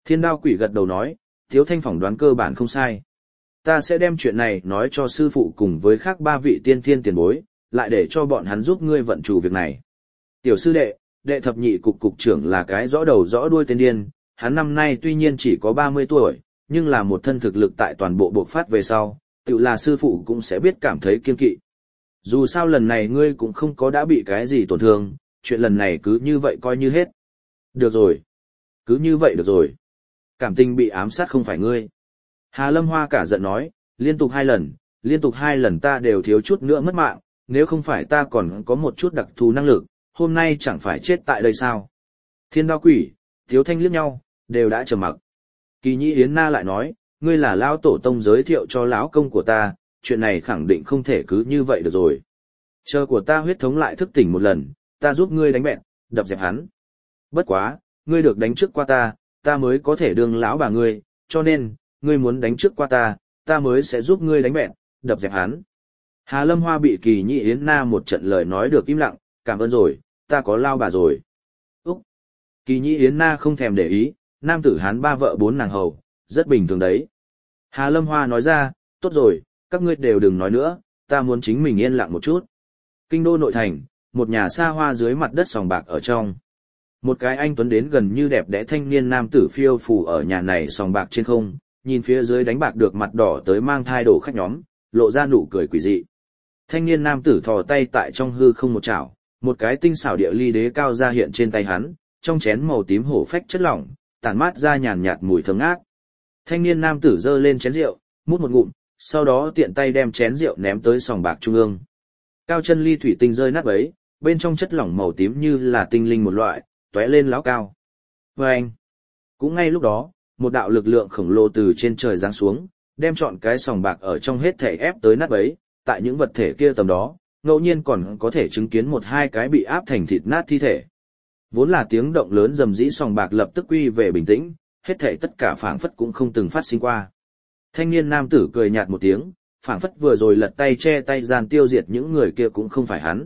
Thiên đao quỷ gật đầu nói, Tiếu Thanh phỏng đoán cơ bản không sai. Ta sẽ đem chuyện này nói cho sư phụ cùng với khác 3 vị tiên thiên tiền bối, lại để cho bọn hắn giúp ngươi vận chủ việc này. Tiểu sư đệ, đệ thập nhị cục trưởng là cái rõ đầu rõ đuôi tên điên, hắn năm nay tuy nhiên chỉ có 30 tuổi, nhưng là một thân thực lực tại toàn bộ bộc phát về sau, tự là sư phụ cũng sẽ biết cảm thấy kiên kỵ. Dù sao lần này ngươi cũng không có đã bị cái gì tổn thương, chuyện lần này cứ như vậy coi như hết. Được rồi. Cứ như vậy được rồi. Cảm tình bị ám sát không phải ngươi. Hà Lâm Hoa cả giận nói, liên tục 2 lần ta đều thiếu chút nữa mất mạng, nếu không phải ta còn có một chút đặc thù năng lực, hôm nay chẳng phải chết tại đây sao. Thiên đao quỷ, Tiếu Thanh liếc nhau, đều đã trầm mặc. Kỳ Nhĩ Yến Na lại nói, ngươi là lão tổ tông giới thiệu cho lão công của ta, chuyện này khẳng định không thể cứ như vậy được rồi. Chờ của ta huyết thống lại thức tỉnh một lần, ta giúp ngươi đánh bẹn, đập dẹp hắn. Bất quá, ngươi được đánh trước qua ta mới có thể đương lão bà ngươi, cho nên, ngươi muốn đánh trước qua ta mới sẽ giúp ngươi đánh bẹn, đập dẹp hắn. Hà Lâm Hoa bị Kỳ Nhĩ Yến Na một trận lời nói được im lặng, cảm ơn rồi, ta có lao bà rồi. Úc! Kỳ Nhĩ Yến Na không thèm để ý, nam tử hán 3 vợ 4 nàng hầu, rất bình thường đấy. Hà Lâm Hoa nói ra, tốt rồi, các ngươi đều đừng nói nữa, ta muốn chính mình yên lặng một chút. Kinh đô nội thành, một nhà xa hoa dưới mặt đất sòng bạc ở trong. Một cái anh tuấn đến gần như đẹp đẽ thanh niên nam tử phiêu phù ở nhà này sòng bạc trên không, nhìn phía dưới đánh bạc được mặt đỏ tới mang thai đổ khách nhóm, lộ ra nụ cười quỷ dị. Thanh niên nam tử thò tay tại trong hư không một chảo, một cái tinh xảo địa ly đế cao ra hiện trên tay hắn, trong chén màu tím hổ phách chất lỏng, tản mát ra nhàn nhạt mùi thơm ngát. Thanh niên nam tử giơ lên chén rượu, mút một ngụm, sau đó tiện tay đem chén rượu ném tới sòng bạc trung ương. Cao chân ly thủy tinh rơi nát bấy, bên trong chất lỏng màu tím như là tinh linh một loại, tóe lên láo cao. Vâng! Cũng ngay lúc đó, một đạo lực lượng khổng lồ từ trên trời giáng xuống, đem trọn cái sòng bạc ở trong hết thể ép tới nát bấy, tại những vật thể kia tầm đó, ngẫu nhiên còn có thể chứng kiến 1-2 cái bị áp thành thịt nát thi thể. Vốn là tiếng động lớn rầm rĩ sòng bạc lập tức quy về bình tĩnh, hết thảy tất cả phảng phất cũng không từng phát sinh qua. Thanh niên nam tử cười nhạt một tiếng, phảng phất vừa rồi lật tay che tay gian tiêu diệt những người kia cũng không phải hắn.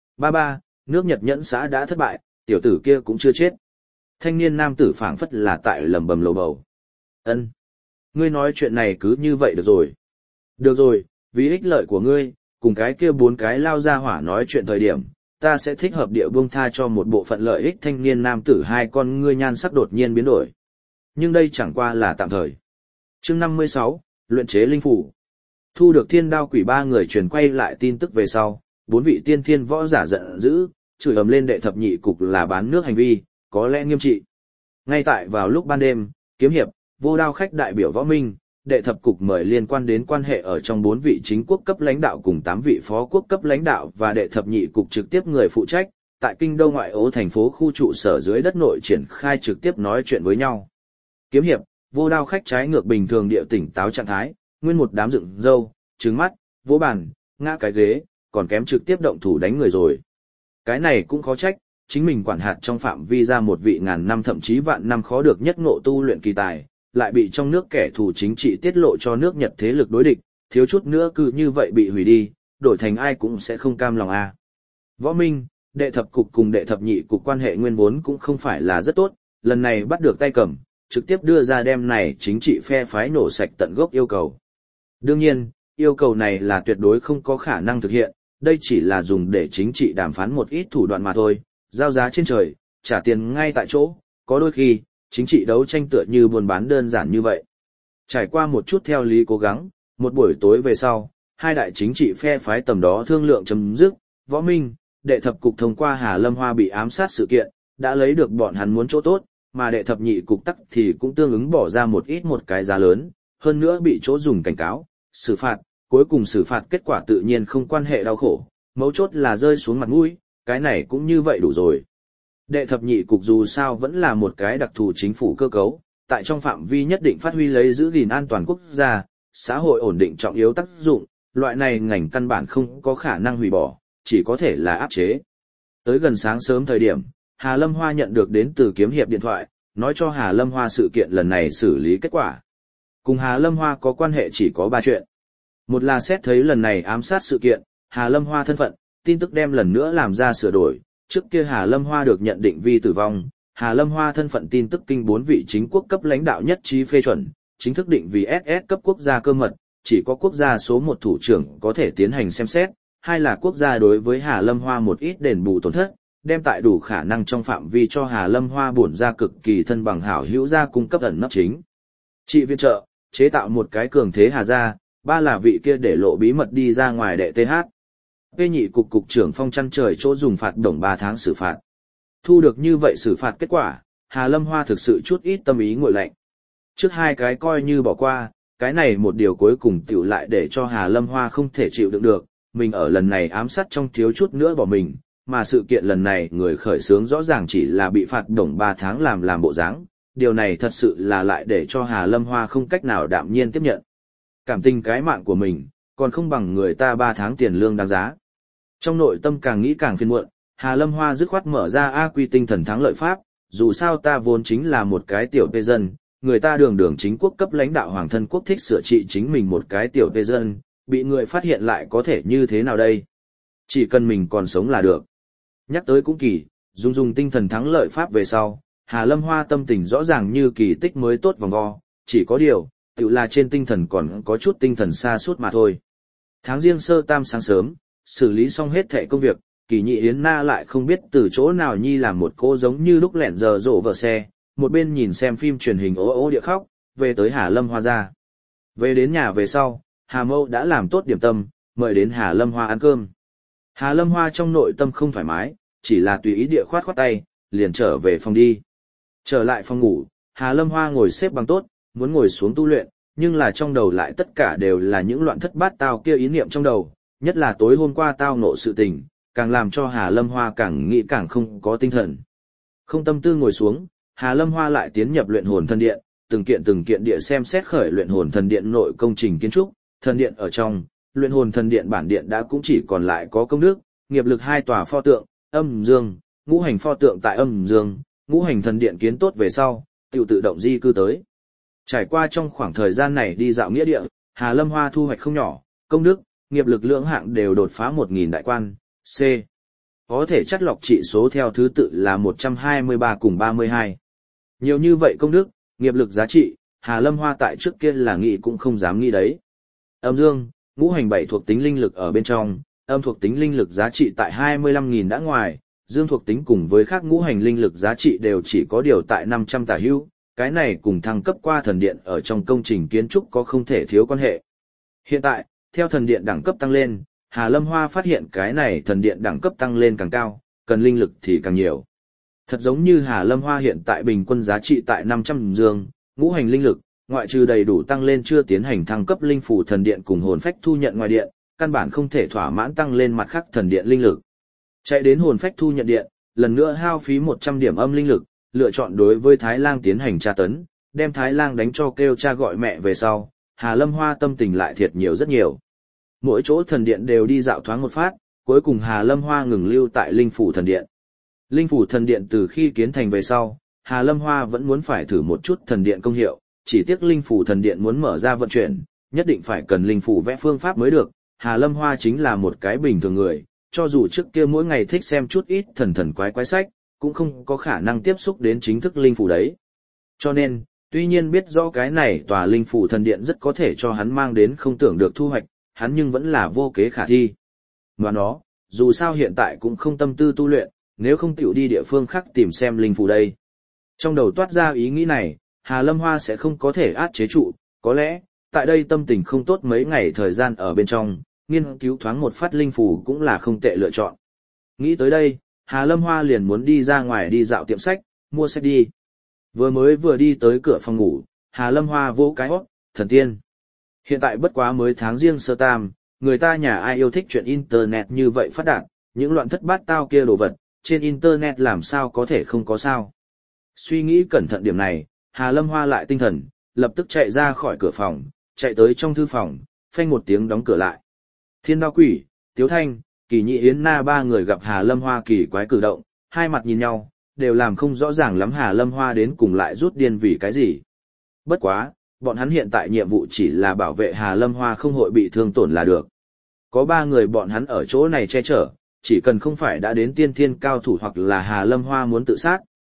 Ba, nước Nhật Nhẫn xã đã thất bại, tiểu tử kia cũng chưa chết. Thanh niên nam tử phảng phất là tại lẩm bẩm lầu bầu. Ân, ngươi nói chuyện này cứ như vậy được rồi. Được rồi, vì ích lợi của ngươi, cùng cái kia 4 cái lao ra hỏa nói chuyện thời điểm, ta sẽ thích hợp địa buông tha cho một bộ phận lợi ích. Thanh niên nam tử 2 con ngươi nhan sắc đột nhiên biến đổi. Nhưng đây chẳng qua là tạm thời. Chương 56, luyện chế linh phủ. Thu được Thiên Đao Quỷ 3 người truyền quay lại tin tức về sau, 4 vị tiên thiên võ giả giận dữ, chửi ầm lên đệ thập nhị cục là bán nước hành vi, có lẽ nghiêm trị. Ngay tại vào lúc ban đêm, kiếm hiệp, vô đao khách đại biểu võ minh, đệ thập cục mời liên quan đến quan hệ ở trong 4 vị chính quốc cấp lãnh đạo cùng 8 vị phó quốc cấp lãnh đạo và đệ thập nhị cục trực tiếp người phụ trách, tại kinh đô ngoại ô thành phố khu trụ sở dưới đất nội triển khai trực tiếp nói chuyện với nhau. Kiếm hiệp, vô đao khách trái ngược bình thường địa tỉnh táo trạng thái, nguyên một đám dựng râu, trừng mắt, vỗ bàn, ngã cái ghế, còn kém trực tiếp động thủ đánh người rồi. Cái này cũng khó trách, chính mình quản hạt trong phạm vi ra một vị ngàn năm thậm chí vạn năm khó được nhất ngộ tu luyện kỳ tài, lại bị trong nước kẻ thù chính trị tiết lộ cho nước Nhật thế lực đối địch, thiếu chút nữa cứ như vậy bị hủy đi, đổi thành ai cũng sẽ không cam lòng a. Võ Minh, đệ thập cục cùng đệ thập nhị cục quan hệ nguyên vốn cũng không phải là rất tốt, lần này bắt được tay cầm, trực tiếp đưa ra đem này chính trị phe phái nổ sạch tận gốc yêu cầu. Đương nhiên, yêu cầu này là tuyệt đối không có khả năng thực hiện, đây chỉ là dùng để chính trị đàm phán một ít thủ đoạn mà thôi, giao giá trên trời, trả tiền ngay tại chỗ, có đôi khi, chính trị đấu tranh tựa như buôn bán đơn giản như vậy. Trải qua một chút theo lý cố gắng, một buổi tối về sau, 2 đại chính trị phe phái tầm đó thương lượng chấm dứt, Võ Minh, đệ thập cục thông qua Hà Lâm Hoa bị ám sát sự kiện, đã lấy được bọn hắn muốn chỗ tốt, mà đệ thập nhị cục tắc thì cũng tương ứng bỏ ra một cái giá lớn, hơn nữa bị chỗ dùng cảnh cáo, xử phạt, cuối cùng xử phạt kết quả tự nhiên không quan hệ đau khổ, mấu chốt là rơi xuống mặt mũi, cái này cũng như vậy đủ rồi. Đệ thập nhị cục dù sao vẫn là một cái đặc thù chính phủ cơ cấu, tại trong phạm vi nhất định phát huy lấy giữ gìn an toàn quốc gia, xã hội ổn định trọng yếu tác dụng, loại này ngành căn bản không có khả năng hủy bỏ, chỉ có thể là áp chế. Tới gần sáng sớm thời điểm, Hà Lâm Hoa nhận được đến từ kiếm hiệp điện thoại, nói cho Hà Lâm Hoa sự kiện lần này xử lý kết quả. Cùng Hà Lâm Hoa có quan hệ chỉ có 3 chuyện. Một là xét thấy lần này ám sát sự kiện, Hà Lâm Hoa thân phận, tin tức đem lần nữa làm ra sửa đổi, trước kia Hà Lâm Hoa được nhận định vì tử vong, Hà Lâm Hoa thân phận tin tức kinh 4 vị chính quốc cấp lãnh đạo nhất trí phê chuẩn, chính thức định vì SS cấp quốc gia cơ mật, chỉ có quốc gia số 1 thủ trưởng có thể tiến hành xem xét, hai là quốc gia đối với Hà Lâm Hoa một ít đền bù tổn thất, đem tại đủ khả năng trong phạm vi cho Hà Lâm Hoa bổn ra cực kỳ thân bằng hảo hữu gia cung cấp ẩn nấp chính trị viện trợ, chế tạo một cái cường thế Hà gia, ba là vị kia để lộ bí mật đi ra ngoài đệ TH. Phê nhị cục trưởng Phong chăn trời chỗ dùng phạt đồng 3 tháng xử phạt. Thu được như vậy xử phạt kết quả, Hà Lâm Hoa thực sự chút ít tâm ý nguội lạnh. Trước hai cái coi như bỏ qua, cái này một điều cuối cùng tiểu lại để cho Hà Lâm Hoa không thể chịu đựng được, mình ở lần này ám sát trong thiếu chút nữa bỏ mình, mà sự kiện lần này người khởi xướng rõ ràng chỉ là bị phạt đồng 3 tháng làm bộ dáng, điều này thật sự là lại để cho Hà Lâm Hoa không cách nào đạm nhiên tiếp nhận. Cảm tình cái mạng của mình, còn không bằng người ta 3 tháng tiền lương đáng giá. Trong nội tâm càng nghĩ càng phiền muộn, Hà Lâm Hoa dứt khoát mở ra A Quy tinh thần thắng lợi pháp, dù sao ta vốn chính là một cái tiểu tê dân, người ta đường chính quốc cấp lãnh đạo hoàng thân quốc thích sửa trị chính mình một cái tiểu tê dân, bị người phát hiện lại có thể như thế nào đây? Chỉ cần mình còn sống là được. Nhắc tới cũng kỳ, dùng tinh thần thắng lợi pháp về sau, Hà Lâm Hoa tâm tình rõ ràng như kỳ tích mới tốt vòng vo, chỉ có điều, tự là trên tinh thần còn có chút tinh thần xa suốt mà thôi. Tháng Giêng sơ tam sáng sớm, xử lý xong hết thảy công việc, Kỳ Nhị Yến Na lại không biết từ chỗ nào nhi làm một cô giống như lúc lẹn giờ rổ vợ xe, một bên nhìn xem phim truyền hình ố địa khóc, về tới Hà Lâm Hoa ra. Về đến nhà về sau, Hà Mâu đã làm tốt điểm tâm, mời đến Hà Lâm Hoa ăn cơm. Hà Lâm Hoa trong nội tâm không thoải mái, chỉ là tùy ý địa khoát tay, liền trở về phòng đi. Trở lại phòng ngủ, Hà Lâm Hoa ngồi xếp bằng tốt, muốn ngồi xuống tu luyện, nhưng là trong đầu lại tất cả đều là những loạn thất bát tao kia ý niệm trong đầu, nhất là tối hôm qua tao ngộ sự tình, càng làm cho Hà Lâm Hoa càng nghĩ càng không có tinh thần. Không tâm tư ngồi xuống, Hà Lâm Hoa lại tiến nhập luyện hồn thần điện, từng kiện địa xem xét khởi luyện hồn thần điện nội công trình kiến trúc, thần điện ở trong, luyện hồn thần điện bản điện đã cũng chỉ còn lại có công đức, nghiệp lực 2 tòa pho tượng, âm dương, ngũ hành pho tượng tại âm dương, ngũ hành thần điện kiến tốt về sau, tự động di cư tới. Trải qua trong khoảng thời gian này đi dạo nghĩa địa, Hà Lâm Hoa thu hoạch không nhỏ, công đức, nghiệp lực lưỡng hạng đều đột phá 1000 đại quan, C. Có thể chắt lọc trị số theo thứ tự là 123 cùng 32. Nhiều như vậy công đức, nghiệp lực giá trị, Hà Lâm Hoa tại trước kia là nghĩ cũng không dám nghĩ đấy. Âm dương, ngũ hành 7 thuộc tính linh lực ở bên trong, âm thuộc tính linh lực giá trị tại 25.000 đã ngoài, dương thuộc tính cùng với khác ngũ hành linh lực giá trị đều chỉ có điều tại 500 tả hữu, cái này cùng thăng cấp qua thần điện ở trong công trình kiến trúc có không thể thiếu quan hệ. Hiện tại, theo thần điện đẳng cấp tăng lên, Hà Lâm Hoa phát hiện cái này thần điện đẳng cấp tăng lên càng cao, cần linh lực thì càng nhiều. Thật giống như Hà Lâm Hoa hiện tại bình quân giá trị tại 500 dương, ngũ hành linh lực, ngoại trừ đầy đủ tăng lên chưa tiến hành thăng cấp linh phủ thần điện cùng hồn phách thu nhận ngoài điện, căn bản không thể thỏa mãn tăng lên mặt khác thần điện linh lực. Chạy đến hồn phách thu nhận điện, lần nữa hao phí 100 điểm âm linh lực, lựa chọn đối với Thái Lang tiến hành tra tấn, đem Thái Lang đánh cho kêu cha gọi mẹ về sau, Hà Lâm Hoa tâm tình lại thiệt nhiều rất nhiều. Mỗi chỗ thần điện đều đi dạo thoáng một phát, cuối cùng Hà Lâm Hoa ngừng lưu tại linh phủ thần điện. Linh phủ thần điện từ khi kiến thành về sau, Hà Lâm Hoa vẫn muốn phải thử một chút thần điện công hiệu, chỉ tiếc linh phủ thần điện muốn mở ra vận chuyển, nhất định phải cần linh phủ vẽ phương pháp mới được. Hà Lâm Hoa chính là một cái bình thường người, cho dù trước kia mỗi ngày thích xem chút ít thần quái sách, cũng không có khả năng tiếp xúc đến chính thức linh phủ đấy. Cho nên, tuy nhiên biết rõ cái này tòa linh phủ thần điện rất có thể cho hắn mang đến không tưởng được thu hoạch, hắn nhưng vẫn là vô kế khả thi. Mà nó, dù sao hiện tại cũng không tâm tư tu luyện, nếu không tiểu đi địa phương khác tìm xem linh phủ đây. Trong đầu toát ra ý nghĩ này, Hà Lâm Hoa sẽ không có thể át chế trụ, có lẽ, tại đây tâm tình không tốt mấy ngày thời gian ở bên trong, nghiên cứu thoáng một phát linh phủ cũng là không tệ lựa chọn. Nghĩ tới đây, Hà Lâm Hoa liền muốn đi ra ngoài đi dạo tiệm sách, mua sách đi. Vừa đi tới cửa phòng ngủ, Hà Lâm Hoa vỗ cái hót, thần tiên. Hiện tại bất quá mới tháng Giêng sơ tam, người ta nhà ai yêu thích chuyện internet như vậy phát đạt, những loạn thất bát tao kia đồ vật, trên internet làm sao có thể không có sao. Suy nghĩ cẩn thận điểm này, Hà Lâm Hoa lại tinh thần, lập tức chạy ra khỏi cửa phòng, chạy tới trong thư phòng, phanh một tiếng đóng cửa lại. Thiên Đao Quỷ, Tiếu Thanh, Kỳ Nhị Yến Na ba người gặp Hà Lâm Hoa kỳ quái cử động, hai mặt nhìn nhau, đều làm không rõ ràng lắm Hà Lâm Hoa đến cùng lại rút điên vì cái gì. Bất quá, bọn hắn hiện tại nhiệm vụ chỉ là bảo vệ Hà Lâm Hoa không hội bị thương tổn là được. Có 3 người bọn hắn ở chỗ này che chở, chỉ cần không phải đã đến tiên thiên cao thủ hoặc là Hà Lâm Hoa muốn tự sát,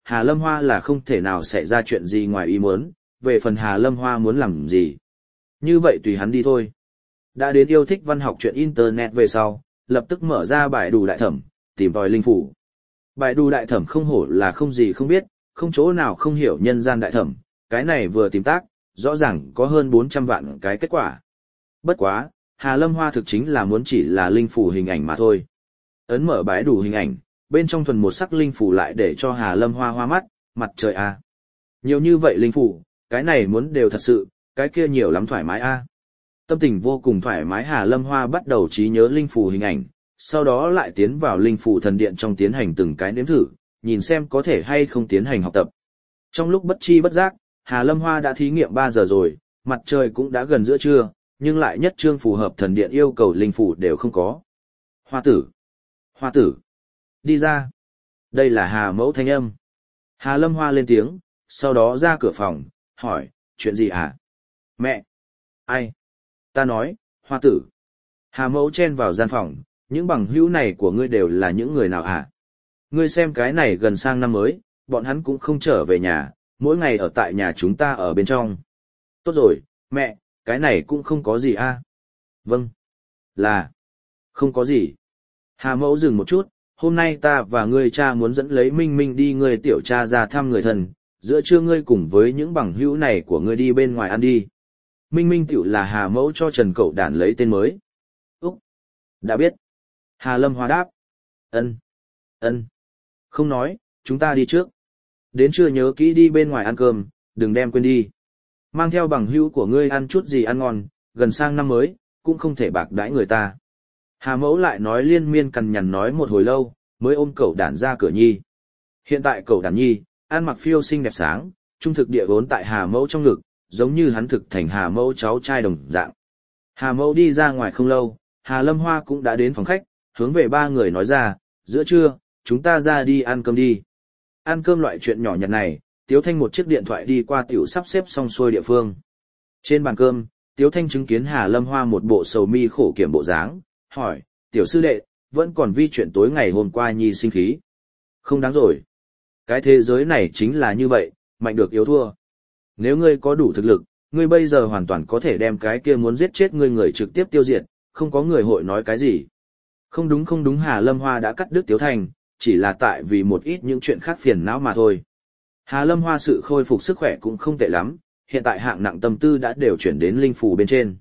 Hà Lâm Hoa là không thể nào xảy ra chuyện gì ngoài ý muốn, về phần Hà Lâm Hoa muốn làm gì. Như vậy tùy hắn đi thôi. Đã đến yêu thích văn học chuyện Internet về sau, lập tức mở ra bài đủ đại thẩm, tìm tòi linh phủ. Bài đủ đại thẩm không hổ là không gì không biết, không chỗ nào không hiểu nhân gian đại thẩm, cái này vừa tìm tác, rõ ràng có hơn 400 vạn cái kết quả. Bất quá, Hà Lâm Hoa thực chính là muốn chỉ là linh phủ hình ảnh mà thôi. Ấn mở bãi đủ hình ảnh, bên trong thuần một sắc linh phủ lại để cho Hà Lâm Hoa hoa mắt, mặt trời a. Nhiều như vậy linh phủ, cái này muốn đều thật sự, cái kia nhiều lắm thoải mái a. Tâm tình vô cùng thoải mái Hà Lâm Hoa bắt đầu trí nhớ linh phủ hình ảnh, sau đó lại tiến vào linh phủ thần điện trong tiến hành từng cái nếm thử, nhìn xem có thể hay không tiến hành học tập. Trong lúc bất chi bất giác, Hà Lâm Hoa đã thí nghiệm 3 giờ rồi, mặt trời cũng đã gần giữa trưa, nhưng lại nhất trương phù hợp thần điện yêu cầu linh phủ đều không có. Hoa tử! Hoa tử! Đi ra! Đây là Hà mẫu thanh âm. Hà Lâm Hoa lên tiếng, sau đó ra cửa phòng, hỏi, chuyện gì hả? Mẹ! Ai? Ta nói, Hoa tử! Hà mẫu chen vào gian phòng, những bằng hữu này của ngươi đều là những người nào hả? Ngươi xem cái này gần sang năm mới, bọn hắn cũng không trở về nhà, mỗi ngày ở tại nhà chúng ta ở bên trong. Tốt rồi, mẹ, cái này cũng không có gì a. Vâng. Là. Không có gì. Hà mẫu dừng một chút, hôm nay ta và ngươi cha muốn dẫn lấy Minh Minh đi ngươi tiểu cha ra thăm người thân, giữa trưa ngươi cùng với những bằng hữu này của ngươi đi bên ngoài ăn đi. Minh Minh tiểu là Hà mẫu cho Trần Cậu Đản lấy tên mới. Úc. Đã biết. Hà Lâm Hoa đáp. Ân. Ân. Không nói, chúng ta đi trước. Đến trưa nhớ kỹ đi bên ngoài ăn cơm, đừng đem quên đi. Mang theo bằng hữu của ngươi ăn chút gì ăn ngon, gần sang năm mới, cũng không thể bạc đãi người ta. Hà mẫu lại nói liên miên cằn nhằn nói một hồi lâu, mới ôm cậu đản ra cửa nhi. Hiện tại cậu đản nhi, ăn mặc phiêu xinh đẹp sáng, trung thực địa vốn tại Hà mẫu trong ngực, giống như hắn thực thành Hà mẫu cháu trai đồng dạng. Hà mẫu đi ra ngoài không lâu, Hà Lâm Hoa cũng đã đến phòng khách, hướng về 3 người nói ra, giữa trưa, chúng ta ra đi ăn cơm đi. Ăn cơm loại chuyện nhỏ nhặt này, Tiếu Thanh một chiếc điện thoại đi qua tiểu sắp xếp xong xuôi địa phương. Trên bàn cơm, Tiếu Thanh chứng kiến Hà Lâm Hoa một bộ sầu mi khổ kiểm bộ dáng, hỏi, tiểu sư đệ, vẫn còn vi chuyện tối ngày hôm qua nhi sinh khí. Không đáng rồi. Cái thế giới này chính là như vậy, mạnh được yếu thua. Nếu ngươi có đủ thực lực, ngươi bây giờ hoàn toàn có thể đem cái kia muốn giết chết ngươi người trực tiếp tiêu diệt, không có người hội nói cái gì. Không đúng Hà Lâm Hoa đã cắt đứt Tiếu Thanh, chỉ là tại vì một ít những chuyện khác phiền não mà thôi. Hà Lâm Hoa sự khôi phục sức khỏe cũng không tệ lắm, hiện tại hạng nặng tâm tư đã đều chuyển đến linh phù bên trên.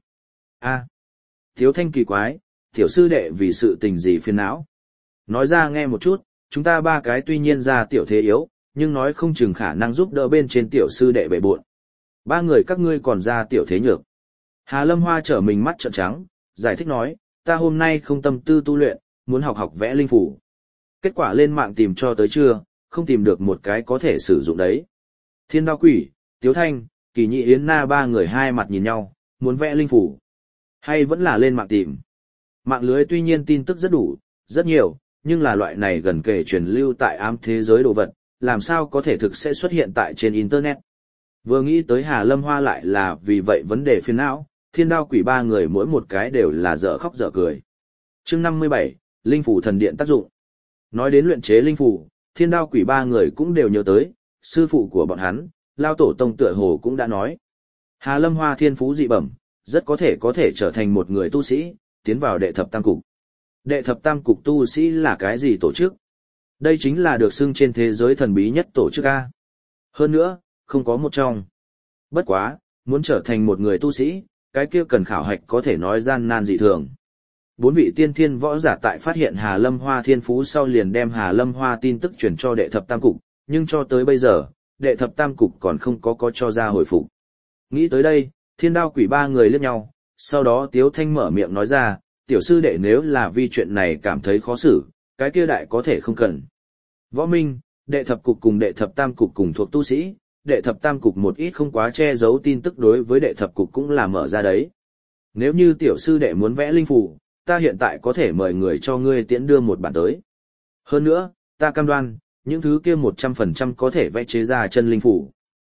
Tiếu Thanh kỳ quái, tiểu sư đệ vì sự tình gì phiền não. Nói ra nghe một chút, chúng ta 3 cái tuy nhiên ra tiểu thế yếu, nhưng nói không chừng khả năng giúp đỡ bên trên tiểu sư đệ bể buộn. 3 người các ngươi còn ra tiểu thế nhược. Hà Lâm Hoa trở mình mắt trợn trắng, giải thích nói, ta hôm nay không tâm tư tu luyện, muốn học vẽ linh phù. Kết quả lên mạng tìm cho tới trưa, không tìm được một cái có thể sử dụng đấy. Thiên Đao Quỷ, Tiếu Thanh, Kỳ Nhị Yến Na 3 người hai mặt nhìn nhau, muốn vẽ linh phù. Hay vẫn là lên mạng tìm. Mạng lưới tuy nhiên tin tức rất đủ, rất nhiều, nhưng là loại này gần kề truyền lưu tại ám thế giới đồ vật, làm sao có thể thực sẽ xuất hiện tại trên Internet. Vừa nghĩ tới Hà Lâm Hoa lại là vì vậy vấn đề phiền não, Thiên Đao Quỷ 3 người mỗi một cái đều là dở khóc dở cười. Chương 57, Linh Phủ Thần Điện tác dụng. Nói đến luyện chế linh phủ, Thiên Đao Quỷ 3 người cũng đều nhớ tới, sư phụ của bọn hắn, Lao Tổ Tông tựa hồ cũng đã nói. Hà Lâm Hoa thiên phú dị bẩm, rất có thể trở thành một người tu sĩ, tiến vào đệ thập tam cục. Đệ thập tam cục tu sĩ là cái gì tổ chức? Đây chính là được xưng trên thế giới thần bí nhất tổ chức A. Hơn nữa, không có một trong. Bất quá, muốn trở thành một người tu sĩ, cái kia cần khảo hạch có thể nói gian nan dị thường. 4 vị tiên thiên võ giả tại phát hiện Hà Lâm Hoa thiên phú sau liền đem Hà Lâm Hoa tin tức truyền cho đệ thập tam cục, nhưng cho tới bây giờ, đệ thập tam cục còn không có cho ra hồi phục. Nghĩ tới đây, Thiên Đao Quỷ 3 người liếc nhau, sau đó Tiếu Thanh mở miệng nói ra, tiểu sư đệ nếu là vì chuyện này cảm thấy khó xử, cái kia đại có thể không cần. Võ Minh, đệ thập cục cùng đệ thập tam cục cùng thuộc tu sĩ, đệ thập tam cục một ít không quá che giấu tin tức đối với đệ thập cục cũng là mở ra đấy. Nếu như tiểu sư đệ muốn vẽ linh phù, ta hiện tại có thể mời người cho ngươi tiễn đưa một bản tới. Hơn nữa, ta cam đoan, những thứ kia 100% có thể vẽ chế ra chân linh phủ.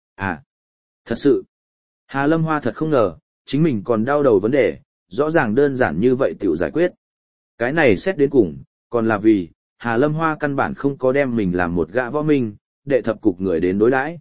Thật sự. Hà Lâm Hoa thật không ngờ, chính mình còn đau đầu vấn đề, rõ ràng đơn giản như vậy tiểu giải quyết. Cái này xét đến cùng, còn là vì, Hà Lâm Hoa căn bản không có đem mình làm một gã võ minh, đệ thập cục người đến đối đãi.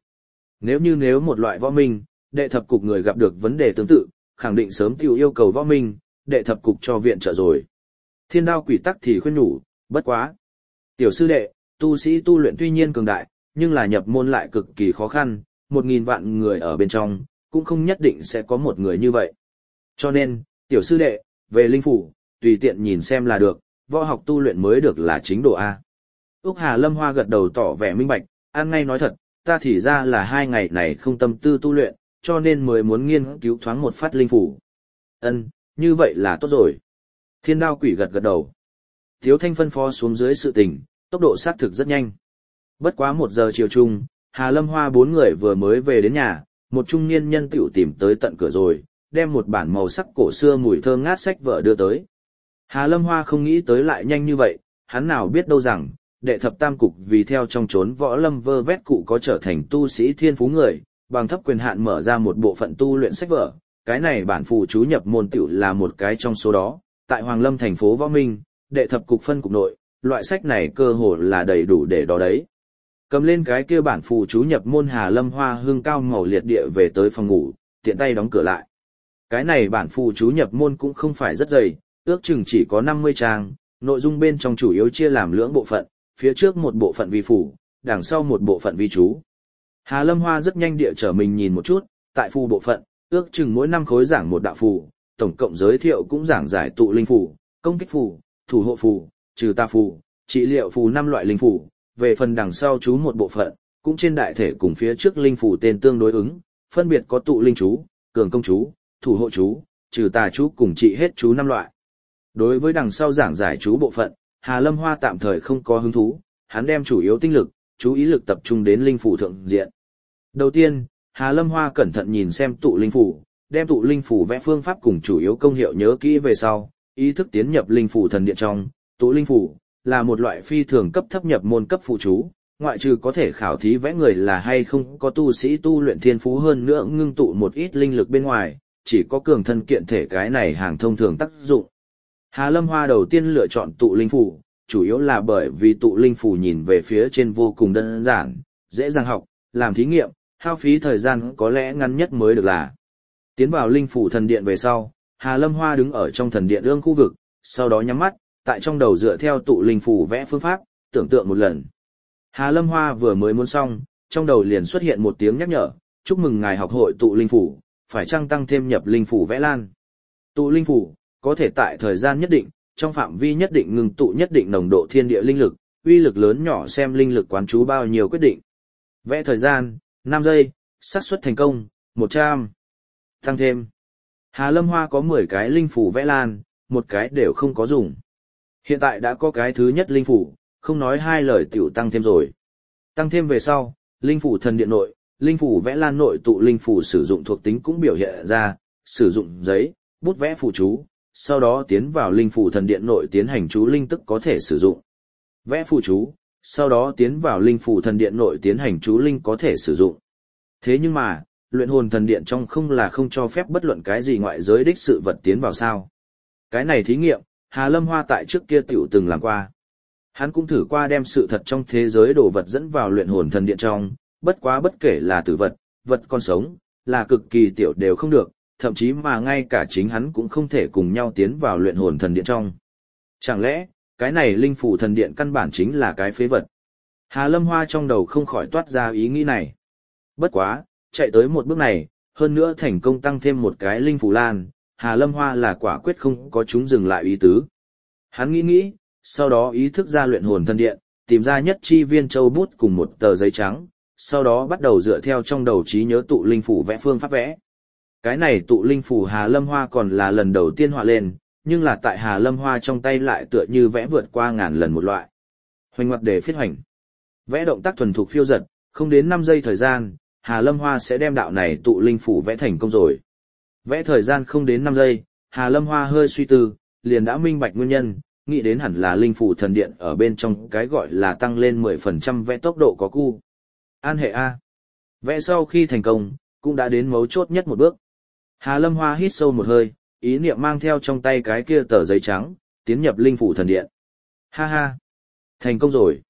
Nếu một loại võ minh, đệ thập cục người gặp được vấn đề tương tự, khẳng định sớm tiêu yêu cầu võ minh, đệ thập cục cho viện trợ rồi. Thiên Đao Quỷ Tắc thì khuyên nhủ, bất quá. Tiểu sư đệ, tu sĩ tu luyện tuy nhiên cường đại, nhưng là nhập môn lại cực kỳ khó khăn, 1.000 vạn người ở bên trong, cũng không nhất định sẽ có một người như vậy. Cho nên, tiểu sư đệ, về linh phủ, tùy tiện nhìn xem là được, võ học tu luyện mới được là chính độ A. Úc Hà Lâm Hoa gật đầu tỏ vẻ minh bạch, ăn ngay nói thật, ta thì ra là 2 ngày này không tâm tư tu luyện, cho nên mới muốn nghiên cứu thoáng một phát linh phủ. Ân, như vậy là tốt rồi. Thiên Đao Quỷ gật gật đầu. Tiếu Thanh phân phó xuống dưới sự tình, tốc độ xác thực rất nhanh. Bất quá 1 giờ chiều chung, Hà Lâm Hoa 4 người vừa mới về đến nhà, một trung niên nhân tiểu tìm tới tận cửa rồi, đem một bản màu sắc cổ xưa mùi thơm ngát sách vở đưa tới. Hà Lâm Hoa không nghĩ tới lại nhanh như vậy, hắn nào biết đâu rằng, đệ thập tam cục vì theo trong chốn võ lâm vơ vét cụ có trở thành tu sĩ thiên phú người, bằng thấp quyền hạn mở ra một bộ phận tu luyện sách vở, cái này bản phù chú nhập môn tiểu là một cái trong số đó, tại Hoàng Lâm thành phố Võ Minh, đệ thập cục phân cục nội, loại sách này cơ hồ là đầy đủ để đó đấy. Cầm lên cái kia bản phù chú nhập môn, Hà Lâm Hoa hương cao màu liệt địa về tới phòng ngủ, tiện tay đóng cửa lại. Cái này bản phù chú nhập môn cũng không phải rất dày, ước chừng chỉ có 50 trang, nội dung bên trong chủ yếu chia làm lưỡng bộ phận, phía trước một bộ phận vi phù, đằng sau một bộ phận vi chú. Hà Lâm Hoa rất nhanh địa trở mình nhìn một chút, tại phù bộ phận, ước chừng mỗi 5 khối giảng một đạo phù, tổng cộng giới thiệu cũng giảng giải tụ linh phù, công kích phù, thủ hộ phù, trừ tà phù, trị liệu phù 5 loại linh phù. Về phần đằng sau chú một bộ phận, cũng trên đại thể cùng phía trước linh phù tên tương đối ứng, phân biệt có tụ linh chú, cường công chú, thủ hộ chú, trừ tà chú cùng trị hết chú 5 loại. Đối với đằng sau giảng giải chú bộ phận, Hà Lâm Hoa tạm thời không có hứng thú, hắn đem chủ yếu tinh lực, chú ý lực tập trung đến linh phù thượng diện. Đầu tiên, Hà Lâm Hoa cẩn thận nhìn xem tụ linh phù, đem tụ linh phù vẽ phương pháp cùng chủ yếu công hiệu nhớ kỹ về sau, ý thức tiến nhập linh phù thần điện trong. Tụ linh phù là một loại phi thường cấp thấp nhập môn cấp phù chú, ngoại trừ có thể khảo thí vẽ người là hay không có tu sĩ tu luyện thiên phú hơn nữa ngưng tụ một ít linh lực bên ngoài, chỉ có cường thân kiện thể cái này hàng thông thường tác dụng. Hà Lâm Hoa đầu tiên lựa chọn tụ linh phù, chủ yếu là bởi vì tụ linh phù nhìn về phía trên vô cùng đơn giản, dễ dàng học, làm thí nghiệm, hao phí thời gian có lẽ ngắn nhất mới được là. Tiến vào linh phù thần điện về sau, Hà Lâm Hoa đứng ở trong thần điện ương khu vực, sau đó nhắm mắt, tại trong đầu dựa theo tụ linh phù vẽ phương pháp, tưởng tượng một lần. Hà Lâm Hoa vừa mới muốn xong, trong đầu liền xuất hiện một tiếng nhắc nhở, chúc mừng ngài học hội tụ linh phù, phải chăng tăng thêm nhập linh phù vẽ lan. Tụ linh phù có thể tại thời gian nhất định, trong phạm vi nhất định ngừng tụ nhất định nồng độ thiên địa linh lực, uy lực lớn nhỏ xem linh lực quán chú bao nhiêu quyết định. Vẽ thời gian 5 giây, xác suất thành công 100. Tăng thêm. Hà Lâm Hoa có 10 cái linh phù vẽ lan, một cái đều không có dùng. Hiện tại đã có cái thứ nhất linh phủ, không nói hai lời tiểu tăng thêm rồi. Tăng thêm về sau, linh phủ thần điện nội, linh phủ vẽ lan nội tụ linh phủ sử dụng thuộc tính cũng biểu hiện ra, sử dụng giấy, bút vẽ phù chú, sau đó tiến vào linh phủ thần điện nội tiến hành chú linh tức có thể sử dụng. Vẽ phù chú, sau đó tiến vào linh phủ thần điện nội tiến hành chú linh có thể sử dụng. Thế nhưng mà, luyện hồn thần điện trong không là không cho phép bất luận cái gì ngoại giới đích sự vật tiến vào sao. Cái này thí nghiệm, Hà Lâm Hoa tại trước kia tiểu từng làm qua. Hắn cũng thử qua đem sự thật trong thế giới đồ vật dẫn vào luyện hồn thần điện trong, bất quá bất kể là tử vật, vật còn sống, là cực kỳ tiểu đều không được, thậm chí mà ngay cả chính hắn cũng không thể cùng nhau tiến vào luyện hồn thần điện trong. Chẳng lẽ, cái này linh phủ thần điện căn bản chính là cái phế vật? Hà Lâm Hoa trong đầu không khỏi toát ra ý nghĩ này. Bất quá, chạy tới một bước này, hơn nữa thành công tăng thêm một cái linh phủ lan, Hà Lâm Hoa là quả quyết không có chúng dừng lại ý tứ. Hắn nghĩ, sau đó ý thức ra luyện hồn thần điện, tìm ra nhất chi viên châu bút cùng một tờ giấy trắng, sau đó bắt đầu dựa theo trong đầu trí nhớ tụ linh phủ vẽ phương pháp vẽ. Cái này tụ linh phủ Hà Lâm Hoa còn là lần đầu tiên họa lên, nhưng là tại Hà Lâm Hoa trong tay lại tựa như vẽ vượt qua ngàn lần một loại. Hoành ngoặt để phiết hoành. Vẽ động tác thuần thục phiêu dật, không đến 5 giây thời gian, Hà Lâm Hoa sẽ đem đạo này tụ linh phủ vẽ thành công rồi. Vẽ thời gian không đến 5 giây, Hà Lâm Hoa hơi suy tư, liền đã minh bạch nguyên nhân, nghĩ đến hẳn là linh phủ thần điện ở bên trong cái gọi là tăng lên 10% vẽ tốc độ có cu. An hệ A. Vẽ sau khi thành công, cũng đã đến mấu chốt nhất một bước. Hà Lâm Hoa hít sâu một hơi, ý niệm mang theo trong tay cái kia tờ giấy trắng, tiến nhập linh phủ thần điện. Ha ha. Thành công rồi.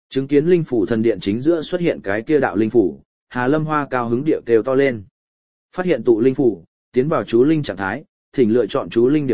Chứng kiến linh phủ thần điện chính giữa xuất hiện cái kia đạo linh phủ, Hà Lâm Hoa cao hứng địa kêu to lên. Phát hiện tụ linh phủ, tiến vào chú linh trạng thái, thỉnh lựa chọn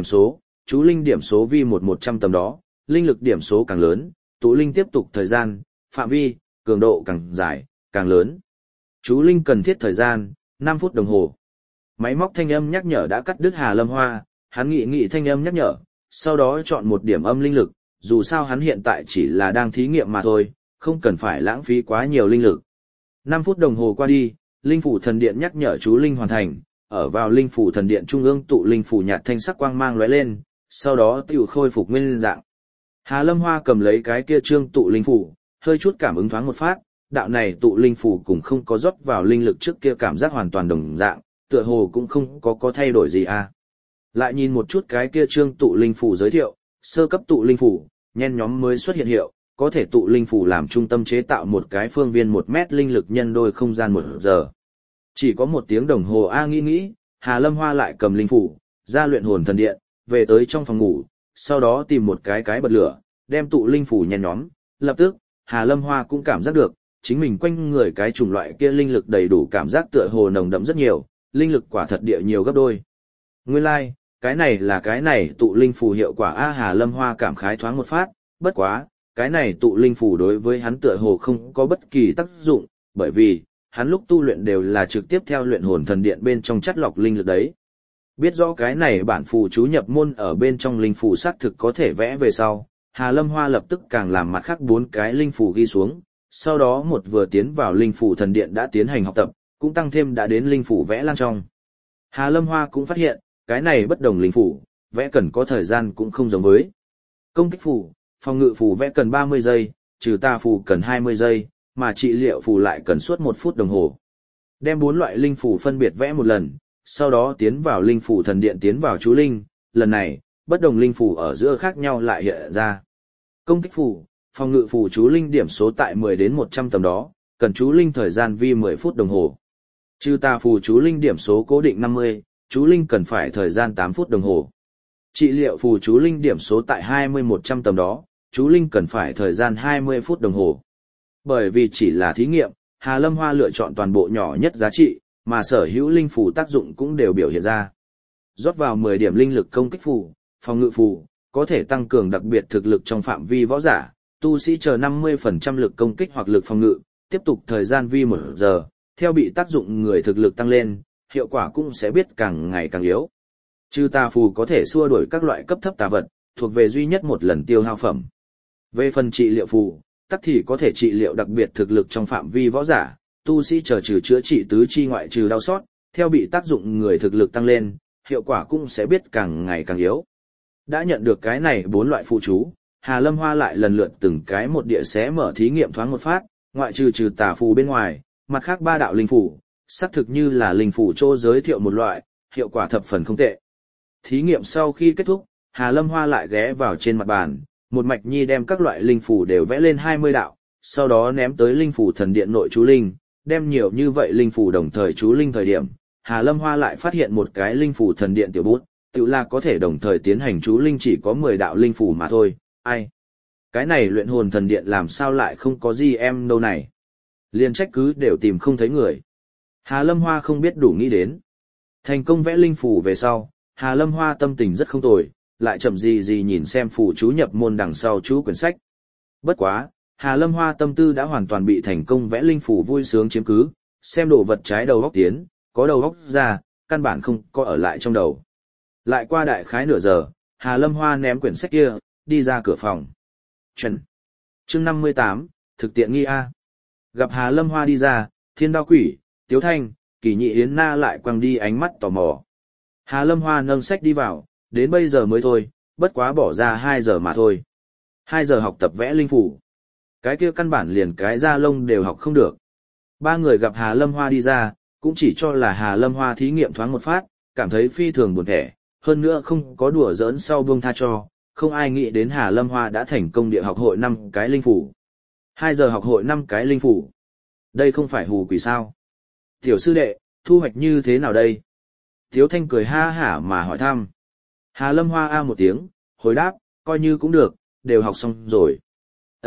chú linh điểm số vi 100 tầm đó, linh lực điểm số càng lớn, tụ linh tiếp tục thời gian, phạm vi, cường độ càng dài, càng lớn. Chú linh cần thiết thời gian, 5 phút đồng hồ. Máy móc thanh âm nhắc nhở đã cắt đứt Hà Lâm Hoa, hắn nghị thanh âm nhắc nhở, sau đó chọn một điểm âm linh lực, dù sao hắn hiện tại chỉ là đang thí nghiệm mà thôi, không cần phải lãng phí quá nhiều linh lực. 5 phút đồng hồ qua đi, linh phủ thần điện nhắc nhở chú linh hoàn thành, ở vào linh phủ thần điện trung ương tụ linh phủ nhạt thanh sắc quang mang lóe lên, sau đó tiểu khôi phục nguyên dạng. Hà Lâm Hoa cầm lấy cái kia trương tụ linh phủ, hơi chút cảm ứng thoáng một phát, đạo này tụ linh phủ cũng không có rót vào linh lực trước kia cảm giác hoàn toàn đồng dạng, tựa hồ cũng không có thay đổi gì à. Lại nhìn một chút cái kia trương tụ linh phủ giới thiệu, sơ cấp tụ linh phủ, nhen nhóm mới xuất hiện hiệu, có thể tụ linh phủ làm trung tâm chế tạo một cái phương viên 1 mét linh lực nhân đôi không gian 1 giờ. Chỉ có 1 tiếng đồng hồ nghĩ, Hà Lâm Hoa lại cầm linh phủ, ra luyện hồn thần điện, về tới trong phòng ngủ, sau đó tìm một cái bật lửa, đem tụ linh phủ nhen nhóm, lập tức, Hà Lâm Hoa cũng cảm giác được, chính mình quanh người cái chủng loại kia linh lực đầy đủ cảm giác tựa hồ nồng đậm rất nhiều, linh lực quả thật địa nhiều gấp đôi. Nguyên lai, like, cái này tụ linh phù hiệu quả Hà Lâm Hoa cảm khái thoáng một phát, bất quá, cái này tụ linh phù đối với hắn tựa hồ không có bất kỳ tác dụng, bởi vì, hắn lúc tu luyện đều là trực tiếp theo luyện hồn thần điện bên trong chất lọc linh lực đấy. Biết rõ cái này bản phù chú nhập môn ở bên trong linh phù xác thực có thể vẽ về sau, Hà Lâm Hoa lập tức càng làm mặt khác 4 cái linh phù ghi xuống, sau đó một vừa tiến vào linh phù thần điện đã tiến hành học tập, cũng tăng thêm đã đến linh phù vẽ lan trong. Hà Lâm Hoa cũng phát hiện, cái này bất đồng linh phù, vẽ cần có thời gian cũng không giống với. Công kích phù, phòng ngự phù vẽ cần 30 giây, trừ tà phù cần 20 giây, mà trị liệu phù lại cần suốt 1 phút đồng hồ. Đem 4 loại linh phù phân biệt vẽ một lần, sau đó tiến vào linh phù thần điện tiến vào chú linh, lần này, bất đồng linh phù ở giữa khác nhau lại hiện ra. Công kích phù, phòng ngự phù chú linh điểm số tại 10 đến 100 tầm đó, cần chú linh thời gian vi 10 phút đồng hồ. Trừ tà phù chú linh điểm số cố định 50, chú linh cần phải thời gian 8 phút đồng hồ. Trị liệu phù chú linh điểm số tại 20-100 tầm đó, chú linh cần phải thời gian 20 phút đồng hồ. Bởi vì chỉ là thí nghiệm, Hà Lâm Hoa lựa chọn toàn bộ nhỏ nhất giá trị, mà sở hữu linh phù tác dụng cũng đều biểu hiện ra. Rót vào 10 điểm linh lực công kích phù, phòng ngự phù, có thể tăng cường đặc biệt thực lực trong phạm vi võ giả, tu sĩ chờ 50% lực công kích hoặc lực phòng ngự, tiếp tục thời gian vi 1 giờ, theo bị tác dụng người thực lực tăng lên, hiệu quả cũng sẽ biết càng ngày càng yếu. Trừ tà phù có thể xua đuổi các loại cấp thấp tà vật, thuộc về duy nhất một lần tiêu hao phẩm. Về phần trị liệu phù, tắc thì có thể trị liệu đặc biệt thực lực trong phạm vi võ giả, tu sĩ chờ trừ chữa trị tứ chi ngoại trừ đau sót, theo bị tác dụng người thực lực tăng lên, hiệu quả cũng sẽ biết càng ngày càng yếu. Đã nhận được cái này 4 loại phụ chú, Hà Lâm Hoa lại lần lượt từng cái một địa xé mở thí nghiệm thoáng một phát, ngoại trừ tà phù bên ngoài, mặt khác 3 đạo linh phù, xác thực như là linh phù chỗ giới thiệu một loại, hiệu quả thập phần không tệ. Thí nghiệm sau khi kết thúc, Hà Lâm Hoa lại ghé vào trên mặt bàn, một mạch nhi đem các loại linh phù đều vẽ lên 20 đạo, sau đó ném tới linh phù thần điện nội chú linh, đem nhiều như vậy linh phù đồng thời chú linh thời điểm, Hà Lâm Hoa lại phát hiện một cái linh phù thần điện tiểu bút, tự là có thể đồng thời tiến hành chú linh chỉ có 10 đạo linh phù mà thôi, ai? Cái này luyện hồn thần điện làm sao lại không có gì em đâu này? Liên trách cứ đều tìm không thấy người. Hà Lâm Hoa không biết đủ nghĩ đến. Thành công vẽ linh phù về sau, Hà Lâm Hoa tâm tình rất không tồi, lại chậm gì nhìn xem phù chú nhập môn đằng sau chú quyển sách. Bất quá, Hà Lâm Hoa tâm tư đã hoàn toàn bị thành công vẽ linh phù vui sướng chiếm cứ, xem đồ vật trái đầu góc tiến, có đầu góc ra, căn bản không có ở lại trong đầu. Lại qua đại khái nửa giờ, Hà Lâm Hoa ném quyển sách kia, đi ra cửa phòng. Trần. Chương 58, thực tiện nghi A. Gặp Hà Lâm Hoa đi ra, Thiên Đao Quỷ, Tiếu Thanh, Kỳ Nhị Yến Na lại quăng đi ánh mắt tò mò. Hà Lâm Hoa nâng sách đi vào, đến bây giờ mới thôi, bất quá bỏ ra 2 giờ mà thôi. 2 giờ học tập vẽ linh phủ. Cái kia căn bản liền cái da lông đều học không được. 3 người gặp Hà Lâm Hoa đi ra, cũng chỉ cho là Hà Lâm Hoa thí nghiệm thoáng một phát, cảm thấy phi thường buồn thẻ, hơn nữa không có đùa giỡn sau buông tha cho, không ai nghĩ đến Hà Lâm Hoa đã thành công địa học hội 5 cái linh phủ. 2 giờ học hội 5 cái linh phủ. Đây không phải hù quỷ sao? Tiểu sư đệ, thu hoạch như thế nào đây? Tiếu Thanh cười ha hả mà hỏi thăm. Hà Lâm Hoa a một tiếng, hồi đáp, coi như cũng được, đều học xong rồi. Ân,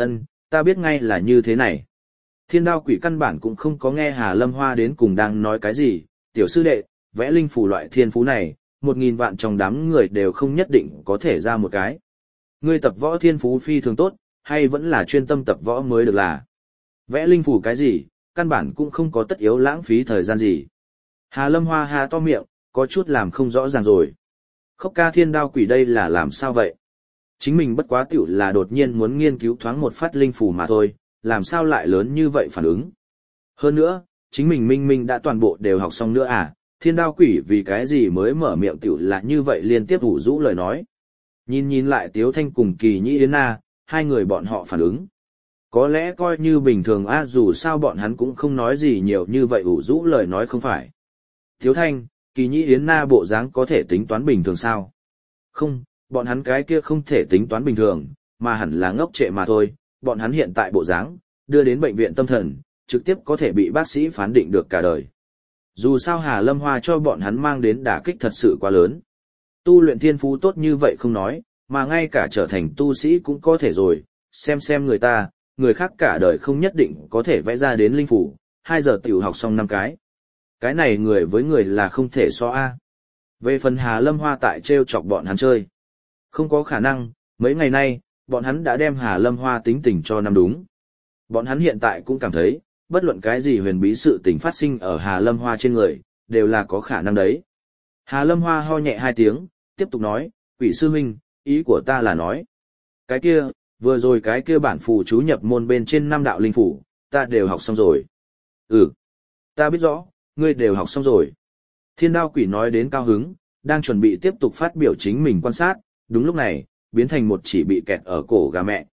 ta biết ngay là như thế này. Thiên đao quỷ căn bản cũng không có nghe Hà Lâm Hoa đến cùng đang nói cái gì, tiểu sư đệ, vẽ linh phù loại thiên phú này, 1000 vạn trong đám người đều không nhất định có thể ra một cái. Ngươi tập võ thiên phú phi thường tốt, hay vẫn là chuyên tâm tập võ mới được là. Vẽ linh phù cái gì, căn bản cũng không có tất yếu lãng phí thời gian gì. Hà Lâm Hoa há to miệng, có chút làm không rõ ràng rồi. Khốc ca thiên đao quỷ đây là làm sao vậy? Chính mình bất quá tiểu là đột nhiên muốn nghiên cứu thoáng một phát linh phù mà thôi, làm sao lại lớn như vậy phản ứng. Hơn nữa, chính mình minh minh đã toàn bộ đều học xong nữa à, thiên đao quỷ vì cái gì mới mở miệng tiểu là như vậy liên tiếp ủ rũ lời nói. Nhìn lại Tiếu Thanh cùng Kỳ Nhĩ Yến Na, hai người bọn họ phản ứng. Có lẽ coi như bình thường dù sao bọn hắn cũng không nói gì nhiều như vậy ủ rũ lời nói không phải. Tiếu Thanh, Kỳ Nhĩ Yến Na bộ dáng có thể tính toán bình thường sao? Không, bọn hắn cái kia không thể tính toán bình thường, mà hẳn là ngốc trệ mà thôi, bọn hắn hiện tại bộ dáng, đưa đến bệnh viện tâm thần, trực tiếp có thể bị bác sĩ phán định được cả đời. Dù sao Hà Lâm Hoa cho bọn hắn mang đến đả kích thật sự quá lớn. Tu luyện thiên phú tốt như vậy không nói, mà ngay cả trở thành tu sĩ cũng có thể rồi, xem người ta, người khác cả đời không nhất định có thể vẽ ra đến linh phủ, 2 giờ tiểu học xong 5 cái. Cái này người với người là không thể so a. Về phần Hà Lâm Hoa tại trêu chọc bọn hắn chơi. Không có khả năng, mấy ngày nay, bọn hắn đã đem Hà Lâm Hoa tính tình cho năm đúng. Bọn hắn hiện tại cũng cảm thấy, bất luận cái gì huyền bí sự tình phát sinh ở Hà Lâm Hoa trên người, đều là có khả năng đấy. Hà Lâm Hoa ho nhẹ 2 tiếng, tiếp tục nói, quỷ sư huynh, ý của ta là nói. Cái kia, vừa rồi cái kia bản phù chú nhập môn bên trên 5 đạo linh phủ, ta đều học xong rồi. Ừ, ta biết rõ, ngươi đều học xong rồi. Thiên đao quỷ nói đến cao hứng, đang chuẩn bị tiếp tục phát biểu chính mình quan sát, đúng lúc này, biến thành một chỉ bị kẹt ở cổ gà mẹ,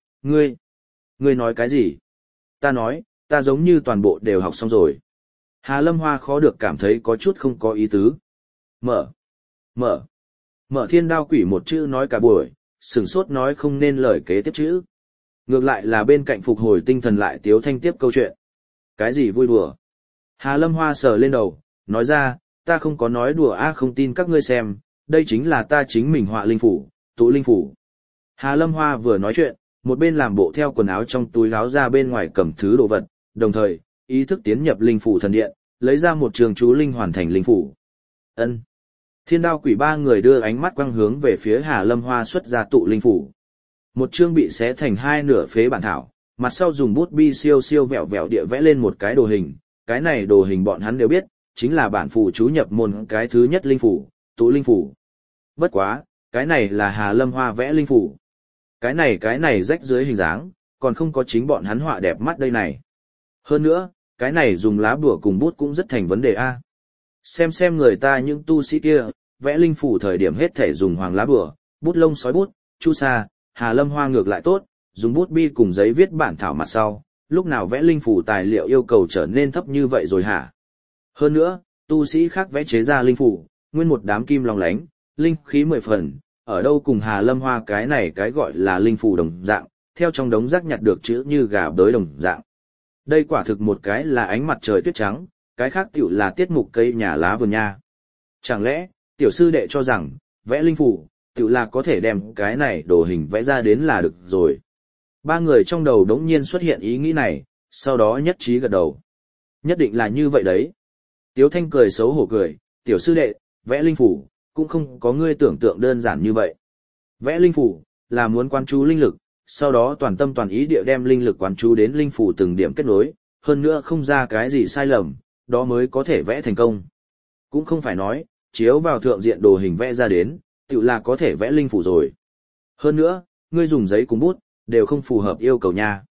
ngươi nói cái gì? Ta nói, ta giống như toàn bộ đều học xong rồi. Hà Lâm Hoa khó được cảm thấy có chút không có ý tứ. Mở thiên đao quỷ một chữ nói cả buổi, sửng sốt nói không nên lời kế tiếp chữ. Ngược lại là bên cạnh phục hồi tinh thần lại Tiếu Thanh tiếp câu chuyện. Cái gì vui đùa? Hà Lâm Hoa sờ lên đầu, nói ra, ta không có nói đùa không tin các ngươi xem, đây chính là ta chính mình họa linh phủ, tụ linh phủ. Hà Lâm Hoa vừa nói chuyện, một bên làm bộ theo quần áo trong túi áo ra bên ngoài cầm thứ đồ vật, đồng thời, ý thức tiến nhập linh phủ thần điện, lấy ra một trường chú linh hoàn thành linh phủ. Ân. Thiên đao quỷ 3 người đưa ánh mắt quang hướng về phía Hà Lâm Hoa xuất ra tụ linh phủ. Một chương bị xé thành 2 nửa phế bản thảo, mặt sau dùng bút bi siêu vẹo vẹo địa vẽ lên một cái đồ hình, cái này đồ hình bọn hắn đều biết, chính là bản phù chú nhập môn cái thứ nhất linh phủ, tụ linh phủ. Bất quá, cái này là Hà Lâm Hoa vẽ linh phủ. Cái này rách dưới hình dáng, còn không có chính bọn hắn họa đẹp mắt đây này. Hơn nữa, cái này dùng lá bùa cùng bút cũng rất thành vấn đề a. Xem người ta những tu sĩ kia, vẽ linh phủ thời điểm hết thể dùng hoàng lá bùa, bút lông sói bút, chu sa, Hà Lâm Hoa ngược lại tốt, dùng bút bi cùng giấy viết bản thảo mặt sau, lúc nào vẽ linh phủ tài liệu yêu cầu trở nên thấp như vậy rồi hả? Hơn nữa, tu sĩ khác vẽ chế ra linh phủ, nguyên một đám kim long lánh, linh khí 10 phần, ở đâu cùng Hà Lâm Hoa cái này cái gọi là linh phủ đồng dạng, theo trong đống rác nhặt được chữ như gà bới đồng dạng. Đây quả thực một cái là ánh mặt trời tuyết trắng, cái khác tiểu là tiết mục cây nhà lá vườn nha. Chẳng lẽ, tiểu sư đệ cho rằng, vẽ linh phủ, tiểu là có thể đem cái này đồ hình vẽ ra đến là được rồi. 3 người trong đầu đống nhiên xuất hiện ý nghĩ này, sau đó nhất trí gật đầu. Nhất định là như vậy đấy. Tiếu Thanh cười xấu hổ cười, tiểu sư đệ, vẽ linh phủ, cũng không có ngươi tưởng tượng đơn giản như vậy. Vẽ linh phủ, là muốn quán chú linh lực, sau đó toàn tâm toàn ý địa đem linh lực quán chú đến linh phủ từng điểm kết nối, hơn nữa không ra cái gì sai lầm, đó mới có thể vẽ thành công. Cũng không phải nói, chiếu vào thượng diện đồ hình vẽ ra đến, tự là có thể vẽ linh phủ rồi. Hơn nữa, ngươi dùng giấy cùng bút, đều không phù hợp yêu cầu nha.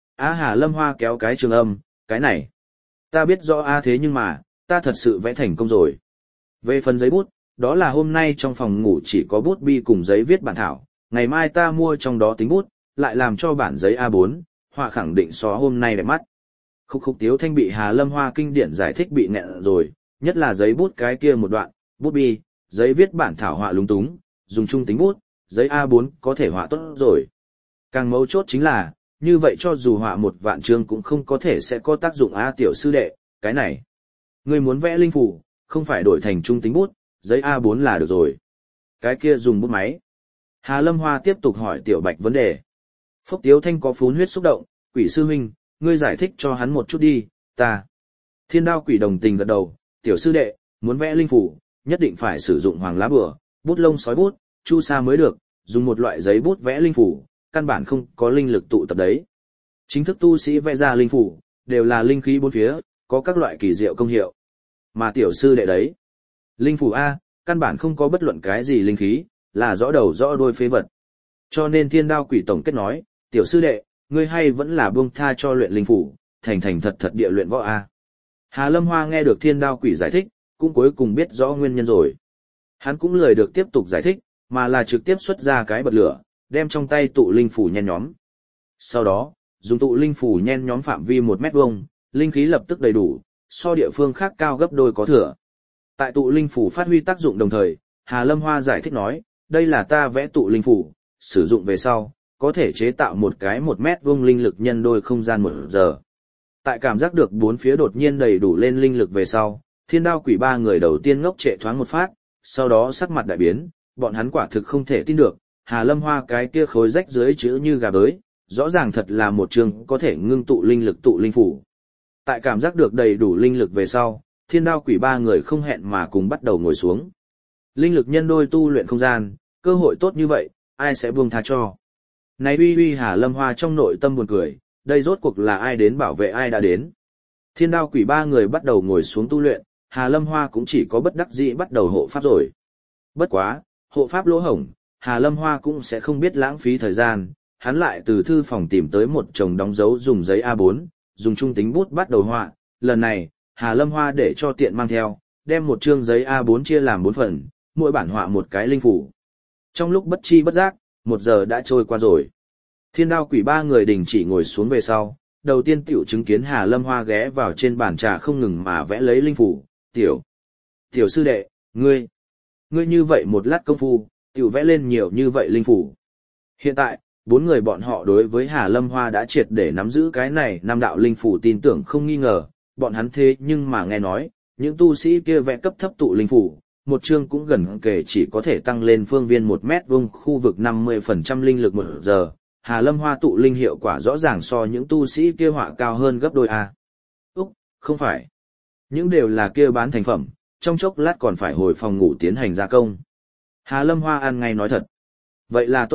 Hà Lâm Hoa kéo cái trường âm, cái này. Ta biết rõ thế nhưng mà, ta thật sự vẽ thành công rồi. Về phần giấy bút, đó là hôm nay trong phòng ngủ chỉ có bút bi cùng giấy viết bản thảo, ngày mai ta mua trong đó tính bút, lại làm cho bản giấy A4, họa khẳng định so hôm nay đẹp mắt. Khúc Tiếu Thanh bị Hà Lâm Hoa kinh điển giải thích bị nghẹn rồi, nhất là giấy bút cái kia một đoạn, bút bi, giấy viết bản thảo họa lúng túng, dùng chung tính bút, giấy A4 có thể họa tốt rồi. Càng mấu chốt chính là, như vậy cho dù họa 1.000 chương cũng không có thể sẽ có tác dụng tiểu sư đệ, cái này. Ngươi muốn vẽ linh phủ, không phải đổi thành chung tính bút, giấy A4 là được rồi. Cái kia dùng bút máy. Hà Lâm Hoa tiếp tục hỏi Tiểu Bạch vấn đề. Phúc Tiếu Thanh có phún huyết xúc động, Quỷ sư huynh, ngươi giải thích cho hắn một chút đi, ta. Thiên đao quỷ đồng tình gật đầu, tiểu sư đệ, muốn vẽ linh phủ, nhất định phải sử dụng hoàng lá bùa, bút lông sói bút, chu sa mới được, dùng một loại giấy bút vẽ linh phủ, căn bản không có linh lực tụ tập đấy. Chính thức tu sĩ vẽ ra linh phủ, đều là linh khí bốn phía, có các loại kỳ diệu công hiệu. Mà tiểu sư đệ đấy, linh phủ A, căn bản không có bất luận cái gì linh khí, là rõ đầu rõ đuôi phế vật. Cho nên thiên đao quỷ tổng kết nói, tiểu sư đệ, ngươi hay vẫn là buông tha cho luyện linh phủ, thành thành thật thật địa luyện võ A. Hà Lâm Hoa nghe được thiên đao quỷ giải thích, cũng cuối cùng biết rõ nguyên nhân rồi. Hắn cũng lười được tiếp tục giải thích, mà là trực tiếp xuất ra cái bật lửa, đem trong tay tụ linh phủ nhen nhóm. Sau đó, dùng tụ linh phủ nhen nhóm phạm vi 1 mét vuông, linh khí lập tức đầy đủ, so địa phương khác cao gấp đôi có thừa. Tại tụ linh phủ phát huy tác dụng đồng thời, Hà Lâm Hoa giải thích nói, đây là ta vẽ tụ linh phủ, sử dụng về sau, có thể chế tạo một cái 1 mét vuông linh lực nhân đôi không gian 1 giờ. Tại cảm giác được bốn phía đột nhiên đầy đủ lên linh lực về sau, thiên đao quỷ ba người đầu tiên ngốc trệ thoáng một phát, sau đó sắc mặt đại biến, bọn hắn quả thực không thể tin được, Hà Lâm Hoa cái kia khối rách dưới chữ như gà bới, rõ ràng thật là một chương có thể ngưng tụ linh lực tụ linh phủ. Tại cảm giác được đầy đủ linh lực về sau, thiên đao quỷ ba người không hẹn mà cùng bắt đầu ngồi xuống. Linh lực nhân đôi tu luyện không gian, cơ hội tốt như vậy, ai sẽ buông tha cho. Này uy uy Hà Lâm Hoa trong nội tâm buồn cười, đây rốt cuộc là ai đến bảo vệ ai đã đến. Thiên đao quỷ ba người bắt đầu ngồi xuống tu luyện, Hà Lâm Hoa cũng chỉ có bất đắc dĩ bắt đầu hộ pháp rồi. Bất quá, hộ pháp lỗ hổng, Hà Lâm Hoa cũng sẽ không biết lãng phí thời gian, hắn lại từ thư phòng tìm tới một chồng đóng dấu dùng giấy A4, dùng trung tính bút bắt đầu họa, lần này, Hà Lâm Hoa để cho tiện mang theo, đem một chương giấy A4 chia làm 4 phần, mỗi bản họa một cái linh phủ. Trong lúc bất chi bất giác, 1 giờ đã trôi qua rồi. Thiên đao quỷ ba người đình chỉ ngồi xuống về sau, đầu tiên tiểu chứng kiến Hà Lâm Hoa ghé vào trên bàn trà không ngừng mà vẽ lấy linh phủ, tiểu sư đệ, ngươi như vậy một lát công phu, tiểu vẽ lên nhiều như vậy linh phủ. Hiện tại, 4 người bọn họ đối với Hà Lâm Hoa đã triệt để nắm giữ cái này 5 đạo linh phủ tin tưởng không nghi ngờ, bọn hắn thế nhưng mà nghe nói, những tu sĩ kia vẽ cấp thấp tụ linh phủ, một chương cũng gần kể chỉ có thể tăng lên phương viên 1 mét vuông khu vực 50% linh lực 1 giờ. Hà Lâm Hoa tụ linh hiệu quả rõ ràng so những tu sĩ kia họa cao hơn gấp đôi a. Không phải. Những đều là kia bán thành phẩm, trong chốc lát còn phải hồi phòng ngủ tiến hành gia công. Hà Lâm Hoa ăn ngay nói thật. Vậy là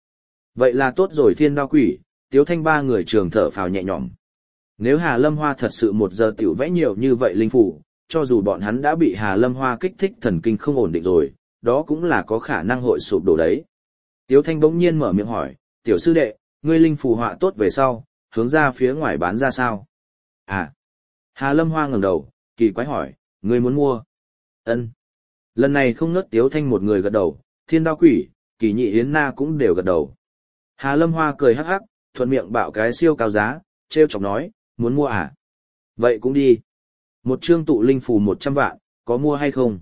tốt rồi thiên đao quỷ, Tiếu Thanh ba người trường thở phào nhẹ nhõm. Nếu Hà Lâm Hoa thật sự 1 giờ tiểu vẽ nhiều như vậy linh phủ, cho dù bọn hắn đã bị Hà Lâm Hoa kích thích thần kinh không ổn định rồi, đó cũng là có khả năng hội sụp đổ đấy. Tiếu Thanh bỗng nhiên mở miệng hỏi, tiểu sư đệ, ngươi linh phù họa tốt về sau, hướng ra phía ngoài bán ra sao? À. Hà Lâm Hoa ngẩng đầu, kỳ quái hỏi, ngươi muốn mua? Ân. Lần này không ngớt Tiếu Thanh một người gật đầu, thiên đao quỷ, Kỳ Nhị Yến Na cũng đều gật đầu. Hà Lâm Hoa cười hắc hắc, thuận miệng bạo cái siêu cao giá, trêu chọc nói, muốn mua à? Vậy cũng đi. Một chương tụ linh phù 100 vạn, có mua hay không?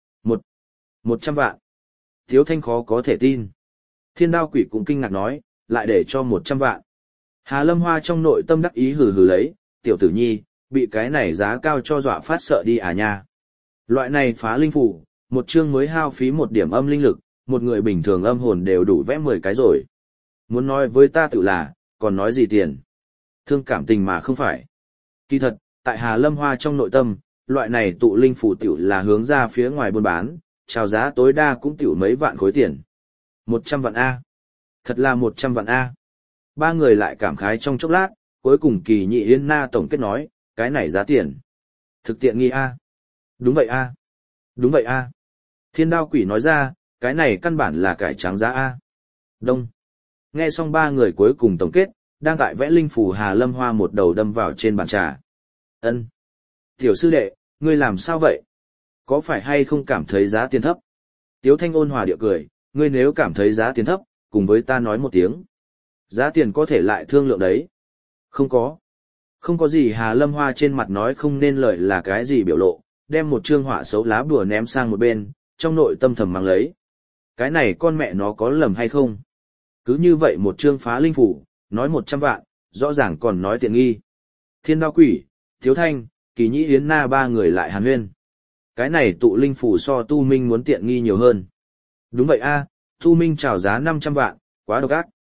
100 vạn. Tiếu Thanh khó có thể tin. Thiên đao quỷ cũng kinh ngạc nói, lại để cho 100 vạn. Hà Lâm Hoa trong nội tâm đắc ý hừ hừ lấy, tiểu tử nhi, bị cái này giá cao cho dọa phát sợ đi à nha. Loại này phá linh phủ, một chương mới hao phí 1 điểm âm linh lực, một người bình thường âm hồn đều đủ vẽ 10 cái rồi. Muốn nói với ta tự là, còn nói gì tiền. Thương cảm tình mà không phải. Kỳ thật, tại Hà Lâm Hoa trong nội tâm, loại này tụ linh phủ tiểu là hướng ra phía ngoài buôn bán, chào giá tối đa cũng tiểu mấy vạn khối tiền. 100 vạn A. Thật là 100 vạn A. Ba người lại cảm khái trong chốc lát, cuối cùng Kỳ Nhị Yến Na tổng kết nói, cái này giá tiền. Thực tiện nghi A. Đúng vậy A. Đúng vậy A. Thiên đao quỷ nói ra, cái này căn bản là cải trắng giá A. Đông. Nghe xong ba người cuối cùng tổng kết, đang tại vẽ linh phủ Hà Lâm Hoa một đầu đâm vào trên bàn trà. Ân. Tiểu sư đệ, ngươi làm sao vậy? Có phải hay không cảm thấy giá tiền thấp? Tiếu Thanh ôn hòa điệu cười, ngươi nếu cảm thấy giá tiền thấp, cùng với ta nói một tiếng. Giá tiền có thể lại thương lượng đấy. Không có. Không có gì Hà Lâm Hoa trên mặt nói không nên lời là cái gì biểu lộ, đem một chương họa xấu lá bùa ném sang một bên, trong nội tâm thầm mang lấy. Cái này con mẹ nó có lầm hay không? Cứ như vậy một chương phá linh phủ, nói 100 vạn, rõ ràng còn nói tiện nghi. Thiên đao quỷ, Tiếu Thanh, Kỳ Nhĩ Yến Na ba người lại hàn huyên. Cái này tụ linh phủ so tu minh muốn tiện nghi nhiều hơn. Đúng vậy a, tu minh chào giá 500 vạn, quá độc ác.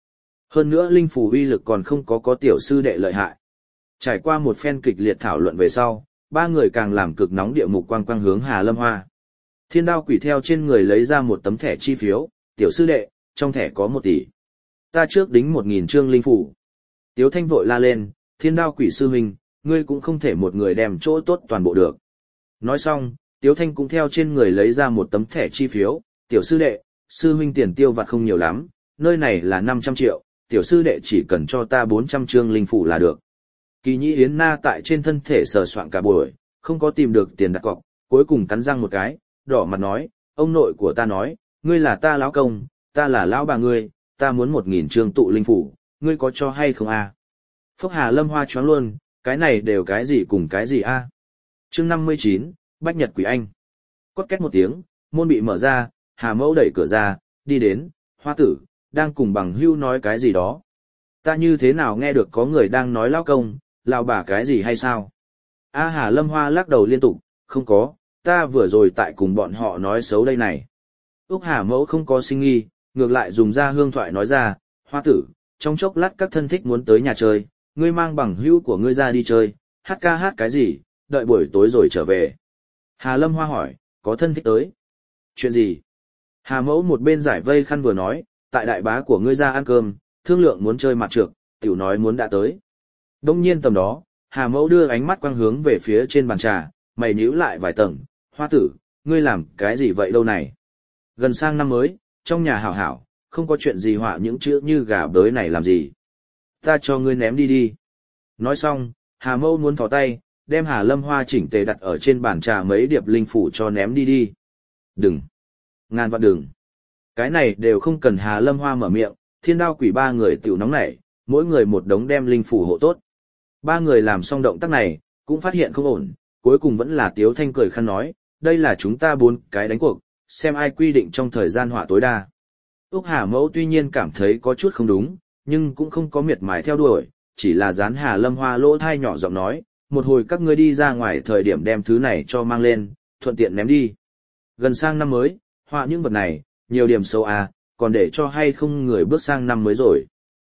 Hơn nữa linh phù uy lực còn không có tiểu sư đệ lợi hại. Trải qua một phen kịch liệt thảo luận về sau, ba người càng làm cực nóng địa mục quang quang hướng Hà Lâm Hoa. Thiên đao quỷ theo trên người lấy ra một tấm thẻ chi phiếu, tiểu sư đệ, trong thẻ có 1 tỷ. Ta trước đính 1.000 trương linh phủ. Tiếu Thanh vội la lên, thiên đao quỷ sư huynh, ngươi cũng không thể một người đem chỗ tốt toàn bộ được. Nói xong, Tiếu Thanh cũng theo trên người lấy ra một tấm thẻ chi phiếu, tiểu sư đệ, sư huynh tiền tiêu vặt không nhiều lắm, nơi này là 500 triệu, tiểu sư đệ chỉ cần cho ta 400 trương linh phủ là được. Kỳ Nhĩ Yến Na tại trên thân thể sờ soạn cả buổi, không có tìm được tiền đặt cọc, cuối cùng cắn răng một cái, đỏ mặt nói, ông nội của ta nói, ngươi là ta lão công, ta là lão bà ngươi, ta muốn 1.000 trương tụ linh phủ, ngươi có cho hay không a? Phúc Hà Lâm Hoa choáng luôn, cái này đều cái gì cùng cái gì a? Chương 59, Bách Nhật Quỷ Anh. Cốt két một tiếng, môn bị mở ra, Hà Mẫu đẩy cửa ra, đi đến, Hoa tử, đang cùng bằng hưu nói cái gì đó. Ta như thế nào nghe được có người đang nói lão công, lão bà cái gì hay sao? A Hà Lâm Hoa lắc đầu liên tục, không có, ta vừa rồi tại cùng bọn họ nói xấu đây này. Úc Hà Mẫu không có sinh nghi, ngược lại dùng ra hương thoại nói ra, Hoa tử, trong chốc lát các thân thích muốn tới nhà chơi, ngươi mang bằng hữu của ngươi ra đi chơi, hát ca hát cái gì, đợi buổi tối rồi trở về. Hà Lâm Hoa hỏi, có thân thích tới? Chuyện gì? Hà Mẫu một bên giải vây khăn vừa nói, tại đại bá của ngươi ra ăn cơm, thương lượng muốn chơi mặt trược, tiểu nói muốn đã tới. Đông nhiên tầm đó, Hà Mẫu đưa ánh mắt quang hướng về phía trên bàn trà, mày nhíu lại vài tầng, Hoa tử, ngươi làm cái gì vậy đâu này? Gần sang năm mới, trong nhà hảo hảo, không có chuyện gì họa những chữ như gà bới này làm gì. Ta cho ngươi ném đi đi. Nói xong, Hà Mẫu muốn thò tay, đem Hà Lâm Hoa chỉnh tề đặt ở trên bàn trà mấy điệp linh phủ cho ném đi đi. Đừng. Ngàn vạn đừng. Cái này đều không cần Hà Lâm Hoa mở miệng, thiên đao quỷ ba người tiểu nóng nảy, mỗi người một đống đem linh phủ hộ tốt. Ba người làm xong động tác này, cũng phát hiện không ổn, cuối cùng vẫn là Tiếu Thanh cười khăn nói, đây là chúng ta 4 cái đánh cuộc, xem ai quy định trong thời gian họa tối đa. Úc Hà Mẫu tuy nhiên cảm thấy có chút không đúng, nhưng cũng không có miệt mài theo đuổi, chỉ là dán Hà Lâm Hoa lỗ thai nhỏ giọng nói, một hồi các ngươi đi ra ngoài thời điểm đem thứ này cho mang lên, thuận tiện ném đi. Gần sang năm mới, họa những vật này, nhiều điểm xấu à, còn để cho hay không người bước sang năm mới rồi.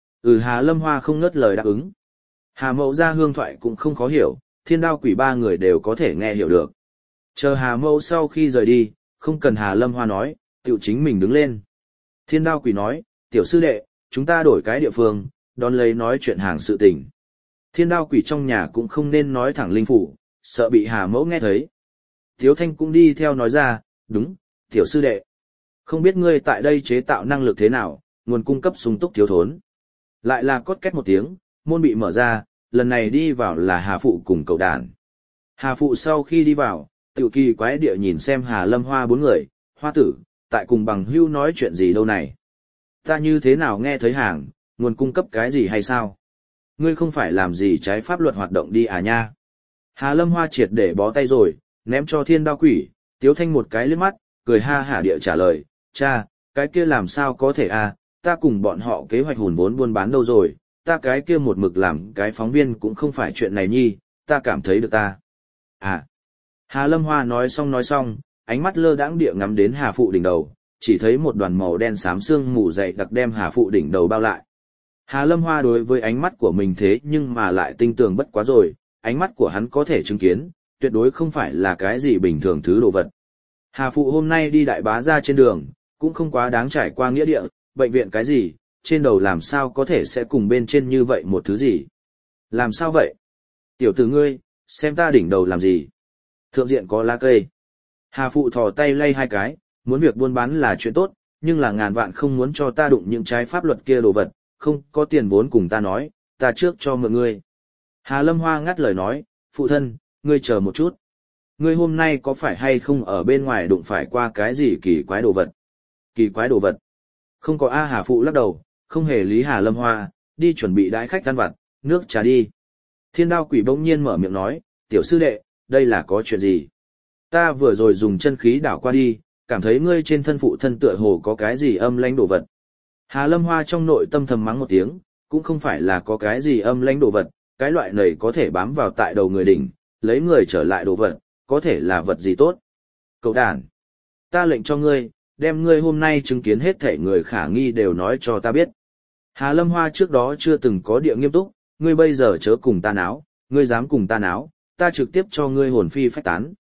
Hà Lâm Hoa không ngớt lời đáp ứng. Hà Mẫu ra hương thoại cũng không khó hiểu, thiên đao quỷ ba người đều có thể nghe hiểu được. Chờ Hà Mẫu sau khi rời đi, không cần Hà Lâm Hoa nói, tiểu chính mình đứng lên. Thiên đao quỷ nói, tiểu sư đệ, chúng ta đổi cái địa phương, đón lấy nói chuyện hàng sự tình. Thiên đao quỷ trong nhà cũng không nên nói thẳng linh phủ, sợ bị Hà Mẫu nghe thấy. Tiếu Thanh cũng đi theo nói ra, đúng, tiểu sư đệ. Không biết ngươi tại đây chế tạo năng lực thế nào, nguồn cung cấp sung túc thiếu thốn. Lại là cốt két một tiếng, môn bị mở ra, lần này đi vào là Hà Phụ cùng cậu đàn. Hà Phụ sau khi đi vào, tiểu kỳ quái địa nhìn xem Hà Lâm Hoa 4 người, Hoa tử, tại cùng bằng hưu nói chuyện gì đâu này. Ta như thế nào nghe thấy hàng, nguồn cung cấp cái gì hay sao? Ngươi không phải làm gì trái pháp luật hoạt động đi à nha? Hà Lâm Hoa triệt để bó tay rồi, ném cho thiên đao quỷ, Tiếu Thanh một cái liếc mắt, cười ha hả địa trả lời, cha, cái kia làm sao có thể à, ta cùng bọn họ kế hoạch hùn vốn buôn bán đâu rồi, ta cái kia một mực làm cái phóng viên cũng không phải chuyện này nhi, ta cảm thấy được ta. À. Hà Lâm Hoa nói xong, ánh mắt lơ đãng địa ngắm đến Hà Phụ đỉnh đầu, chỉ thấy một đoàn màu đen xám xương mù dày đặc đem Hà Phụ đỉnh đầu bao lại. Hà Lâm Hoa đối với ánh mắt của mình thế nhưng mà lại tinh tường bất quá rồi, ánh mắt của hắn có thể chứng kiến, tuyệt đối không phải là cái gì bình thường thứ đồ vật. Hà Phụ hôm nay đi đại bá ra trên đường, cũng không quá đáng trải qua nghĩa địa, bệnh viện cái gì, trên đầu làm sao có thể sẽ cùng bên trên như vậy một thứ gì. Làm sao vậy? Tiểu tử ngươi, xem ta đỉnh đầu làm gì? Thượng diện có lá cây. Hà Phụ thò tay lay 2 cái, muốn việc buôn bán là chuyện tốt, nhưng là ngàn vạn không muốn cho ta đụng những trái pháp luật kia đồ vật, không có tiền vốn cùng ta nói, ta trước cho mượn ngươi. Hà Lâm Hoa ngắt lời nói, phụ thân, ngươi chờ một chút. Ngươi hôm nay có phải hay không ở bên ngoài đụng phải qua cái gì kỳ quái đồ vật? Kỳ quái đồ vật? Không có A. Hà Phụ lắc đầu, không hề lý Hà Lâm Hoa, đi chuẩn bị đãi khách ăn vặt, nước trà đi. Thiên đao quỷ bỗng nhiên mở miệng nói, tiểu sư đệ, đây là có chuyện gì? Ta vừa rồi dùng chân khí đảo qua đi, cảm thấy ngươi trên thân phụ thân tựa hồ có cái gì âm lãnh đồ vật. Hà Lâm Hoa trong nội tâm thầm mắng một tiếng, cũng không phải là có cái gì âm lãnh đồ vật, cái loại này có thể bám vào tại đầu người đỉnh, lấy người trở lại đồ vật, có thể là vật gì tốt. Cậu đàn, ta lệnh cho ngươi, đem ngươi hôm nay chứng kiến hết thể người khả nghi đều nói cho ta biết. Hà Lâm Hoa trước đó chưa từng có địa nghiêm túc, ngươi bây giờ chớ cùng ta náo, ngươi dám cùng ta náo, ta trực tiếp cho ngươi hồn phi phách tán.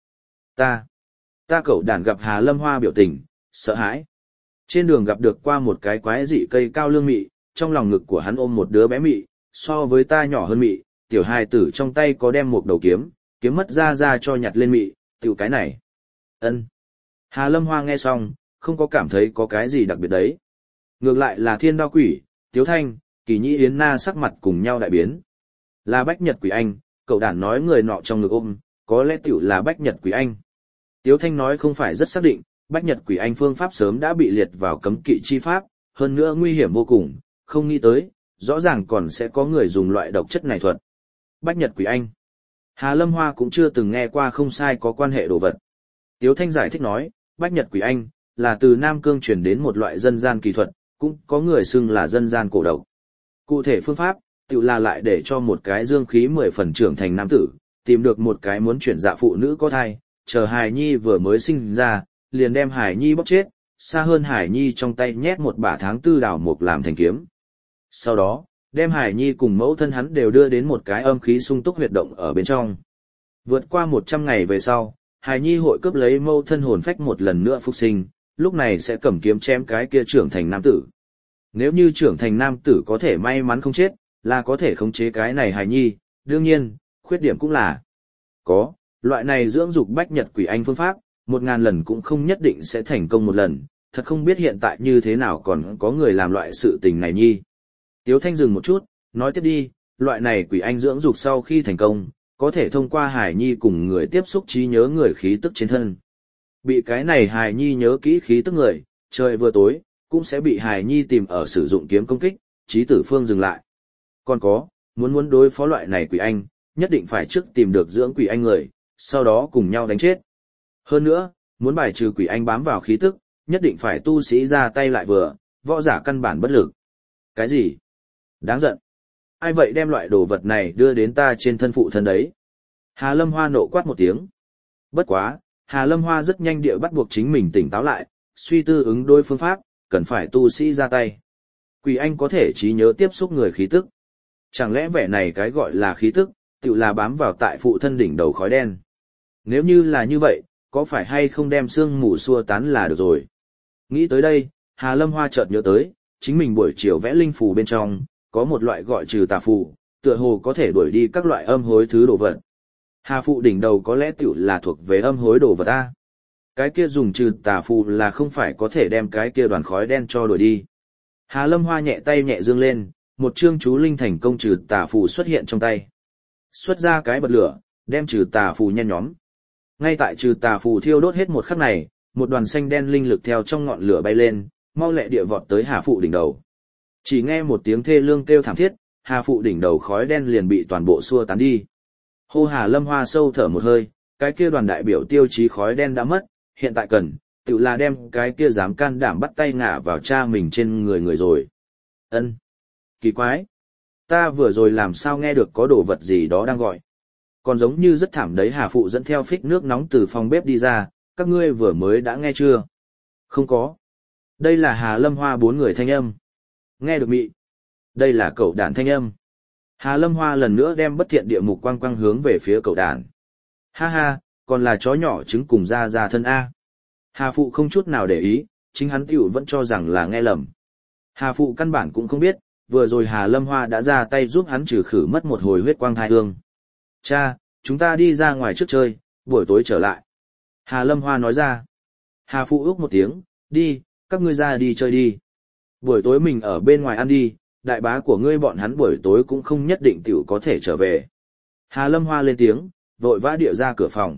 Ta cậu đàn gặp Hà Lâm Hoa biểu tình, sợ hãi. Trên đường gặp được qua một cái quái dị cây cao lương mị, trong lòng ngực của hắn ôm một đứa bé mị, so với ta nhỏ hơn mị, tiểu hài tử trong tay có đem một đầu kiếm, kiếm mất ra cho nhặt lên mị, tiểu cái này. Ân. Hà Lâm Hoa nghe xong, không có cảm thấy có cái gì đặc biệt đấy. Ngược lại là Thiên Đao Quỷ, Tiếu Thanh, Kỳ Nhĩ Yến Na sắc mặt cùng nhau đại biến. Là Bách Nhật Quỷ Anh, cậu đàn nói người nọ trong ngực ôm, có lẽ tiểu là Bách Nhật Quỷ Anh. Tiếu Thanh nói không phải rất xác định, Bách Nhật Quỷ Anh phương pháp sớm đã bị liệt vào cấm kỵ chi pháp, hơn nữa nguy hiểm vô cùng, không nghĩ tới, rõ ràng còn sẽ có người dùng loại độc chất này thuật. Bách Nhật Quỷ Anh. Hà Lâm Hoa cũng chưa từng nghe qua không sai có quan hệ đồ vật. Tiếu Thanh giải thích nói, Bách Nhật Quỷ Anh là từ Nam Cương truyền đến một loại dân gian kỳ thuật, cũng có người xưng là dân gian cổ độc. Cụ thể phương pháp, tự là lại để cho một cái dương khí 10 phần trưởng thành nam tử, tìm được một cái muốn chuyển dạ phụ nữ có thai, chờ hài nhi vừa mới sinh ra, liền đem hài nhi bóc chết, xa hơn hài nhi trong tay nhét một bả tháng tư đào mục làm thành kiếm. Sau đó, đem hài nhi cùng mẫu thân hắn đều đưa đến một cái âm khí sung túc huyệt động ở bên trong. Vượt qua 100 ngày về sau, hài nhi hội cướp lấy mẫu thân hồn phách một lần nữa phục sinh, lúc này sẽ cầm kiếm chém cái kia trưởng thành nam tử. Nếu như trưởng thành nam tử có thể may mắn không chết, là có thể khống chế cái này hài nhi, đương nhiên, khuyết điểm cũng là có, loại này dưỡng dục Bách Nhật Quỷ Anh phương pháp, 1000 lần cũng không nhất định sẽ thành công một lần, thật không biết hiện tại như thế nào còn có người làm loại sự tình này nhi. Tiếu Thanh dừng một chút, nói tiếp đi, loại này Quỷ Anh dưỡng dục sau khi thành công, có thể thông qua hài nhi cùng người tiếp xúc trí nhớ người khí tức trên thân. Bị cái này hài nhi nhớ kỹ khí tức người, trời vừa tối, cũng sẽ bị hài nhi tìm ở sử dụng kiếm công kích, chí tử phương dừng lại. Còn có, muốn đối phó loại này Quỷ Anh, nhất định phải trước tìm được dưỡng Quỷ Anh người, sau đó cùng nhau đánh chết. Hơn nữa, muốn bài trừ Quỷ Anh bám vào khí tức, nhất định phải tu sĩ ra tay lại vừa, võ giả căn bản bất lực. Cái gì? Đáng giận. Ai vậy đem loại đồ vật này đưa đến ta trên thân phụ thân đấy? Hà Lâm Hoa nộ quát một tiếng. Bất quá, Hà Lâm Hoa rất nhanh địa bắt buộc chính mình tỉnh táo lại, suy tư ứng đối phương pháp, cần phải tu sĩ ra tay. Quỷ Anh có thể trí nhớ tiếp xúc người khí tức. Chẳng lẽ vẻ này cái gọi là khí tức, tự là bám vào tại phụ thân đỉnh đầu khói đen. Nếu như là như vậy, có phải hay không đem sương mù xua tán là được rồi. Nghĩ tới đây, Hà Lâm Hoa chợt nhớ tới, chính mình buổi chiều vẽ linh phù bên trong, có một loại gọi trừ tà phù, tựa hồ có thể đuổi đi các loại âm hối thứ đồ vật. Hà phụ đỉnh đầu có lẽ tiểu là thuộc về âm hối đồ vật a. Cái kia dùng trừ tà phù là không phải có thể đem cái kia đoàn khói đen cho đuổi đi. Hà Lâm Hoa nhẹ tay nhẹ dương lên, một chương chú linh thành công trừ tà phù xuất hiện trong tay. Xuất ra cái bật lửa, đem trừ tà phù nhen nhóm. Ngay tại trừ tà phù thiêu đốt hết một khắc này, một đoàn xanh đen linh lực theo trong ngọn lửa bay lên, mau lẹ địa vọt tới Hà phụ đỉnh đầu. Chỉ nghe một tiếng thê lương kêu thảm thiết, Hà phụ đỉnh đầu khói đen liền bị toàn bộ xua tán đi. Hô Hà Lâm Hoa sâu thở một hơi, cái kia đoàn đại biểu tiêu chí khói đen đã mất, hiện tại cần, tự là đem cái kia dám can đảm bắt tay ngả vào cha mình trên người rồi. Ân, kỳ quái, ta vừa rồi làm sao nghe được có đồ vật gì đó đang gọi. Còn giống như rất thảm đấy. Hà phụ dẫn theo phích nước nóng từ phòng bếp đi ra, các ngươi vừa mới đã nghe chưa? Không có. Đây là Hà Lâm Hoa 4 người thanh âm. Nghe được mị. Đây là cậu đàn thanh âm. Hà Lâm Hoa lần nữa đem bất thiện địa mục quang quang hướng về phía cậu đàn. Ha ha, còn là chó nhỏ trứng cùng ra thân A. Hà phụ không chút nào để ý, chính hắn tiểu vẫn cho rằng là nghe lầm. Hà phụ căn bản cũng không biết, vừa rồi Hà Lâm Hoa đã ra tay giúp hắn trừ khử mất một hồi huyết quang thai hương. Cha, chúng ta đi ra ngoài trước chơi, buổi tối trở lại. Hà Lâm Hoa nói ra. Hà phụ ước một tiếng, đi, các ngươi ra đi chơi đi. Buổi tối mình ở bên ngoài ăn đi, đại bá của ngươi bọn hắn buổi tối cũng không nhất định tiểu có thể trở về. Hà Lâm Hoa lên tiếng, vội vã điệu ra cửa phòng.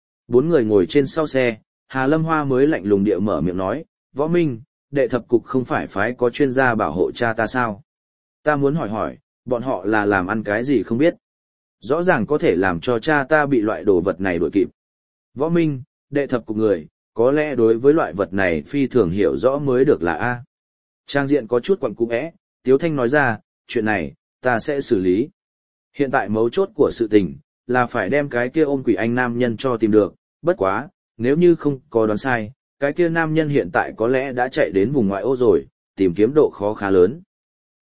4 người ngồi trên sau xe, Hà Lâm Hoa mới lạnh lùng điệu mở miệng nói, Võ Minh, đệ thập cục không phải phái có chuyên gia bảo hộ cha ta sao? Ta muốn hỏi, bọn họ là làm ăn cái gì không biết. Rõ ràng có thể làm cho cha ta bị loại đồ vật này đuổi kịp. Võ Minh, đệ thập cục người, có lẽ đối với loại vật này phi thường hiểu rõ mới được là A. Trang diện có chút quặn cũ é, Tiếu Thanh nói ra, chuyện này, ta sẽ xử lý. Hiện tại mấu chốt của sự tình, là phải đem cái kia ôm Quỷ Anh nam nhân cho tìm được, bất quá, nếu như không có đoán sai, cái kia nam nhân hiện tại có lẽ đã chạy đến vùng ngoại ô rồi, tìm kiếm độ khó khá lớn.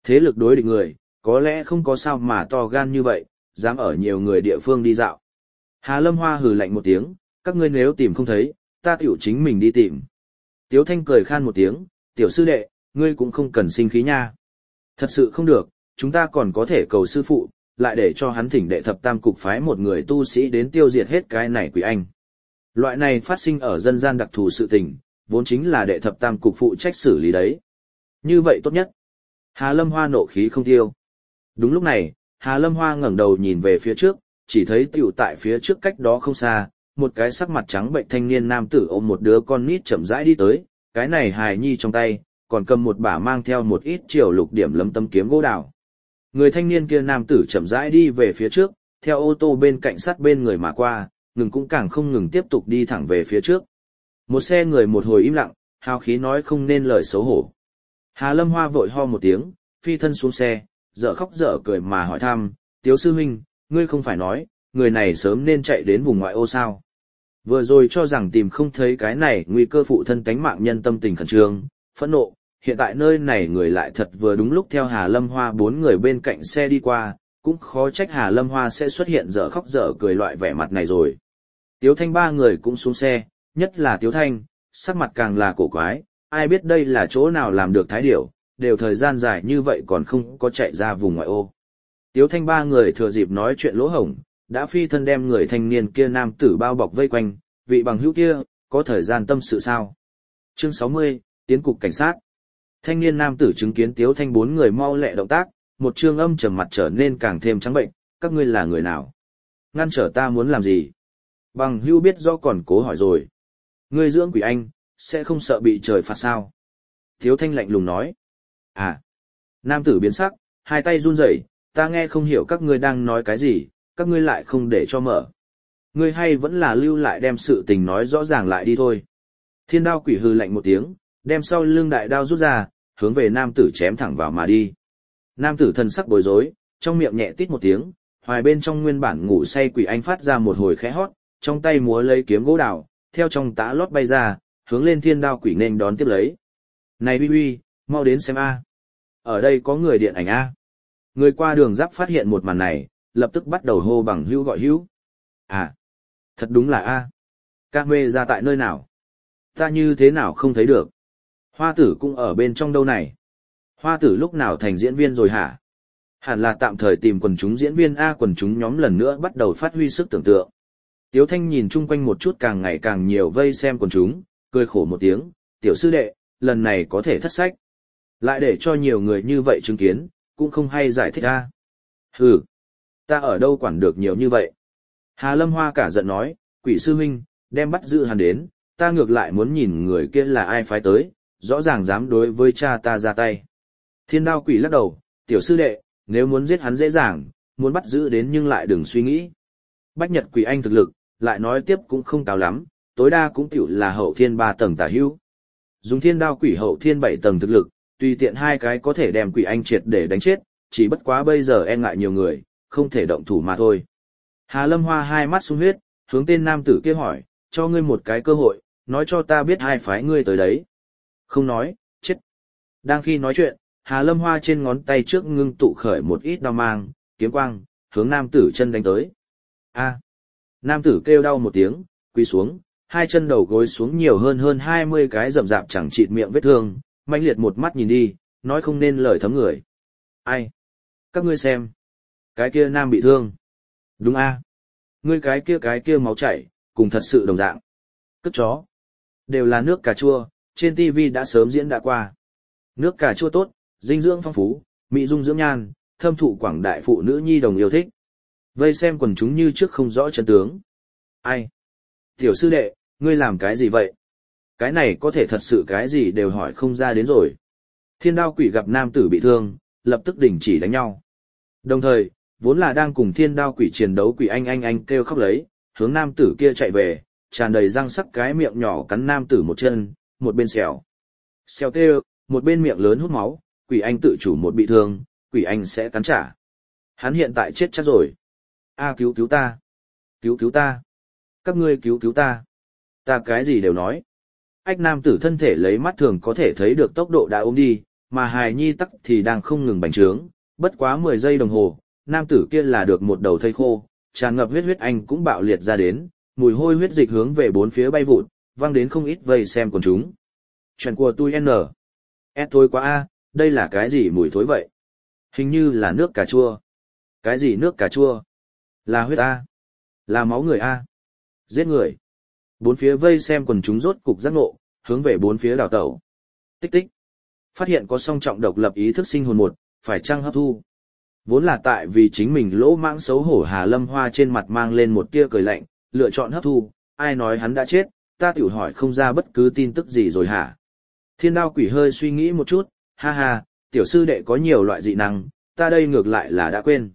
Thế lực đối địch người, có lẽ không có sao mà to gan như vậy, dám ở nhiều người địa phương đi dạo. Hà Lâm Hoa hừ lạnh một tiếng, các ngươi nếu tìm không thấy, ta tiểu chính mình đi tìm. Tiếu Thanh cười khan một tiếng, tiểu sư đệ, ngươi cũng không cần sinh khí nha. Thật sự không được, chúng ta còn có thể cầu sư phụ, lại để cho hắn thỉnh đệ thập tam cục phái một người tu sĩ đến tiêu diệt hết cái này quỷ anh. Loại này phát sinh ở dân gian đặc thù sự tình, vốn chính là đệ thập tam cục phụ trách xử lý đấy. Như vậy tốt nhất. Hà Lâm Hoa nộ khí không tiêu. Đúng lúc này, Hà Lâm Hoa ngẩng đầu nhìn về phía trước, chỉ thấy tiểu tại phía trước cách đó không xa, một cái sắc mặt trắng bệnh thanh niên nam tử ôm một đứa con nít chậm rãi đi tới, cái này hài nhi trong tay, còn cầm một bả mang theo một ít triều lục điểm lấm tấm kiếm gỗ đào. Người thanh niên kia nam tử chậm rãi đi về phía trước, theo ô tô bên cạnh sát bên người mà qua, ngừng cũng càng không ngừng tiếp tục đi thẳng về phía trước. Một xe người một hồi im lặng, hào khí nói không nên lời xấu hổ. Hà Lâm Hoa vội ho một tiếng, phi thân xuống xe, dở khóc dở cười mà hỏi thăm, Tiếu sư huynh, ngươi không phải nói, người này sớm nên chạy đến vùng ngoại ô sao? Vừa rồi cho rằng tìm không thấy cái này nguy cơ phụ thân tánh mạng nhân tâm tình khẩn trương, phẫn nộ, hiện tại nơi này người lại thật vừa đúng lúc theo Hà Lâm Hoa 4 người bên cạnh xe đi qua, cũng khó trách Hà Lâm Hoa sẽ xuất hiện dở khóc dở cười loại vẻ mặt này rồi. Tiếu Thanh 3 người cũng xuống xe, nhất là Tiếu Thanh, sắc mặt càng là cổ quái, ai biết đây là chỗ nào làm được thái điểu, đều thời gian dài như vậy còn không có chạy ra vùng ngoại ô. Tiếu Thanh 3 người thừa dịp nói chuyện lỗ hổng, đã phi thân đem người thanh niên kia nam tử bao bọc vây quanh, vị bằng hữu kia, có thời gian tâm sự sao? Chương 60, tiến cục cảnh sát. Thanh niên nam tử chứng kiến Tiếu Thanh 4 người mau lẹ động tác, một trương âm trầm mặt trở nên càng thêm trắng bệnh, các ngươi là người nào? Ngăn trở ta muốn làm gì? Bằng hữu biết do còn cố hỏi rồi. Ngươi dưỡng quỷ anh, sẽ không sợ bị trời phạt sao? Tiếu Thanh lạnh lùng nói. À. Nam tử biến sắc, hai tay run rẩy, ta nghe không hiểu các ngươi đang nói cái gì, các ngươi lại không để cho mở. Ngươi hay vẫn là lưu lại đem sự tình nói rõ ràng lại đi thôi. Thiên đao quỷ hư lạnh một tiếng, đem sau lưng đại đao rút ra, hướng về nam tử chém thẳng vào mà đi. Nam tử thân sắc bối rối, trong miệng nhẹ tít một tiếng, hoài bên trong nguyên bản ngủ say quỷ anh phát ra một hồi khẽ hót, trong tay múa lấy kiếm gỗ đào, theo trong tã lót bay ra, hướng lên thiên đao quỷ nên đón tiếp lấy. Này uy uy, mau đến xem a. Ở đây có người điện ảnh a. Người qua đường giáp phát hiện một màn này, lập tức bắt đầu hô bằng hữu gọi hữu. À, thật đúng là a. Các mê ra tại nơi nào? Ta như thế nào không thấy được? Hoa tử cũng ở bên trong đâu này? Hoa tử lúc nào thành diễn viên rồi hả? Hẳn là tạm thời tìm quần chúng diễn viên A, quần chúng nhóm lần nữa bắt đầu phát huy sức tưởng tượng. Tiếu Thanh nhìn chung quanh một chút, càng ngày càng nhiều vây xem quần chúng, cười khổ một tiếng, tiểu sư đệ, lần này có thể thất sách. Lại để cho nhiều người như vậy chứng kiến, cũng không hay giải thích A. Hừ, ta ở đâu quản được nhiều như vậy? Hà Lâm Hoa cả giận nói, quỷ sư huynh, đem bắt giữ hắn đến, ta ngược lại muốn nhìn người kia là ai phái tới, rõ ràng dám đối với cha ta ra tay. Thiên đao quỷ lắc đầu, tiểu sư đệ, nếu muốn giết hắn dễ dàng, muốn bắt giữ đến nhưng lại đừng suy nghĩ. Bách Nhật quỷ anh thực lực, lại nói tiếp cũng không cao lắm, tối đa cũng tiểu là hậu thiên 3 tầng tả hữu. Dùng thiên đao quỷ hậu thiên 7 tầng thực lực, tùy tiện hai cái có thể đem quỷ anh triệt để đánh chết, chỉ bất quá bây giờ e ngại nhiều người, không thể động thủ mà thôi. Hà Lâm Hoa hai mắt sung huyết, hướng tên nam tử kia hỏi, cho ngươi một cái cơ hội, nói cho ta biết hai phái ngươi tới đấy. Không nói, chết. Đang khi nói chuyện, Hà Lâm Hoa trên ngón tay trước ngưng tụ khởi một ít đao mang, kiếm quang, hướng nam tử chân đánh tới. A. Nam tử kêu đau một tiếng, quỳ xuống, hai chân đầu gối xuống nhiều hơn 20 cái rậm rạp chẳng chịt miệng vết thương, mãnh liệt một mắt nhìn đi, nói không nên lời thấm người. Ai? Các ngươi xem. Cái kia nam bị thương. Đúng a. Ngươi cái kia máu chảy, cùng thật sự đồng dạng. Cất chó. Đều là nước cà chua, trên TV đã sớm diễn đã qua. Nước cà chua tốt, dinh dưỡng phong phú, mỹ dung dưỡng nhan, thâm thụ quảng đại phụ nữ nhi đồng yêu thích. Vây xem quần chúng như trước không rõ chân tướng. Ai? Tiểu sư đệ, ngươi làm cái gì vậy? Cái này có thể thật sự cái gì đều hỏi không ra đến rồi. Thiên đao quỷ gặp nam tử bị thương, lập tức đình chỉ đánh nhau. Đồng thời, vốn là đang cùng thiên đao quỷ chiến đấu quỷ anh kêu khóc lấy, hướng nam tử kia chạy về, tràn đầy răng sắc cái miệng nhỏ cắn nam tử một chân, một bên xèo. Xèo kêu, một bên miệng lớn hút máu, quỷ anh tự chủ một bị thương, quỷ anh sẽ cắn trả. Hắn hiện tại chết chắc rồi. A, cứu cứu ta. Cứu cứu ta. Các ngươi cứu cứu ta. Ta cái gì đều nói. Ách nam tử thân thể lấy mắt thường có thể thấy được tốc độ đã ôm đi, Mà hài nhi tắc thì đang không ngừng bành trướng, bất quá 10 giây đồng hồ, nam tử kia là được một đầu thây khô, tràn ngập huyết anh cũng bạo liệt ra đến, mùi hôi huyết dịch hướng về bốn phía bay vụt, vang đến không ít vây xem quần chúng. Chuyện của tôi N. S thôi quá a, đây là cái gì mùi thối vậy? Hình như là nước cà chua. Cái gì nước cà chua? Là huyết a? Là máu người a? Giết người. Bốn phía vây xem quần chúng rốt cục giác ngộ, hướng về bốn phía đào tẩu. Tích tích. Phát hiện có song trọng độc lập ý thức sinh hồn một, phải chăng hấp thu? Vốn là tại vì chính mình lỗ mãng xấu hổ Hà Lâm Hoa trên mặt mang lên một tia cười lạnh, lựa chọn hấp thu, ai nói hắn đã chết, ta tiểu hỏi không ra bất cứ tin tức gì rồi hả? Thiên đao quỷ hơi suy nghĩ một chút, ha ha, tiểu sư đệ có nhiều loại dị năng, ta đây ngược lại là đã quên.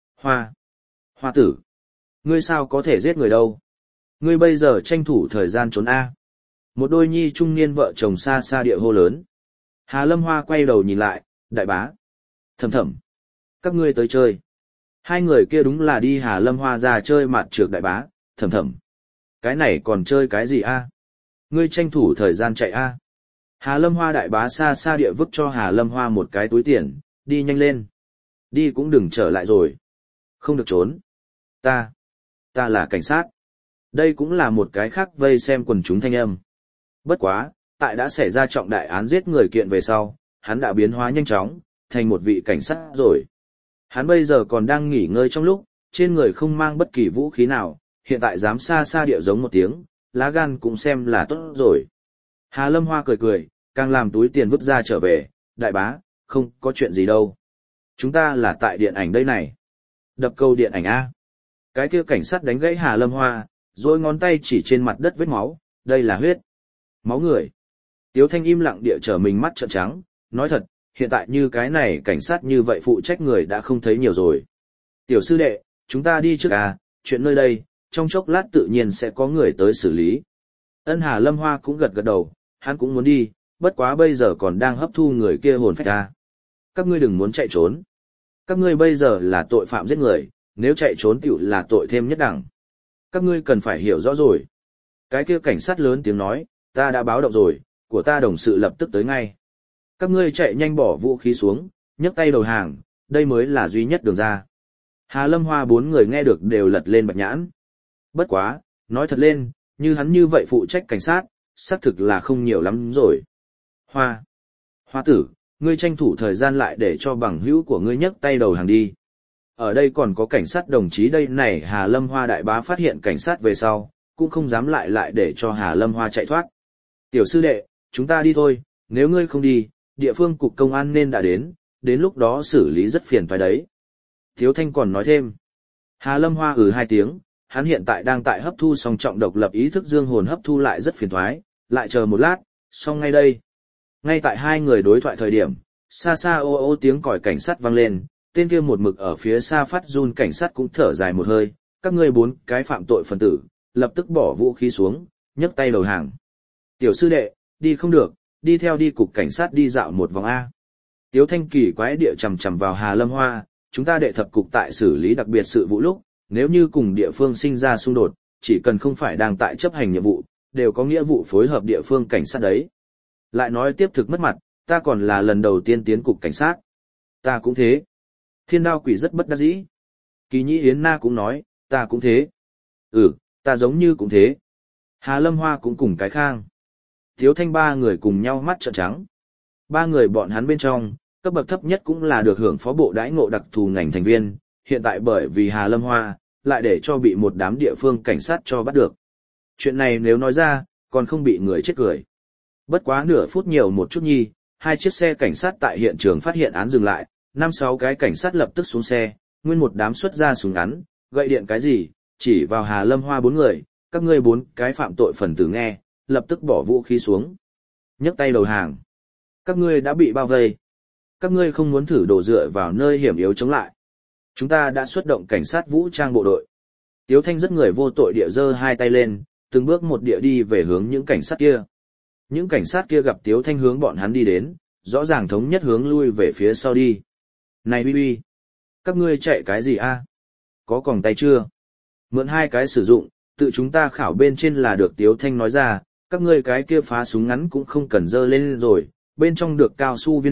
Hoa tử, ngươi sao có thể giết người đâu? Ngươi bây giờ tranh thủ thời gian trốn A. Một đôi nhi trung niên vợ chồng xa xa địa hô lớn. Hà Lâm Hoa quay đầu nhìn lại, đại bá. Thầm thầm. Các ngươi tới chơi. Hai người kia đúng là đi Hà Lâm Hoa ra chơi mặt trược đại bá, thầm thầm. Cái này còn chơi cái gì a? Ngươi tranh thủ thời gian chạy a. Hà Lâm Hoa đại bá xa xa địa vứt cho Hà Lâm Hoa một cái túi tiền, đi nhanh lên. Đi cũng đừng trở lại rồi. Không được trốn. Ta là cảnh sát. Đây cũng là một cái khác vây xem quần chúng thanh âm. Bất quá, tại đã xảy ra trọng đại án giết người kiện về sau, hắn đã biến hóa nhanh chóng, thành một vị cảnh sát rồi. Hắn bây giờ còn đang nghỉ ngơi trong lúc, trên người không mang bất kỳ vũ khí nào, hiện tại dám xa xa địa giống một tiếng, lá gan cũng xem là tốt rồi. Hà Lâm Hoa cười cười, càng làm túi tiền vứt ra trở về, đại bá, không có chuyện gì đâu. Chúng ta là tại điện ảnh đây này. Đập câu điện ảnh A. Cái kia cảnh sát đánh gãy Hà Lâm Hoa, rồi ngón tay chỉ trên mặt đất vết máu, đây là huyết. Máu người. Tiếu Thanh im lặng địa trở mình mắt trợn trắng, nói thật, hiện tại như cái này cảnh sát như vậy phụ trách người đã không thấy nhiều rồi. Tiểu sư đệ, chúng ta đi trước à, chuyện nơi đây, trong chốc lát tự nhiên sẽ có người tới xử lý. Ân Hà Lâm Hoa cũng gật gật đầu, hắn cũng muốn đi, bất quá bây giờ còn đang hấp thu người kia hồn phách à. Các ngươi đừng muốn chạy trốn. Các ngươi bây giờ là tội phạm giết người, nếu chạy trốn tiểu là tội thêm nhất đẳng. Các ngươi cần phải hiểu rõ rồi. Cái kia cảnh sát lớn tiếng nói, ta đã báo động rồi, của ta đồng sự lập tức tới ngay. Các ngươi chạy nhanh bỏ vũ khí xuống, nhấc tay đầu hàng, đây mới là duy nhất đường ra. Hà Lâm Hoa bốn người nghe được đều lật lên bạch nhãn. Bất quá, nói thật lên, như hắn như vậy phụ trách cảnh sát, xác thực là không nhiều lắm rồi. Hoa tử, ngươi tranh thủ thời gian lại để cho bằng hữu của ngươi nhấc tay đầu hàng đi. Ở đây còn có cảnh sát đồng chí đây này. Hà Lâm Hoa đại bá phát hiện cảnh sát về sau, cũng không dám lại để cho Hà Lâm Hoa chạy thoát. Tiểu sư đệ, chúng ta đi thôi, nếu ngươi không đi, địa phương cục công an nên đã đến lúc đó xử lý rất phiền toái đấy. Tiếu Thanh còn nói thêm. Hà Lâm Hoa hai tiếng, hắn hiện tại đang tại hấp thu song trọng độc lập ý thức dương hồn hấp thu lại rất phiền toái, lại chờ một lát, xong ngay đây. Ngay tại hai người đối thoại thời điểm, xa xa ô ô tiếng còi cảnh sát vang lên, tên kia một mực ở phía xa phát run cảnh sát cũng thở dài một hơi, các ngươi bốn cái phạm tội phần tử, lập tức bỏ vũ khí xuống, nhấc tay đầu hàng. Tiểu sư đệ, đi không được, đi theo đi cục cảnh sát đi dạo một vòng A. Tiếu Thanh kỳ quái địa chầm chầm vào Hà Lâm Hoa, chúng ta đệ thập cục tại xử lý đặc biệt sự vụ lúc, nếu như cùng địa phương sinh ra xung đột, chỉ cần không phải đang tại chấp hành nhiệm vụ, đều có nghĩa vụ phối hợp địa phương cảnh sát đấy. Lại nói tiếp thực mất mặt, ta còn là lần đầu tiên tiến cục cảnh sát. Ta cũng thế. Thiên đao quỷ rất bất đắc dĩ. Kỳ Nhĩ Yến Na cũng nói, ta cũng thế. Ta giống như cũng thế. Hà Lâm Hoa cũng cùng cái khang. Tiếu Thanh ba người cùng nhau mắt trợn trắng. Ba người bọn hắn bên trong, cấp bậc thấp nhất cũng là được hưởng phó bộ đãi ngộ đặc thù ngành thành viên, hiện tại bởi vì Hà Lâm Hoa, lại để cho bị một đám địa phương cảnh sát cho bắt được. Chuyện này nếu nói ra, còn không bị người chết cười. Bất quá nửa phút nhiều một chút nhi, hai chiếc xe cảnh sát tại hiện trường phát hiện án dừng lại, 5-6 cái cảnh sát lập tức xuống xe, nguyên một đám xuất ra súng ngắn, gậy điện cái gì, chỉ vào Hà Lâm Hoa bốn người, các ngươi bốn cái phạm tội phần tử nghe, lập tức bỏ vũ khí xuống. Nhấc tay đầu hàng. Các ngươi đã bị bao vây. Các ngươi không muốn thử đổ dựa vào nơi hiểm yếu chống lại. Chúng ta đã xuất động cảnh sát vũ trang bộ đội. Tiếu Thanh rất người vô tội địa giơ hai tay lên, từng bước một địa đi về hướng những cảnh sát kia. Những cảnh sát kia gặp Tiếu Thanh hướng bọn hắn đi đến, rõ ràng thống nhất hướng lui về phía sau đi. Này Bi, các ngươi chạy cái gì a? Có còng tay chưa? Mượn hai cái sử dụng, tự chúng ta khảo bên trên là được. Tiếu Thanh nói ra, các ngươi cái kia phá súng ngắn cũng không cần dơ lên rồi, bên trong được cao su viên đạn,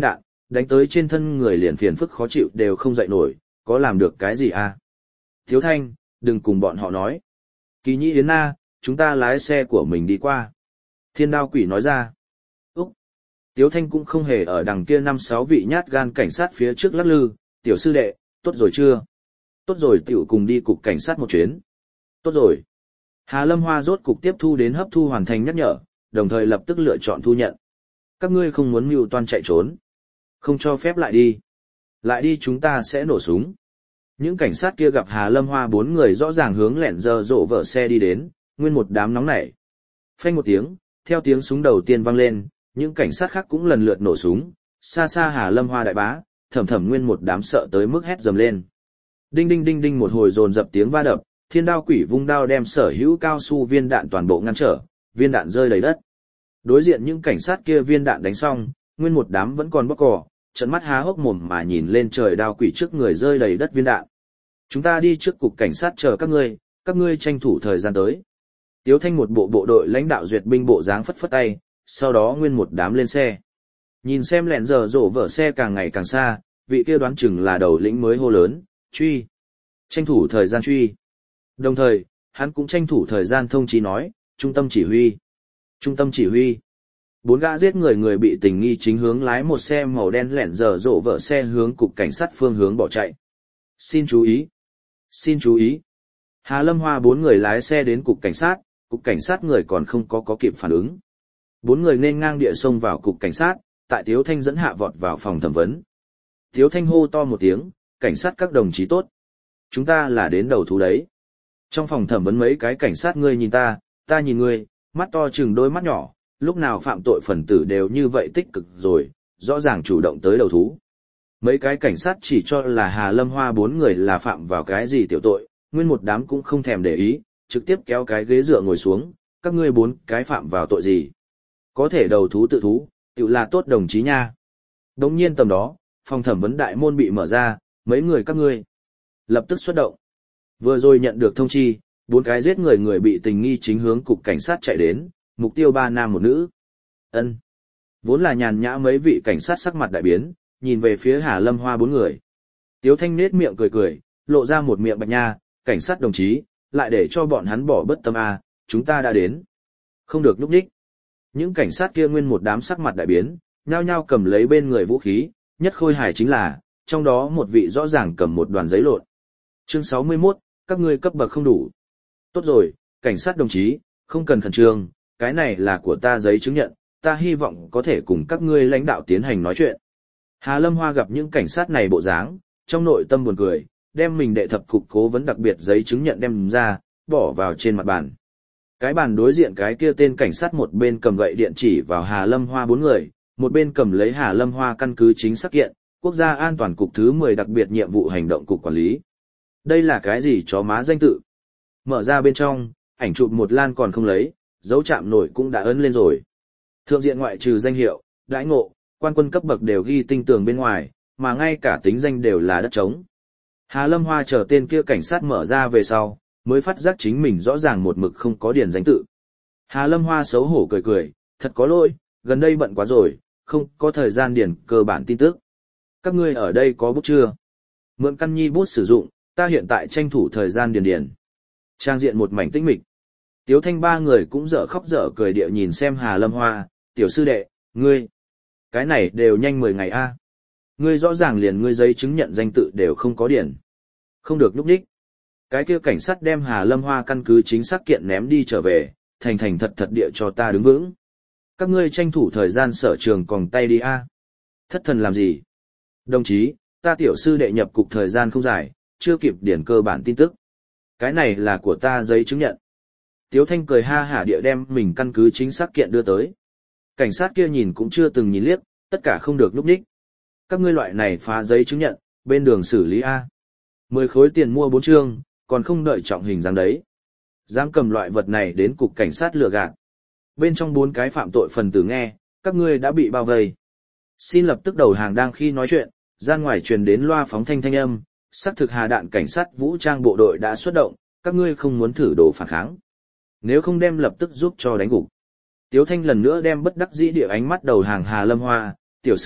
đánh tới trên thân người liền phiền phức khó chịu đều không dậy nổi, có làm được cái gì à? Tiếu Thanh, đừng cùng bọn họ nói. Kỳ Nhĩ Yến Na, chúng ta lái xe của mình đi qua. Thiên Đao Quỷ nói ra. Úc! Tiếu Thanh cũng không hề ở đằng kia 5-6 vị nhát gan cảnh sát phía trước lắc lư. Tiểu sư đệ, tốt rồi chưa? Tốt rồi tiểu cùng đi cục cảnh sát một chuyến. Tốt rồi. Hà Lâm Hoa rốt cục tiếp thu đến hấp thu hoàn thành nhắc nhở, đồng thời lập tức lựa chọn thu nhận. Các ngươi không muốn mưu toan chạy trốn. Không cho phép lại đi. Lại đi chúng ta sẽ nổ súng. Những cảnh sát kia gặp Hà Lâm Hoa 4 người rõ ràng hướng lẹn giờ rộ vợ xe đi đến, nguyên một đám nóng nảy. Phanh một tiếng, theo tiếng súng đầu tiên vang lên, những cảnh sát khác cũng lần lượt nổ súng, xa xa Hà Lâm Hoa đại bá, thầm thầm nguyên một đám sợ tới mức hét dầm lên. Đinh đinh đinh đinh một hồi dồn dập tiếng va đập, Thiên Đao Quỷ vung đao đem sở hữu cao su viên đạn toàn bộ ngăn trở, viên đạn rơi đầy đất. Đối diện những cảnh sát kia viên đạn đánh xong, nguyên một đám vẫn còn bóc cỏ, trận mắt há hốc mồm mà nhìn lên trời Đao Quỷ trước người rơi đầy đất viên đạn. Chúng ta đi trước cục cảnh sát chờ các ngươi tranh thủ thời gian tới. Tiếu Thanh một bộ bộ đội lãnh đạo duyệt binh bộ dáng phất phất tay, sau đó nguyên một đám lên xe. Nhìn xem lẹn giờ rổ vở xe càng ngày càng xa, vị kia đoán chừng là đầu lĩnh mới hô lớn, truy. Tranh thủ thời gian truy. Đồng thời, hắn cũng tranh thủ thời gian thông chí nói, trung tâm chỉ huy. Trung tâm chỉ huy. 4 gã giết người bị tình nghi chính hướng lái một xe màu đen lẹn giờ rổ vở xe hướng cục cảnh sát phương hướng bỏ chạy. Xin chú ý. Xin chú ý. Hà Lâm Hoa 4 người lái xe đến cục cảnh sát người còn không có kịp phản ứng. 4 người nên ngang địa xông vào cục cảnh sát, tại Tiếu Thanh dẫn hạ vọt vào phòng thẩm vấn. Tiếu Thanh hô to một tiếng, cảnh sát các đồng chí tốt. Chúng ta là đến đầu thú đấy. Trong phòng thẩm vấn mấy cái cảnh sát ngươi nhìn ta nhìn ngươi, mắt to chừng đôi mắt nhỏ, lúc nào phạm tội phần tử đều như vậy tích cực rồi, rõ ràng chủ động tới đầu thú. Mấy cái cảnh sát chỉ cho là Hà Lâm Hoa 4 người là phạm vào cái gì tiểu tội, nguyên một đám cũng không thèm để ý, trực tiếp kéo cái ghế dựa ngồi xuống, các ngươi 4 cái phạm vào tội gì? Có thể đầu thú tự thú, tự là tốt đồng chí nha. Đồng nhiên tầm đó, phòng thẩm vấn đại môn bị mở ra, mấy người các ngươi lập tức xuất động. Vừa rồi nhận được thông chi, 4 cái giết người bị tình nghi chính hướng cục cảnh sát chạy đến, mục tiêu 3 nam 1 nữ. Ân. Vốn là nhàn nhã mấy vị cảnh sát sắc mặt đại biến, nhìn về phía Hà Lâm Hoa 4 người. Tiếu Thanh nết miệng cười, lộ ra một miệng bạch nha, cảnh sát đồng chí, lại để cho bọn hắn bỏ bớt tâm a, chúng ta đã đến. Không được núp nhích. Những cảnh sát kia nguyên một đám sắc mặt đại biến, nhao nhao cầm lấy bên người vũ khí, nhất khôi hài chính là, trong đó một vị rõ ràng cầm một đoàn giấy lộn. Chương 61, các ngươi cấp bậc không đủ. Tốt rồi, cảnh sát đồng chí, không cần khẩn trương, cái này là của ta giấy chứng nhận, ta hy vọng có thể cùng các ngươi lãnh đạo tiến hành nói chuyện. Hà Lâm Hoa gặp những cảnh sát này bộ dáng, trong nội tâm buồn cười, đem mình đệ thập cục cố vấn đặc biệt giấy chứng nhận đem ra, bỏ vào trên mặt bàn. Cái bàn đối diện cái kia tên cảnh sát một bên cầm gậy điện chỉ vào Hà Lâm Hoa 4 người, một bên cầm lấy Hà Lâm Hoa căn cứ chính xác kiện, Quốc gia an toàn cục thứ 10 đặc biệt nhiệm vụ hành động cục quản lý. Đây là cái gì chó má danh tự? Mở ra bên trong, ảnh chụp một lan còn không lấy, dấu chạm nổi cũng đã ấn lên rồi. Thượng diện ngoại trừ danh hiệu, đãi ngộ, quan quân cấp bậc đều ghi tinh tường bên ngoài, mà ngay cả tính danh đều là đất trống. Hà Lâm Hoa chờ tên kia cảnh sát mở ra về sau, mới phát giác chính mình rõ ràng một mực không có điền danh tự. Hà Lâm Hoa xấu hổ cười, thật có lỗi, gần đây bận quá rồi, không có thời gian điền cơ bản tin tức. Các ngươi ở đây có bút chưa? Mượn căn nhi bút sử dụng, ta hiện tại tranh thủ thời gian điền. Trang diện một mảnh tĩnh mịch. Tiếu Thanh 3 người cũng dở khóc dở cười địa nhìn xem Hà Lâm Hoa, tiểu sư đệ, ngươi, cái này đều nhanh 10 ngày a. Ngươi rõ ràng liền ngươi giấy chứng nhận danh tự đều không có điền. Không được núp đích. Cái kia cảnh sát đem Hà Lâm Hoa căn cứ chính xác kiện ném đi trở về, thành thật địa cho ta đứng vững. Các ngươi tranh thủ thời gian sở trường còng tay đi a. Thất thần làm gì? Đồng chí, ta tiểu sư đệ nhập cục thời gian không dài, chưa kịp điền cơ bản tin tức. Cái này là của ta giấy chứng nhận. Tiếu Thanh cười ha hả địa đem mình căn cứ chính xác kiện đưa tới. Cảnh sát kia nhìn cũng chưa từng nhìn liếc, tất cả không được núp đích. Các ngươi loại này phá giấy chứng nhận, bên đường xử lý A. 10 khối tiền mua 4 chương, còn không đợi trọng hình dáng đấy. Dám cầm loại vật này đến cục cảnh sát lừa gạt. Bên trong 4 cái phạm tội phần tử nghe, các ngươi đã bị bao vây. Xin lập tức đầu hàng đang khi nói chuyện, gian ngoài truyền đến loa phóng thanh âm, xác thực Hà Đạn cảnh sát vũ trang bộ đội đã xuất động, các ngươi không muốn thử đồ phản kháng. Nếu không đem lập tức giúp cho đánh gục. Tiếu Thanh lần nữa đem bất đắc dĩ địa ánh mắt đầu hàng Hà Lâm Hoa, tiểu sư đệ,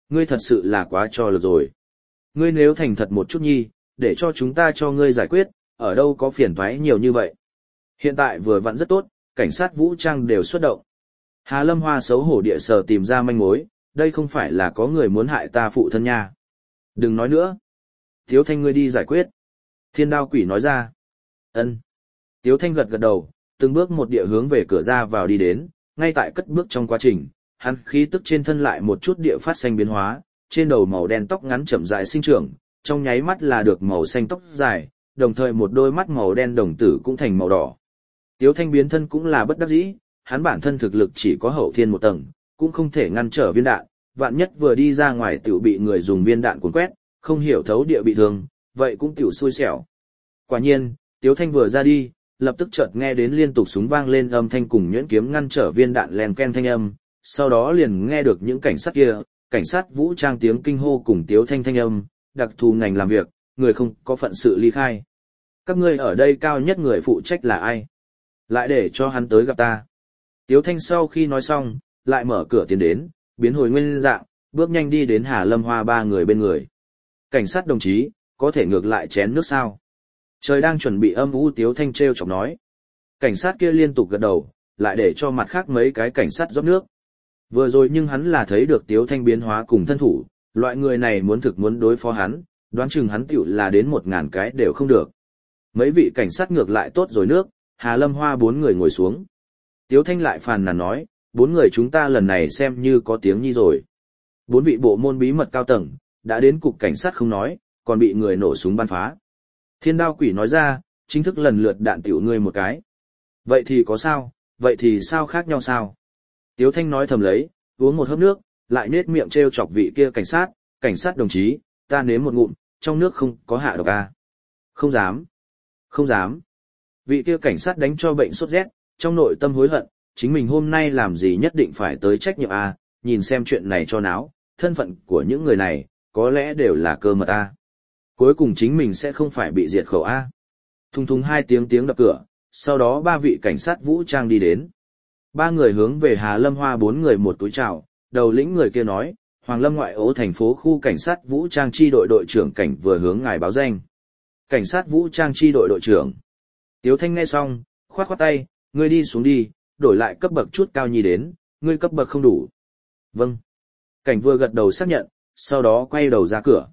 ngươi thật sự là quá cho lực rồi. Ngươi nếu thành thật một chút nhi, để cho chúng ta cho ngươi giải quyết, ở đâu có phiền toái nhiều như vậy. Hiện tại vừa vặn rất tốt, cảnh sát vũ trang đều xuất động. Hà Lâm Hoa xấu hổ địa sờ tìm ra manh mối, đây không phải là có người muốn hại ta phụ thân nha. Đừng nói nữa. Tiếu Thanh ngươi đi giải quyết. Thiên Đao Quỷ nói ra. Ân. Tiếu Thanh gật gật đầu, từng bước một địa hướng về cửa ra vào đi đến, ngay tại cất bước trong quá trình, hắn khí tức trên thân lại một chút địa phát xanh biến hóa, trên đầu màu đen tóc ngắn chậm rãi sinh trưởng, trong nháy mắt là được màu xanh tóc dài, đồng thời một đôi mắt màu đen đồng tử cũng thành màu đỏ. Tiếu Thanh biến thân cũng là bất đắc dĩ, hắn bản thân thực lực chỉ có hậu thiên một tầng, cũng không thể ngăn trở viên đạn, vạn nhất vừa đi ra ngoài tiểu bị người dùng viên đạn cuốn quét, không hiểu thấu địa bị thương, vậy cũng tiểu xui xẻo. Quả nhiên, Tiếu Thanh vừa ra đi, lập tức chợt nghe đến liên tục súng vang lên âm thanh cùng nhuyễn kiếm ngăn trở viên đạn len ken thanh âm, sau đó liền nghe được những cảnh sát kia, cảnh sát vũ trang tiếng kinh hô cùng Tiếu Thanh thanh âm, đặc thù ngành làm việc, người không có phận sự ly khai. Các ngươi ở đây cao nhất người phụ trách là ai? Lại để cho hắn tới gặp ta. Tiếu Thanh sau khi nói xong, lại mở cửa tiến đến, biến hồi nguyên dạng, bước nhanh đi đến Hà Lâm Hoa ba người bên người. Cảnh sát đồng chí, có thể ngược lại chén nước sao? Trời đang chuẩn bị âm u Tiếu Thanh treo chọc nói. Cảnh sát kia liên tục gật đầu, lại để cho mặt khác mấy cái cảnh sát rót nước. Vừa rồi nhưng hắn là thấy được Tiếu Thanh biến hóa cùng thân thủ, loại người này muốn đối phó hắn, đoán chừng hắn tiểu là đến 1000 cái đều không được. Mấy vị cảnh sát ngược lại tốt rồi nước, Hà Lâm Hoa 4 người ngồi xuống. Tiếu Thanh lại phàn nàn nói, 4 người chúng ta lần này xem như có tiếng nhi rồi. 4 vị bộ môn bí mật cao tầng, đã đến cục cảnh sát không nói, còn bị người nổ súng bắn phá. Thiên Đao Quỷ nói ra, chính thức lần lượt đạn tiểu ngươi một cái. Vậy thì có sao, vậy thì sao khác nhau sao? Tiếu Thanh nói thầm lấy, uống một hớp nước, lại nết miệng trêu chọc vị kia cảnh sát đồng chí, ta nếm một ngụm, trong nước không có hạ độc à. Không dám, không dám. Vị kia cảnh sát đánh cho bệnh sốt rét, trong nội tâm hối hận, chính mình hôm nay làm gì nhất định phải tới trách nhiệm à, nhìn xem chuyện này cho náo, thân phận của những người này, có lẽ đều là cơ mật à. Cuối cùng chính mình sẽ không phải bị diệt khẩu à. Thùng thùng 2 tiếng đập cửa, sau đó 3 vị cảnh sát vũ trang đi đến. 3 người hướng về Hà Lâm Hoa 4 người một túi chào, đầu lĩnh người kia nói, Hoàng Lâm ngoại ố thành phố khu cảnh sát vũ trang chi đội đội trưởng cảnh vừa hướng ngài báo danh. Cảnh sát vũ trang chi đội đội trưởng. Tiếu Thanh nghe xong, khoát khoát tay, ngươi đi xuống đi, đổi lại cấp bậc chút cao nhi đến, ngươi cấp bậc không đủ. Vâng. Cảnh vừa gật đầu xác nhận, sau đó quay đầu ra cửa.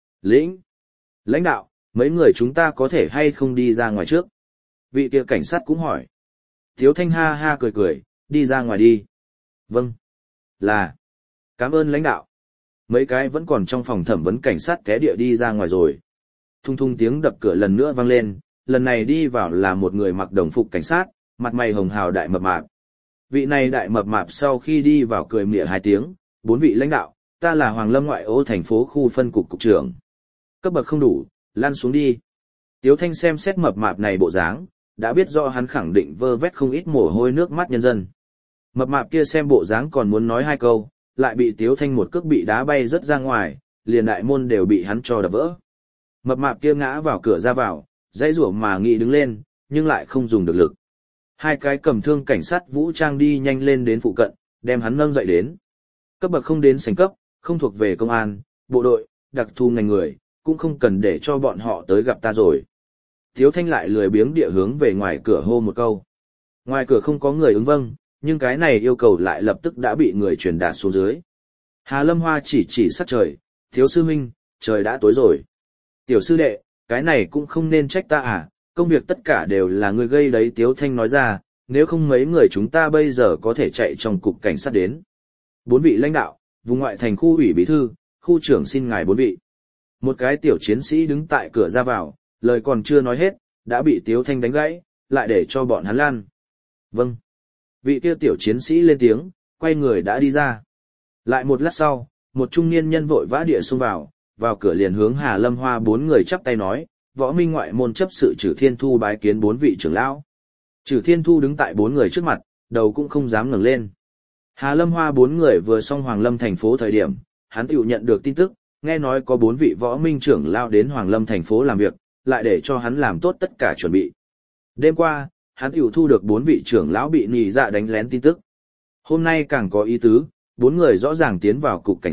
Lãnh đạo, mấy người chúng ta có thể hay không đi ra ngoài trước? Vị kia cảnh sát cũng hỏi. Tiếu Thanh ha ha cười, đi ra ngoài đi. Vâng. Là. Cảm ơn lãnh đạo. Mấy cái vẫn còn trong phòng thẩm vấn cảnh sát té địa đi ra ngoài rồi. Thung thung tiếng đập cửa lần nữa vang lên, lần này đi vào là một người mặc đồng phục cảnh sát, mặt mày hồng hào đại mập mạp. Vị này đại mập mạp sau khi đi vào cười mỉa 2 tiếng, 4 vị lãnh đạo, ta là Hoàng Lâm ngoại ô thành phố khu phân cục cục trưởng. Cấp bậc không đủ, lăn xuống đi. Tiếu Thanh xem xét mập mạp này bộ dáng, đã biết rõ hắn khẳng định vơ vét không ít mồ hôi nước mắt nhân dân. Mập mạp kia xem bộ dáng còn muốn nói 2 câu, lại bị Tiếu Thanh một cước bị đá bay rất ra ngoài, liền đại môn đều bị hắn cho đập vỡ. Mập mạp kia ngã vào cửa ra vào, dãy rủa mà nghĩ đứng lên, nhưng lại không dùng được lực. 2 cái cầm thương cảnh sát vũ trang đi nhanh lên đến phụ cận, đem hắn nâng dậy đến. Cấp bậc không đến sánh cấp, không thuộc về công an, bộ đội, đặc thù ngành người, cũng không cần để cho bọn họ tới gặp ta rồi. Tiếu Thanh lại lười biếng địa hướng về ngoài cửa hô một câu. Ngoài cửa không có người ứng vâng, nhưng cái này yêu cầu lại lập tức đã bị người truyền đạt xuống dưới. Hà Lâm Hoa chỉ sắc trời, Thiếu sư huynh, trời đã tối rồi. Tiểu sư đệ, cái này cũng không nên trách ta à, công việc tất cả đều là ngươi gây đấy. Tiếu Thanh nói ra, nếu không mấy người chúng ta bây giờ có thể chạy trong cục cảnh sát đến. 4 vị lãnh đạo, vùng ngoại thành khu ủy bí thư, khu trưởng xin ngài 4 vị. Một cái tiểu chiến sĩ đứng tại cửa ra vào, lời còn chưa nói hết, đã bị Tiếu Thanh đánh gãy, lại để cho bọn hắn lan. Vâng. Vị kia tiểu chiến sĩ lên tiếng, quay người đã đi ra. Lại một lát sau, một trung niên nhân vội vã địa xông vào cửa liền hướng Hà Lâm Hoa 4 người chắp tay nói, võ minh ngoại môn chấp sự Trử Thiên Thu bái kiến 4 vị trưởng lão. Trử Thiên Thu đứng tại 4 người trước mặt, đầu cũng không dám ngẩng lên. Hà Lâm Hoa 4 người vừa xong Hoàng Lâm thành phố thời điểm, hắn tiểu nhận được tin tức, nghe nói có 4 vị võ minh trưởng lão đến Hoàng Lâm thành phố làm việc, lại để cho hắn làm tốt tất cả chuẩn bị. Đêm qua, hắn tiểu thu được 4 vị trưởng lão bị nhị dạ đánh lén tin tức. Hôm nay càng có ý tứ, 4 người rõ ràng tiến vào cục cảnh sát,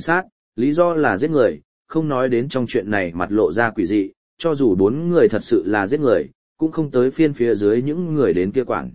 lý do là giết người, không nói đến trong chuyện này mặt lộ ra quỷ dị, cho dù 4 người thật sự là giết người, cũng không tới phiên phía dưới những người đến kia quản.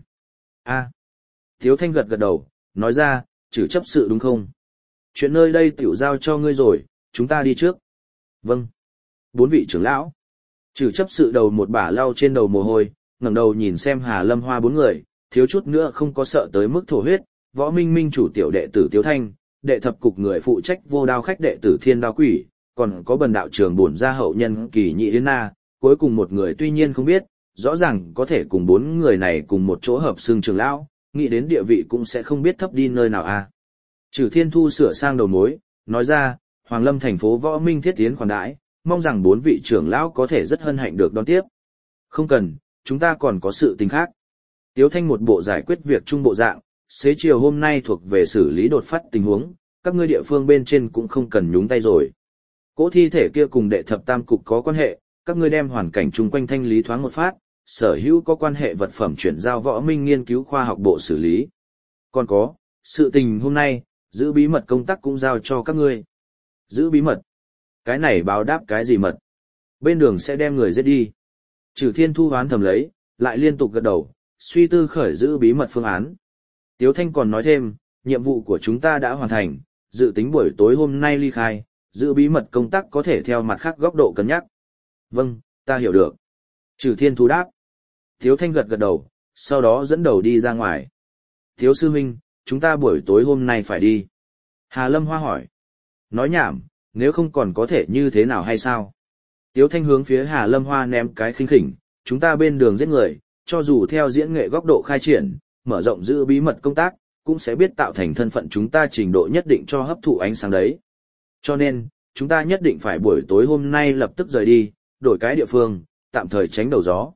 Tiếu Thanh gật gật đầu, nói ra, trừ chấp sự đúng không? Chuyện nơi đây tiểu giao cho ngươi rồi, chúng ta đi trước. Vâng. 4 vị trưởng lão. Trừ chấp sự đầu một bả lau trên đầu mồ hôi, ngẩng đầu nhìn xem Hà Lâm Hoa 4 người, thiếu chút nữa không có sợ tới mức thổ huyết, Võ Minh Minh chủ tiểu đệ tử Tiếu Thanh, đệ thập cục người phụ trách Vô Đao khách đệ tử Thiên Đao Quỷ, còn có bần đạo trưởng bổn gia hậu nhân Kỳ Nhị Yến Na, cuối cùng một người tuy nhiên không biết, rõ ràng có thể cùng 4 người này cùng một chỗ hợp xương trưởng lão, nghĩ đến địa vị cũng sẽ không biết thấp đi nơi nào a. Trừ Thiên Thu sửa sang đầu mối, nói ra, Hoàng Lâm thành phố Võ Minh thiết tiến khoản đãi, mong rằng 4 vị trưởng lão có thể rất hân hạnh được đón tiếp. Không cần, chúng ta còn có sự tình khác. Tiếu Thanh một bộ giải quyết việc trung bộ dạng, xế chiều hôm nay thuộc về xử lý đột phát tình huống, các ngươi địa phương bên trên cũng không cần nhúng tay rồi. Cỗ thi thể kia cùng đệ thập tam cục có quan hệ, các ngươi đem hoàn cảnh chung quanh thanh lý thoáng một phát, sở hữu có quan hệ vật phẩm chuyển giao Võ Minh nghiên cứu khoa học bộ xử lý. Còn có, sự tình hôm nay, giữ bí mật công tác cũng giao cho các ngươi. Giữ bí mật? Cái này báo đáp cái gì mật? Bên đường sẽ đem người giết đi. Trừ Thiên Thu hoán thầm lấy, lại liên tục gật đầu, suy tư khởi giữ bí mật phương án. Tiếu Thanh còn nói thêm, nhiệm vụ của chúng ta đã hoàn thành, dự tính buổi tối hôm nay ly khai, giữ bí mật công tác có thể theo mặt khác góc độ cân nhắc. Vâng, ta hiểu được. Trừ Thiên Thu đáp. Tiếu Thanh gật gật đầu, sau đó dẫn đầu đi ra ngoài. Tiếu sư huynh, chúng ta buổi tối hôm nay phải đi. Hà Lâm Hoa hỏi. Nói nhảm, nếu không còn có thể như thế nào hay sao? Tiếu Thanh hướng phía Hà Lâm Hoa ném cái khinh khỉnh, chúng ta bên đường giết người, cho dù theo diễn nghệ góc độ khai triển, mở rộng giữ bí mật công tác, cũng sẽ biết tạo thành thân phận chúng ta trình độ nhất định cho hấp thụ ánh sáng đấy. Cho nên, chúng ta nhất định phải buổi tối hôm nay lập tức rời đi, đổi cái địa phương, tạm thời tránh đầu gió.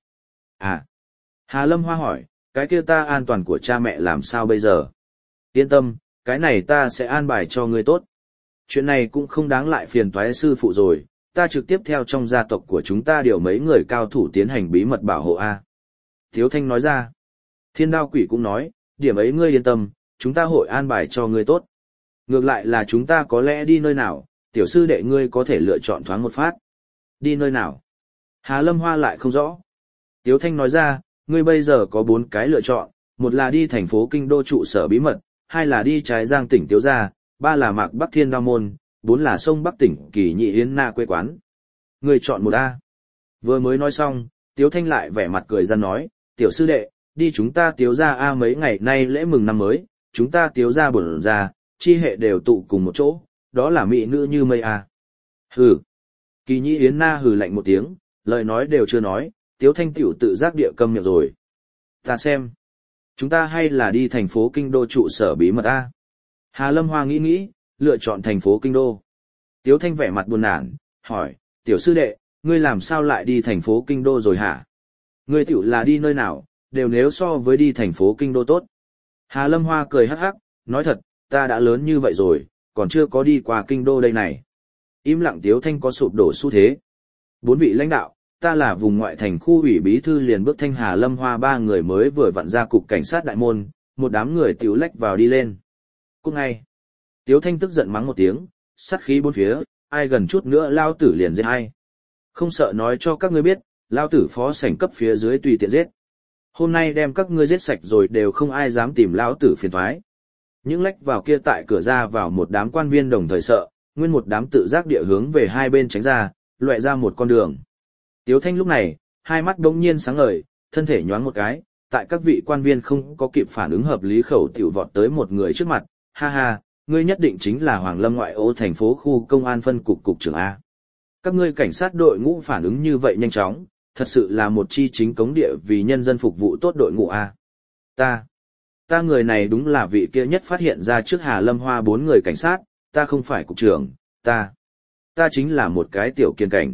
Hà Lâm Hoa hỏi, cái kia ta an toàn của cha mẹ làm sao bây giờ? Yên tâm, cái này ta sẽ an bài cho ngươi tốt. Chuyện này cũng không đáng lại phiền toái sư phụ rồi, ta trực tiếp theo trong gia tộc của chúng ta điều mấy người cao thủ tiến hành bí mật bảo hộ A. Thiếu Thanh nói ra. Thiên Đao Quỷ cũng nói, điểm ấy ngươi yên tâm, chúng ta hội an bài cho ngươi tốt. Ngược lại là chúng ta có lẽ đi nơi nào, tiểu sư đệ ngươi có thể lựa chọn thoáng một phát. Đi nơi nào? Hà Lâm Hoa lại không rõ. Tiếu Thanh nói ra, ngươi bây giờ có 4 cái lựa chọn, một là đi thành phố Kinh Đô trụ sở bí mật, 2 là đi Trái Giang tỉnh Tiếu Gia, 3 là Mạc Bắc Thiên Đao Môn, 4 là sông Bắc tỉnh Kỳ Nhị Yến Na quê quán. Ngươi chọn một A. Vừa mới nói xong, Tiếu Thanh lại vẻ mặt cười ra nói, tiểu sư đệ, đi chúng ta Tiếu Gia A mấy ngày nay lễ mừng năm mới, chúng ta Tiếu Gia bổn ra, chi hệ đều tụ cùng một chỗ, đó là mỹ nữ như mây A. Hừ. Kỳ Nhị Yến Na hừ lạnh một tiếng, lời nói đều chưa nói, Tiếu Thanh tiểu tự giác địa câm miệng rồi. Ta xem. Chúng ta hay là đi thành phố Kinh Đô trụ sở bí mật A. Hà Lâm Hoa nghĩ, lựa chọn thành phố Kinh Đô. Tiếu Thanh vẻ mặt buồn nản, hỏi, tiểu sư đệ, ngươi làm sao lại đi thành phố Kinh Đô rồi hả? Ngươi tiểu là đi nơi nào, đều nếu so với đi thành phố Kinh Đô tốt. Hà Lâm Hoa cười hắc hắc, nói thật, ta đã lớn như vậy rồi, còn chưa có đi qua Kinh Đô đây này. Im lặng Tiếu Thanh có sụp đổ xu thế. 4 vị lãnh đạo, ta là vùng ngoại thành khu ủy bí thư liền bước thanh Hà Lâm Hoa 3 người mới vừa vặn ra cục cảnh sát đại môn, một đám người tiểu lách vào đi lên. Cũng ngay, Tiếu Thanh tức giận mắng một tiếng, sát khí bốn phía, ai gần chút nữa lao tử liền giết ai. Không sợ nói cho các ngươi biết, lao tử phó sảnh cấp phía dưới tùy tiện giết. Hôm nay đem các ngươi giết sạch rồi đều không ai dám tìm lão tử phiền toái. Những lách vào kia tại cửa ra vào một đám quan viên đồng thời sợ, nguyên một đám tự giác địa hướng về hai bên tránh ra, loại ra một con đường. Tiếu Thanh lúc này, hai mắt đống nhiên sáng ngời, thân thể nhoáng một cái, tại các vị quan viên không có kịp phản ứng hợp lý khẩu tiểu vọt tới một người trước mặt, ha ha, ngươi nhất định chính là Hoàng Lâm ngoại ô thành phố khu công an phân cục cục trưởng A. Các ngươi cảnh sát đội ngũ phản ứng như vậy nhanh chóng, thật sự là một chi chính cống địa vì nhân dân phục vụ tốt đội ngũ A. Ta người này đúng là vị kia nhất phát hiện ra trước Hà Lâm Hoa 4 người cảnh sát, ta không phải cục trưởng, ta chính là một cái tiểu kiên cảnh.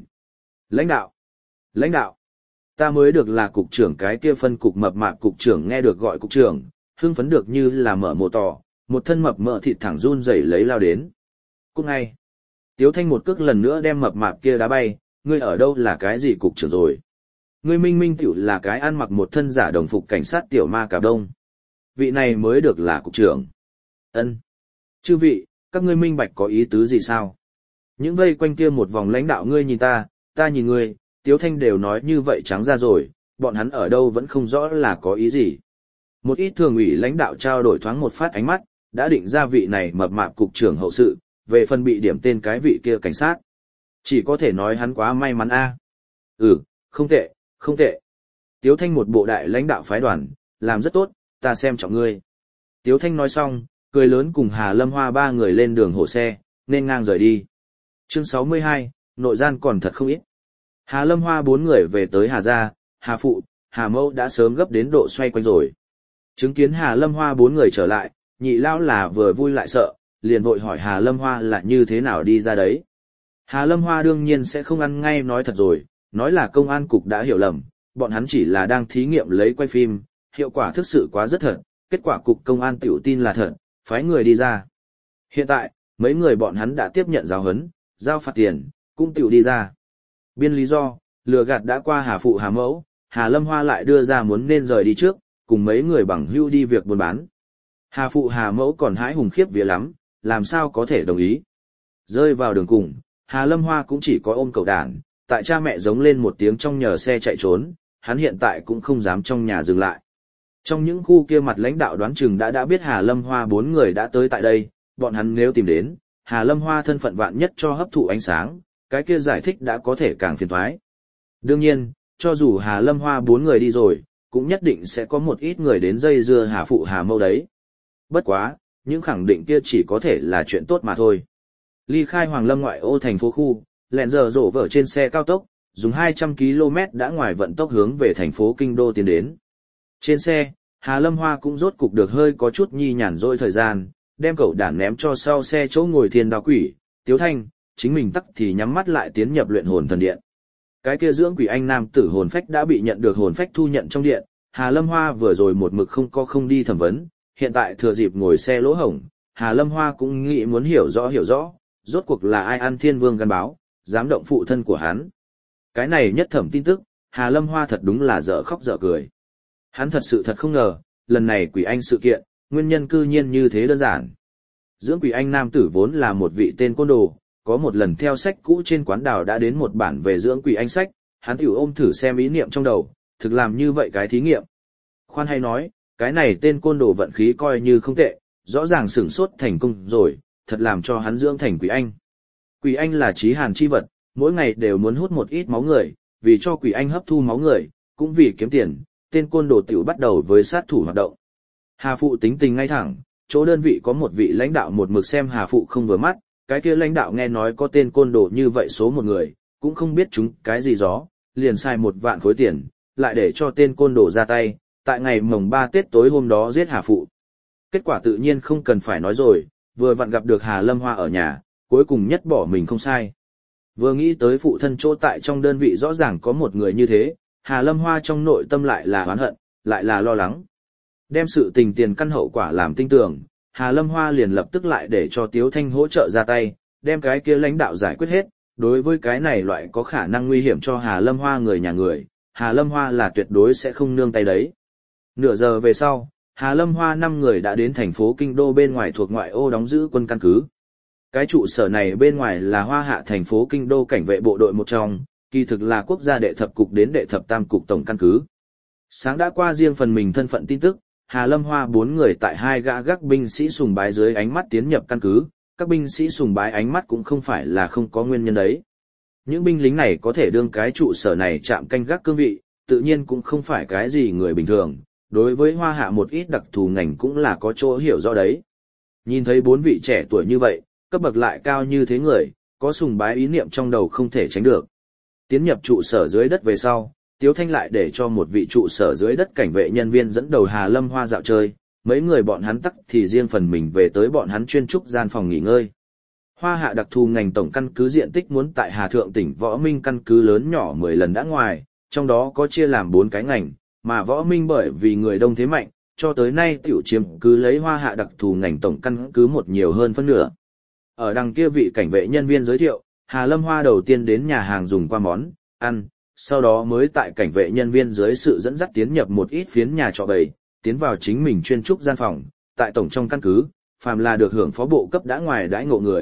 Lãnh đạo, ta mới được là cục trưởng cái kia phân cục mập mạp cục trưởng nghe được gọi cục trưởng, hưng phấn được như là mở mồ tỏ, một thân mập mỡ thịt thẳng run rẩy lấy lao đến. Cút ngay. Tiếu Thanh một cước lần nữa đem mập mạp kia đá bay, ngươi ở đâu là cái gì cục trưởng rồi? Ngươi minh minh tiểu là cái ăn mặc một thân giả đồng phục cảnh sát tiểu ma cà đông. Vị này mới được là cục trưởng. Ân. Chư vị, các ngươi minh bạch có ý tứ gì sao? Những vây quanh kia một vòng lãnh đạo ngươi nhìn ta nhìn ngươi, Tiếu Thanh đều nói như vậy trắng ra rồi, bọn hắn ở đâu vẫn không rõ là có ý gì. Một ít thường ủy lãnh đạo trao đổi thoáng một phát ánh mắt, đã định ra vị này mập mạp cục trưởng hậu sự, về phần bị điểm tên cái vị kia cảnh sát. Chỉ có thể nói hắn quá may mắn a. Không tệ, không tệ. Tiếu Thanh một bộ đại lãnh đạo phái đoàn, làm rất tốt, ta xem trọng ngươi. Tiếu Thanh nói xong, cười lớn cùng Hà Lâm Hoa ba người lên đường hộ xe, nên ngang rời đi. Chương 62, nội gian còn thật không ít. Hà Lâm Hoa bốn người về tới Hà Gia, Hà Phụ, Hà Mẫu đã sớm gấp đến độ xoay quanh rồi. Chứng kiến Hà Lâm Hoa bốn người trở lại, nhị lão là vừa vui lại sợ, liền vội hỏi Hà Lâm Hoa là như thế nào đi ra đấy. Hà Lâm Hoa đương nhiên sẽ không ăn ngay nói thật rồi, nói là công an cục đã hiểu lầm, bọn hắn chỉ là đang thí nghiệm lấy quay phim, hiệu quả thực sự quá rất thật, kết quả cục công an tiểu tin là thật, phái người đi ra. Hiện tại, mấy người bọn hắn đã tiếp nhận giáo huấn, giao phạt tiền, cũng tiểu đi ra. Biên lý do, lừa gạt đã qua Hà Phụ Hà Mẫu, Hà Lâm Hoa lại đưa ra muốn nên rời đi trước, cùng mấy người bằng hưu đi việc buôn bán. Hà Phụ Hà Mẫu còn hãi hùng khiếp vía lắm, làm sao có thể đồng ý. Rơi vào đường cùng, Hà Lâm Hoa cũng chỉ có ôm cậu đàn, tại cha mẹ giống lên một tiếng trong nhờ xe chạy trốn, hắn hiện tại cũng không dám trong nhà dừng lại. Trong những khu kia mặt lãnh đạo đoán chừng đã biết Hà Lâm Hoa bốn người đã tới tại đây, bọn hắn nếu tìm đến, Hà Lâm Hoa thân phận vạn nhất cho hấp thụ ánh sáng, cái kia giải thích đã có thể càng phiền toái. Đương nhiên, cho dù Hà Lâm Hoa bốn người đi rồi, cũng nhất định sẽ có một ít người đến dây dưa Hà Phụ Hà Mẫu đấy. Bất quá, những khẳng định kia chỉ có thể là chuyện tốt mà thôi. Ly khai Hoàng Lâm ngoại ô thành phố khu, lẹn giờ rổ vở trên xe cao tốc, dùng 200 km đã ngoài vận tốc hướng về thành phố Kinh Đô tiến đến. Trên xe, Hà Lâm Hoa cũng rốt cục được hơi có chút nhi nhàn rỗi thời gian, đem cậu đản ném cho sau xe chỗ ngồi Thiên Đao Quỷ, Tiếu Thanh, chính mình tắc thì nhắm mắt lại tiến nhập luyện hồn thần điện. Cái kia dưỡng quỷ anh nam tử hồn phách đã bị nhận được hồn phách thu nhận trong điện, Hà Lâm Hoa vừa rồi một mực không đi thẩm vấn, hiện tại thừa dịp ngồi xe lỗ hổng, Hà Lâm Hoa cũng nghĩ muốn hiểu rõ, rốt cuộc là ai ăn Thiên Vương gan báo, dám động phụ thân của hắn. Cái này nhất thẩm tin tức, Hà Lâm Hoa thật đúng là dở khóc dở cười. Hắn thật sự không ngờ, lần này quỷ anh sự kiện, nguyên nhân cư nhiên như thế đơn giản. Dưỡng quỷ anh nam tử vốn là một vị tên côn đồ, có một lần theo sách cũ trên quán đào đã đến một bản về dưỡng quỷ anh sách, hắn tiểu ôm thử xem ý niệm trong đầu, thực làm như vậy cái thí nghiệm. Khoan hay nói, cái này tên côn đồ vận khí coi như không tệ, rõ ràng sửng sốt thành công rồi, thật làm cho hắn dưỡng thành quỷ anh. Quỷ anh là chí hàn chi vật, mỗi ngày đều muốn hút một ít máu người, vì cho quỷ anh hấp thu máu người, cũng vì kiếm tiền, tên côn đồ tiểu bắt đầu với sát thủ hoạt động. Hà Phụ tính tình ngay thẳng, chỗ đơn vị có một vị lãnh đạo một mực xem Hà Phụ không vừa mắt, cái kia lãnh đạo nghe nói có tên côn đồ như vậy số một người, cũng không biết chúng cái gì gió, liền sai 1 vạn khối tiền, lại để cho tên côn đồ ra tay, tại ngày mồng 3 Tết tối hôm đó giết Hà Phụ. Kết quả tự nhiên không cần phải nói rồi, vừa vặn gặp được Hà Lâm Hoa ở nhà, cuối cùng nhất bỏ mình không sai. Vừa nghĩ tới phụ thân chỗ tại trong đơn vị rõ ràng có một người như thế, Hà Lâm Hoa trong nội tâm lại là oán hận, lại là lo lắng. Đem sự tình tiền căn hậu quả làm tinh tường, Hà Lâm Hoa liền lập tức lại để cho Tiếu Thanh hỗ trợ ra tay, đem cái kia lãnh đạo giải quyết hết. Đối với cái này loại có khả năng nguy hiểm cho Hà Lâm Hoa người nhà người, Hà Lâm Hoa là tuyệt đối sẽ không nương tay đấy. Nửa giờ về sau, Hà Lâm Hoa 5 người đã đến thành phố Kinh Đô bên ngoài thuộc ngoại ô đóng giữ quân căn cứ. Cái trụ sở này bên ngoài là Hoa Hạ thành phố Kinh Đô cảnh vệ bộ đội một trong, kỳ thực là quốc gia đệ thập cục đến đệ thập tam cục tổng căn cứ. Sáng đã qua riêng phần mình thân phận tin tức, Hà Lâm Hoa 4 người tại 2 gã gác binh sĩ sùng bái dưới ánh mắt tiến nhập căn cứ, các binh sĩ sùng bái ánh mắt cũng không phải là không có nguyên nhân đấy. Những binh lính này có thể đương cái trụ sở này chạm canh gác cương vị, tự nhiên cũng không phải cái gì người bình thường, đối với Hoa Hạ một ít đặc thù ngành cũng là có chỗ hiểu rõ đấy. Nhìn thấy 4 vị trẻ tuổi như vậy, cấp bậc lại cao như thế người, có sùng bái ý niệm trong đầu không thể tránh được. Tiến nhập trụ sở dưới đất về sau, Tiếu Thanh lại để cho một vị trụ sở dưới đất cảnh vệ nhân viên dẫn đầu Hà Lâm Hoa dạo chơi, mấy người bọn hắn tắc thì riêng phần mình về tới bọn hắn chuyên trúc gian phòng nghỉ ngơi. Hoa Hạ đặc thù ngành tổng căn cứ diện tích muốn tại Hà Thượng tỉnh Võ Minh căn cứ lớn nhỏ 10 lần đã ngoài, trong đó có chia làm 4 cái ngành, mà Võ Minh bởi vì người đông thế mạnh, cho tới nay tiểu chiếm cứ lấy Hoa Hạ đặc thù ngành tổng căn cứ một nhiều hơn phân nửa. Ở đằng kia vị cảnh vệ nhân viên giới thiệu, Hà Lâm Hoa đầu tiên đến nhà hàng dùng qua món ăn, sau đó mới tại cảnh vệ nhân viên dưới sự dẫn dắt tiến nhập một ít phiến nhà trọ bầy, tiến vào chính mình chuyên trúc gian phòng, tại tổng trong căn cứ, phàm là được hưởng phó bộ cấp đã ngoài đãi ngộ người,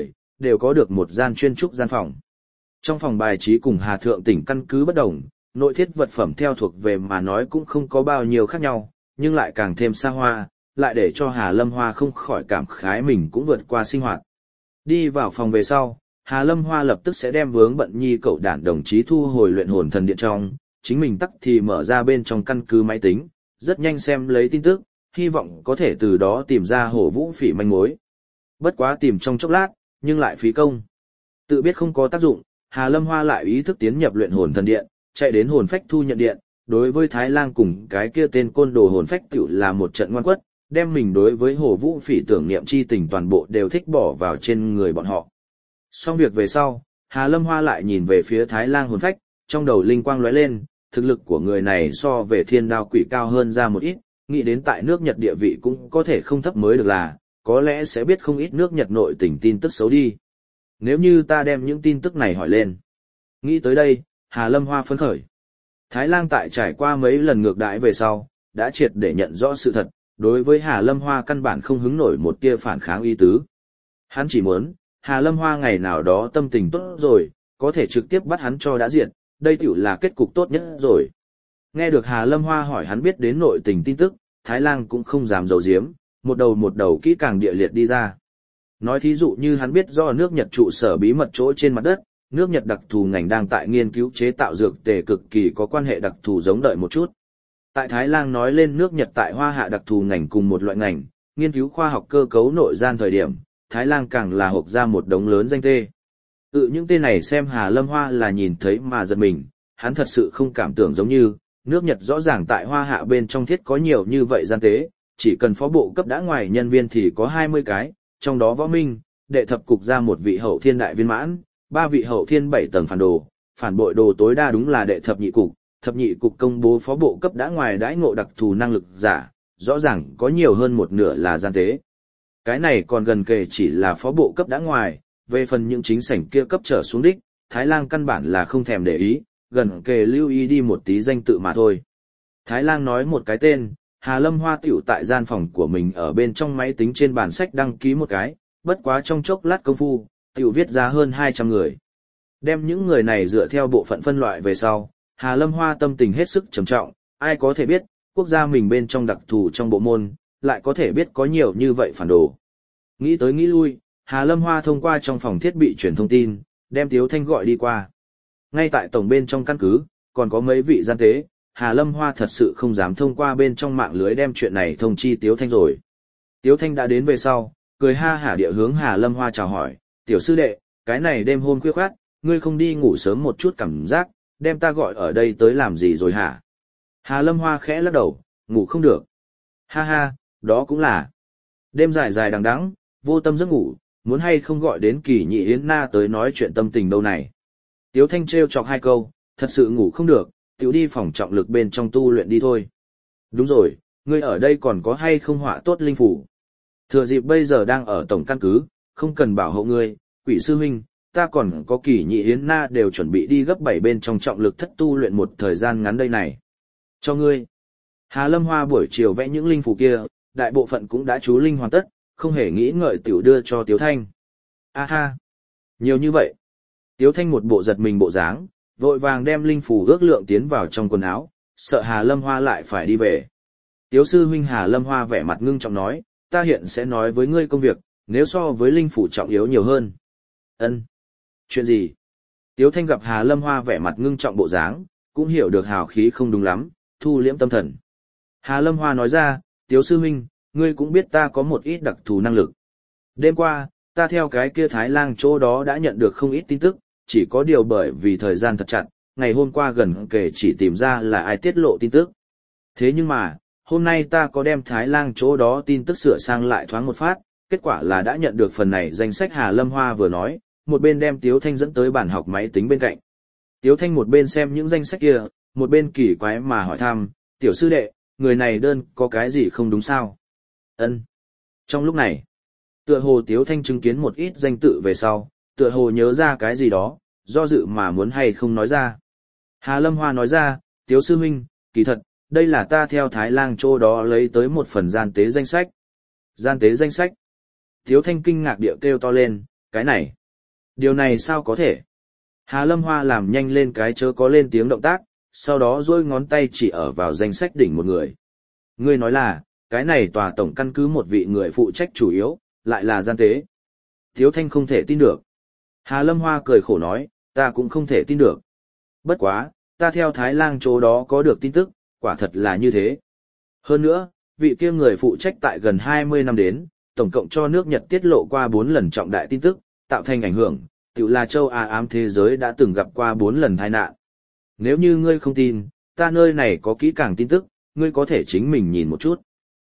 đều có được một gian chuyên trúc gian phòng. Trong phòng bài trí cùng Hà Thượng tỉnh căn cứ bất đồng, nội thiết vật phẩm theo thuộc về mà nói cũng không có bao nhiêu khác nhau, nhưng lại càng thêm xa hoa, lại để cho Hà Lâm Hoa không khỏi cảm khái mình cũng vượt qua sinh hoạt. Đi vào phòng về sau, Hà Lâm Hoa lập tức sẽ đem vướng bận nhi cậu đản đồng chí thu hồi luyện hồn thần điện trong, chính mình tắc thì mở ra bên trong căn cứ máy tính, rất nhanh xem lấy tin tức, hy vọng có thể từ đó tìm ra Hổ Vũ Phỉ manh mối. Bất quá tìm trong chốc lát, nhưng lại phí công. Tự biết không có tác dụng, Hà Lâm Hoa lại ý thức tiến nhập luyện hồn thần điện, chạy đến hồn phách thu nhận điện, đối với Thái Lang cùng cái kia tên côn đồ hồn phách tiểu là một trận ngoan quất, đem mình đối với Hổ Vũ Phỉ tưởng niệm chi tình toàn bộ đều thích bỏ vào trên người bọn họ. Xong việc về sau, Hà Lâm Hoa lại nhìn về phía Thái Lang hồn phách, trong đầu linh quang lóe lên, thực lực của người này so về Thiên Đao Quỷ cao hơn ra một ít, nghĩ đến tại nước Nhật địa vị cũng có thể không thấp mới được là, có lẽ sẽ biết không ít nước Nhật nội tình tin tức xấu đi. Nếu như ta đem những tin tức này hỏi lên. Nghĩ tới đây, Hà Lâm Hoa phấn khởi. Thái Lang tại trải qua mấy lần ngược đãi về sau, đã triệt để nhận rõ sự thật, đối với Hà Lâm Hoa căn bản không hứng nổi một tia phản kháng ý tứ. Hắn chỉ muốn, Hà Lâm Hoa ngày nào đó tâm tình tốt rồi, có thể trực tiếp bắt hắn cho đã diệt, đây tiểu là kết cục tốt nhất rồi. Nghe được Hà Lâm Hoa hỏi hắn biết đến nội tình tin tức, Thái Lang cũng không dám giấu giếm, một đầu kỹ càng địa liệt đi ra. Nói thí dụ như hắn biết do nước Nhật trụ sở bí mật chỗ trên mặt đất, nước Nhật đặc thù ngành đang tại nghiên cứu chế tạo dược tề cực kỳ có quan hệ đặc thù giống đợi một chút. Tại Thái Lang nói lên nước Nhật tại Hoa Hạ đặc thù ngành cùng một loại ngành, nghiên cứu khoa học cơ cấu nội gian thời điểm, Thái Lang càng là hộc ra một đống lớn danh tê. Những tên này xem Hà Lâm Hoa là nhìn thấy mà giật mình, hắn thật sự không cảm tưởng giống như, nước Nhật rõ ràng tại Hoa Hạ bên trong thiết có nhiều như vậy gian tế, chỉ cần phó bộ cấp đã ngoài nhân viên thì có 20 cái, trong đó Võ Minh, đệ thập cục ra một vị hậu thiên đại viên mãn, 3 vị hậu thiên 7 tầng phản đồ, phản bội đồ tối đa đúng là đệ thập nhị cục công bố phó bộ cấp đã ngoài đãi ngộ đặc thù năng lực giả, rõ ràng có nhiều hơn một nửa là gian tế. Cái này còn gần kề chỉ là phó bộ cấp đã ngoài, về phần những chính sảnh kia cấp trở xuống đích, Thái Lang căn bản là không thèm để ý, gần kề lưu ý đi một tí danh tự mà thôi. Thái Lang nói một cái tên, Hà Lâm Hoa tiểu tại gian phòng của mình ở bên trong máy tính trên bản sách đăng ký một cái, bất quá trong chốc lát công phu, tiểu viết ra hơn 200 người. Đem những người này dựa theo bộ phận phân loại về sau, Hà Lâm Hoa tâm tình hết sức trầm trọng, ai có thể biết, quốc gia mình bên trong đặc thù trong bộ môn, lại có thể biết có nhiều như vậy phản đồ. Nghĩ tới nghĩ lui, Hà Lâm Hoa thông qua trong phòng thiết bị truyền thông tin, đem Tiếu Thanh gọi đi qua. Ngay tại tổng bên trong căn cứ, còn có mấy vị gian tế, Hà Lâm Hoa thật sự không dám thông qua bên trong mạng lưới đem chuyện này thông chi Tiếu Thanh rồi. Tiếu Thanh đã đến về sau, cười ha hả địa hướng Hà Lâm Hoa chào hỏi, tiểu sư đệ, cái này đêm hôm khuya khoát, ngươi không đi ngủ sớm một chút cảm giác, đem ta gọi ở đây tới làm gì rồi hả? Hà Lâm Hoa khẽ lắc đầu, ngủ không được. Ha ha, đó cũng là. Đêm dài dài đằng đẵng, vô tâm giấc ngủ, muốn hay không gọi đến Kỳ Nhị Yến Na tới nói chuyện tâm tình đâu này. Tiếu Thanh trêu chọc hai câu, thật sự ngủ không được, tiểu đi phòng trọng lực bên trong tu luyện đi thôi. Đúng rồi, ngươi ở đây còn có hay không họa tốt linh phủ? Thừa dịp bây giờ đang ở tổng căn cứ, không cần bảo hộ ngươi, Quỷ sư huynh, ta còn có Kỳ Nhị Yến Na đều chuẩn bị đi gấp 7 bên trong trọng lực thất tu luyện một thời gian ngắn đây này. Cho ngươi. Hà Lâm Hoa buổi chiều vẽ những linh phủ kia, đại bộ phận cũng đã chú linh hoàn tất, không hề nghĩ ngợi tiểu đưa cho Tiếu Thanh. A ha, nhiều như vậy. Tiếu Thanh một bộ giật mình bộ dáng, vội vàng đem linh phủ ước lượng tiến vào trong quần áo, sợ Hà Lâm Hoa lại phải đi về. Tiếu sư huynh Hà Lâm Hoa vẻ mặt ngưng trọng nói, ta hiện sẽ nói với ngươi công việc, nếu so với linh phủ trọng yếu nhiều hơn. Ân, chuyện gì? Tiếu Thanh gặp Hà Lâm Hoa vẻ mặt ngưng trọng bộ dáng, cũng hiểu được hào khí không đúng lắm, thu liễm tâm thần. Hà Lâm Hoa nói ra, Tiếu sư huynh, ngươi cũng biết ta có một ít đặc thù năng lực. Đêm qua, ta theo cái kia Thái Lang chỗ đó đã nhận được không ít tin tức, chỉ có điều bởi vì thời gian thật chặt, ngày hôm qua gần kể chỉ tìm ra là ai tiết lộ tin tức. Thế nhưng mà, hôm nay ta có đem Thái Lang chỗ đó tin tức sửa sang lại thoáng một phát, kết quả là đã nhận được phần này danh sách. Hà Lâm Hoa vừa nói, một bên đem Tiếu Thanh dẫn tới bàn học máy tính bên cạnh. Tiếu Thanh một bên xem những danh sách kia, một bên kỳ quái mà hỏi thăm, tiểu sư đệ, người này đơn có cái gì không đúng sao? Ân. Trong lúc này, tựa hồ Tiếu Thanh chứng kiến một ít danh tự về sau, tựa hồ nhớ ra cái gì đó, do dự mà muốn hay không nói ra. Hà Lâm Hoa nói ra, Tiếu sư huynh, kỳ thật, đây là ta theo Thái Lang chỗ đó lấy tới một phần gian tế danh sách. Gian tế danh sách. Tiếu Thanh kinh ngạc địa kêu to lên, cái này, Điều này sao có thể? Hà Lâm Hoa làm nhanh lên cái chớ có lên tiếng động tác, sau đó duỗi ngón tay chỉ ở vào danh sách đỉnh một người. Ngươi nói là, cái này tòa tổng căn cứ một vị người phụ trách chủ yếu, lại là gian tế. Tiếu Thanh không thể tin được. Hà Lâm Hoa cười khổ nói, ta cũng không thể tin được. Bất quá, ta theo Thái Lang chỗ đó có được tin tức, quả thật là như thế. Hơn nữa, vị kia người phụ trách tại gần 20 năm đến, tổng cộng cho nước Nhật tiết lộ qua 4 lần trọng đại tin tức, tạo thành ảnh hưởng, tự là châu Á ám thế giới đã từng gặp qua 4 lần tai nạn. Nếu như ngươi không tin, ta nơi này có kỹ càng tin tức, ngươi có thể chính mình nhìn một chút.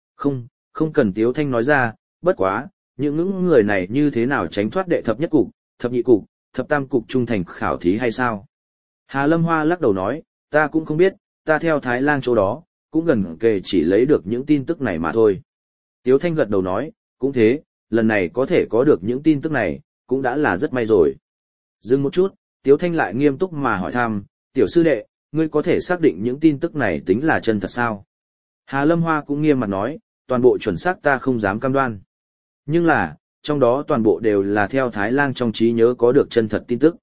Không cần Tiếu Thanh nói ra, bất quá, những người này như thế nào tránh thoát đệ thập nhất cục, thập nhị cục, thập tam cục trung thành khảo thí hay sao? Hà Lâm Hoa lắc đầu nói, ta cũng không biết, ta theo Thái Lang chỗ đó, cũng gần kề chỉ lấy được những tin tức này mà thôi. Tiếu Thanh gật đầu nói, cũng thế, lần này có thể có được những tin tức này, cũng đã là rất may rồi. Dừng một chút, Tiếu Thanh lại nghiêm túc mà hỏi thăm, tiểu sư đệ, ngươi có thể xác định những tin tức này tính là chân thật sao? Hà Lâm Hoa cũng nghiêm mặt nói, toàn bộ chuẩn xác ta không dám cam đoan. Nhưng là, trong đó toàn bộ đều là theo Thái Lang trong trí nhớ có được chân thật tin tức.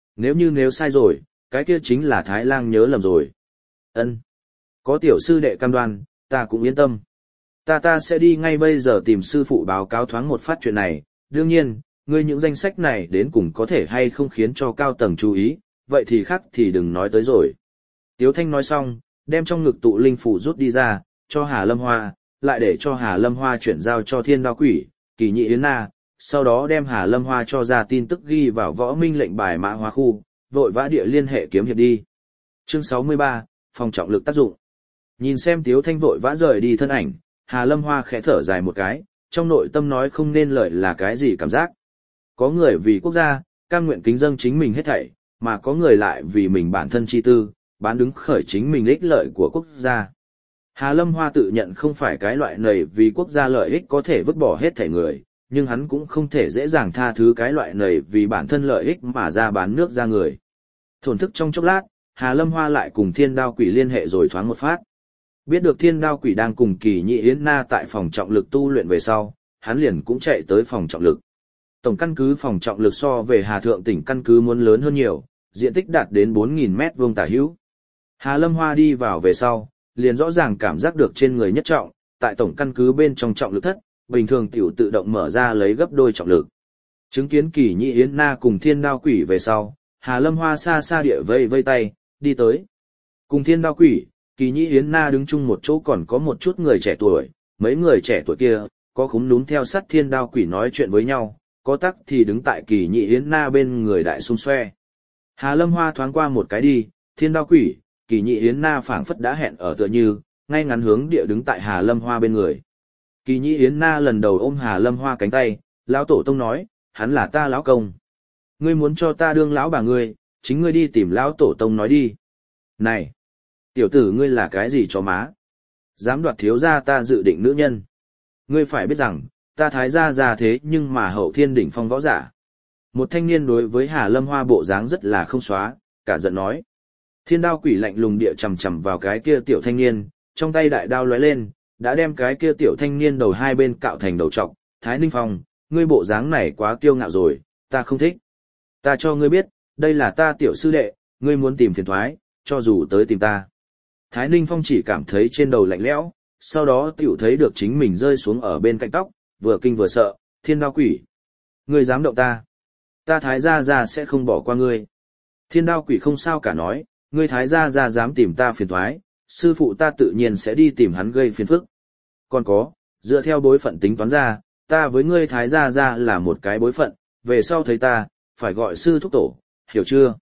Nếu sai rồi, cái kia chính là Thái Lang nhớ lầm rồi. Ân, có tiểu sư đệ cam đoan, ta cũng yên tâm. Ta sẽ đi ngay bây giờ tìm sư phụ báo cáo thoáng một phát chuyện này. Đương nhiên, ngươi những danh sách này đến cùng có thể hay không khiến cho cao tầng chú ý, vậy thì khác thì đừng nói tới rồi. Tiếu Thanh nói xong, đem trong ngực tụ linh phủ rút đi ra, cho Hà Lâm Hoa, lại để cho Hà Lâm Hoa chuyển giao cho Thiên Đao Quỷ, Kỳ Nhị Yến Na, sau đó đem Hà Lâm Hoa cho ra tin tức ghi vào võ minh lệnh bài mã hóa khu, vội vã địa liên hệ kiếm hiệp đi. Chương 63, phòng trọng lực tác dụng. Nhìn xem Tiếu Thanh vội vã rời đi thân ảnh, Hà Lâm Hoa khẽ thở dài một cái, trong nội tâm nói không nên lời là cái gì cảm giác. Có người vì quốc gia, cam nguyện kính dâng chính mình hết thảy, mà có người lại vì mình bản thân chi tư, bán đứng khởi chính mình ích lợi của quốc gia. Hà Lâm Hoa tự nhận không phải cái loại này vì quốc gia lợi ích có thể vứt bỏ hết thảy người, nhưng hắn cũng không thể dễ dàng tha thứ cái loại này vì bản thân lợi ích mà ra bán nước ra người. Thổn thức trong chốc lát, Hà Lâm Hoa lại cùng Thiên Đao Quỷ liên hệ rồi thoáng một phát. Biết được Thiên Đao Quỷ đang cùng Kỳ Nhị Yến Na tại phòng trọng lực tu luyện về sau, hắn liền cũng chạy tới phòng trọng lực. Tổng căn cứ phòng trọng lực so về Hà Thượng tỉnh căn cứ muốn lớn hơn nhiều, diện tích đạt đến 4.000 mét vuông tả hữu. Hà Lâm Hoa đi vào về sau, liền rõ ràng cảm giác được trên người nhất trọng, tại tổng căn cứ bên trong trọng lực thất, bình thường tiểu tự động mở ra lấy gấp đôi trọng lực. Chứng kiến Kỳ Nhị Yến Na cùng Thiên Đao Quỷ về sau, Hà Lâm Hoa xa xa địa vây tay, đi tới. Cùng Thiên Đao Quỷ, Kỳ Nhị Yến Na đứng chung một chỗ còn có một chút người trẻ tuổi, mấy người trẻ tuổi kia, có khúm núm theo sát Thiên Đao Quỷ nói chuyện với nhau, có tắc thì đứng tại Kỳ Nhị Yến Na bên người đại xung xoe. Hà Lâm Hoa thoáng qua một cái đi, Thiên Đao Quỷ, Kỳ Nhị Yến Na phảng phất đã hẹn ở tựa như, ngay ngắn hướng địa đứng tại Hà Lâm Hoa bên người. Kỳ Nhị Yến Na lần đầu ôm Hà Lâm Hoa cánh tay, lão tổ tông nói, hắn là ta lão công. Ngươi muốn cho ta đương lão bà ngươi, chính ngươi đi tìm lão tổ tông nói đi. Này, tiểu tử ngươi là cái gì cho má? Dám đoạt thiếu gia ta dự định nữ nhân. Ngươi phải biết rằng, ta thái gia già thế nhưng mà hậu thiên đỉnh phong võ giả. Một thanh niên đối với Hà Lâm Hoa bộ dáng rất là không xóa, cả giận nói. Thiên Đao Quỷ lạnh lùng địa chầm chầm vào cái kia tiểu thanh niên, trong tay đại đao lóe lên, đã đem cái kia tiểu thanh niên đầu hai bên cạo thành đầu trọc. Thái Ninh Phong, ngươi bộ dáng này quá kiêu ngạo rồi, ta không thích. Ta cho ngươi biết, đây là ta tiểu sư đệ, ngươi muốn tìm phiền toái, cho dù tới tìm ta. Thái Ninh Phong chỉ cảm thấy trên đầu lạnh lẽo, sau đó tiểu thấy được chính mình rơi xuống ở bên cạnh tóc, vừa kinh vừa sợ. Thiên Đao Quỷ, ngươi dám động ta, ta thái gia gia sẽ không bỏ qua ngươi. Thiên Đao Quỷ không sao cả nói, ngươi thái gia gia dám tìm ta phiền toái, sư phụ ta tự nhiên sẽ đi tìm hắn gây phiền phức. Còn có, dựa theo bối phận tính toán ra, ta với ngươi thái gia gia là một cái bối phận, về sau thấy ta, phải gọi sư thúc tổ, hiểu chưa?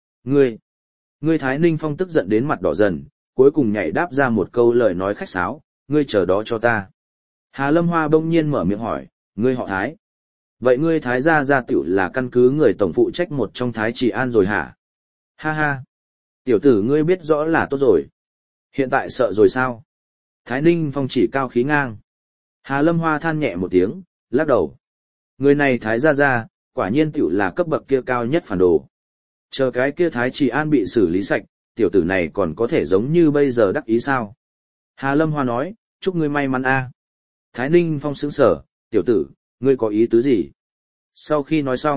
Ngươi Thái Ninh Phong tức giận đến mặt đỏ dần, cuối cùng nhảy đáp ra một câu lời nói khách sáo, ngươi chờ đó cho ta. Hà Lâm Hoa bỗng nhiên mở miệng hỏi, ngươi họ Thái. Vậy ngươi Thái gia gia tiểu là căn cứ người tổng phụ trách một trong Thái Trị An rồi hả? Ha ha. Tiểu tử ngươi biết rõ là tốt rồi. Hiện tại sợ rồi sao? Thái Ninh Phong chỉ cao khí ngang. Hà Lâm Hoa than nhẹ một tiếng, lắc đầu. Người này Thái gia gia, quả nhiên tiểu là cấp bậc kia cao nhất phản đồ. Chờ cái kia Thái Trị An bị xử lý sạch, tiểu tử này còn có thể giống như bây giờ đắc ý sao? Hà Lâm Hoa nói, chúc ngươi may mắn a. Thái Ninh Phong sững sờ, tiểu tử, ngươi có ý tứ gì? Sau khi nói xong,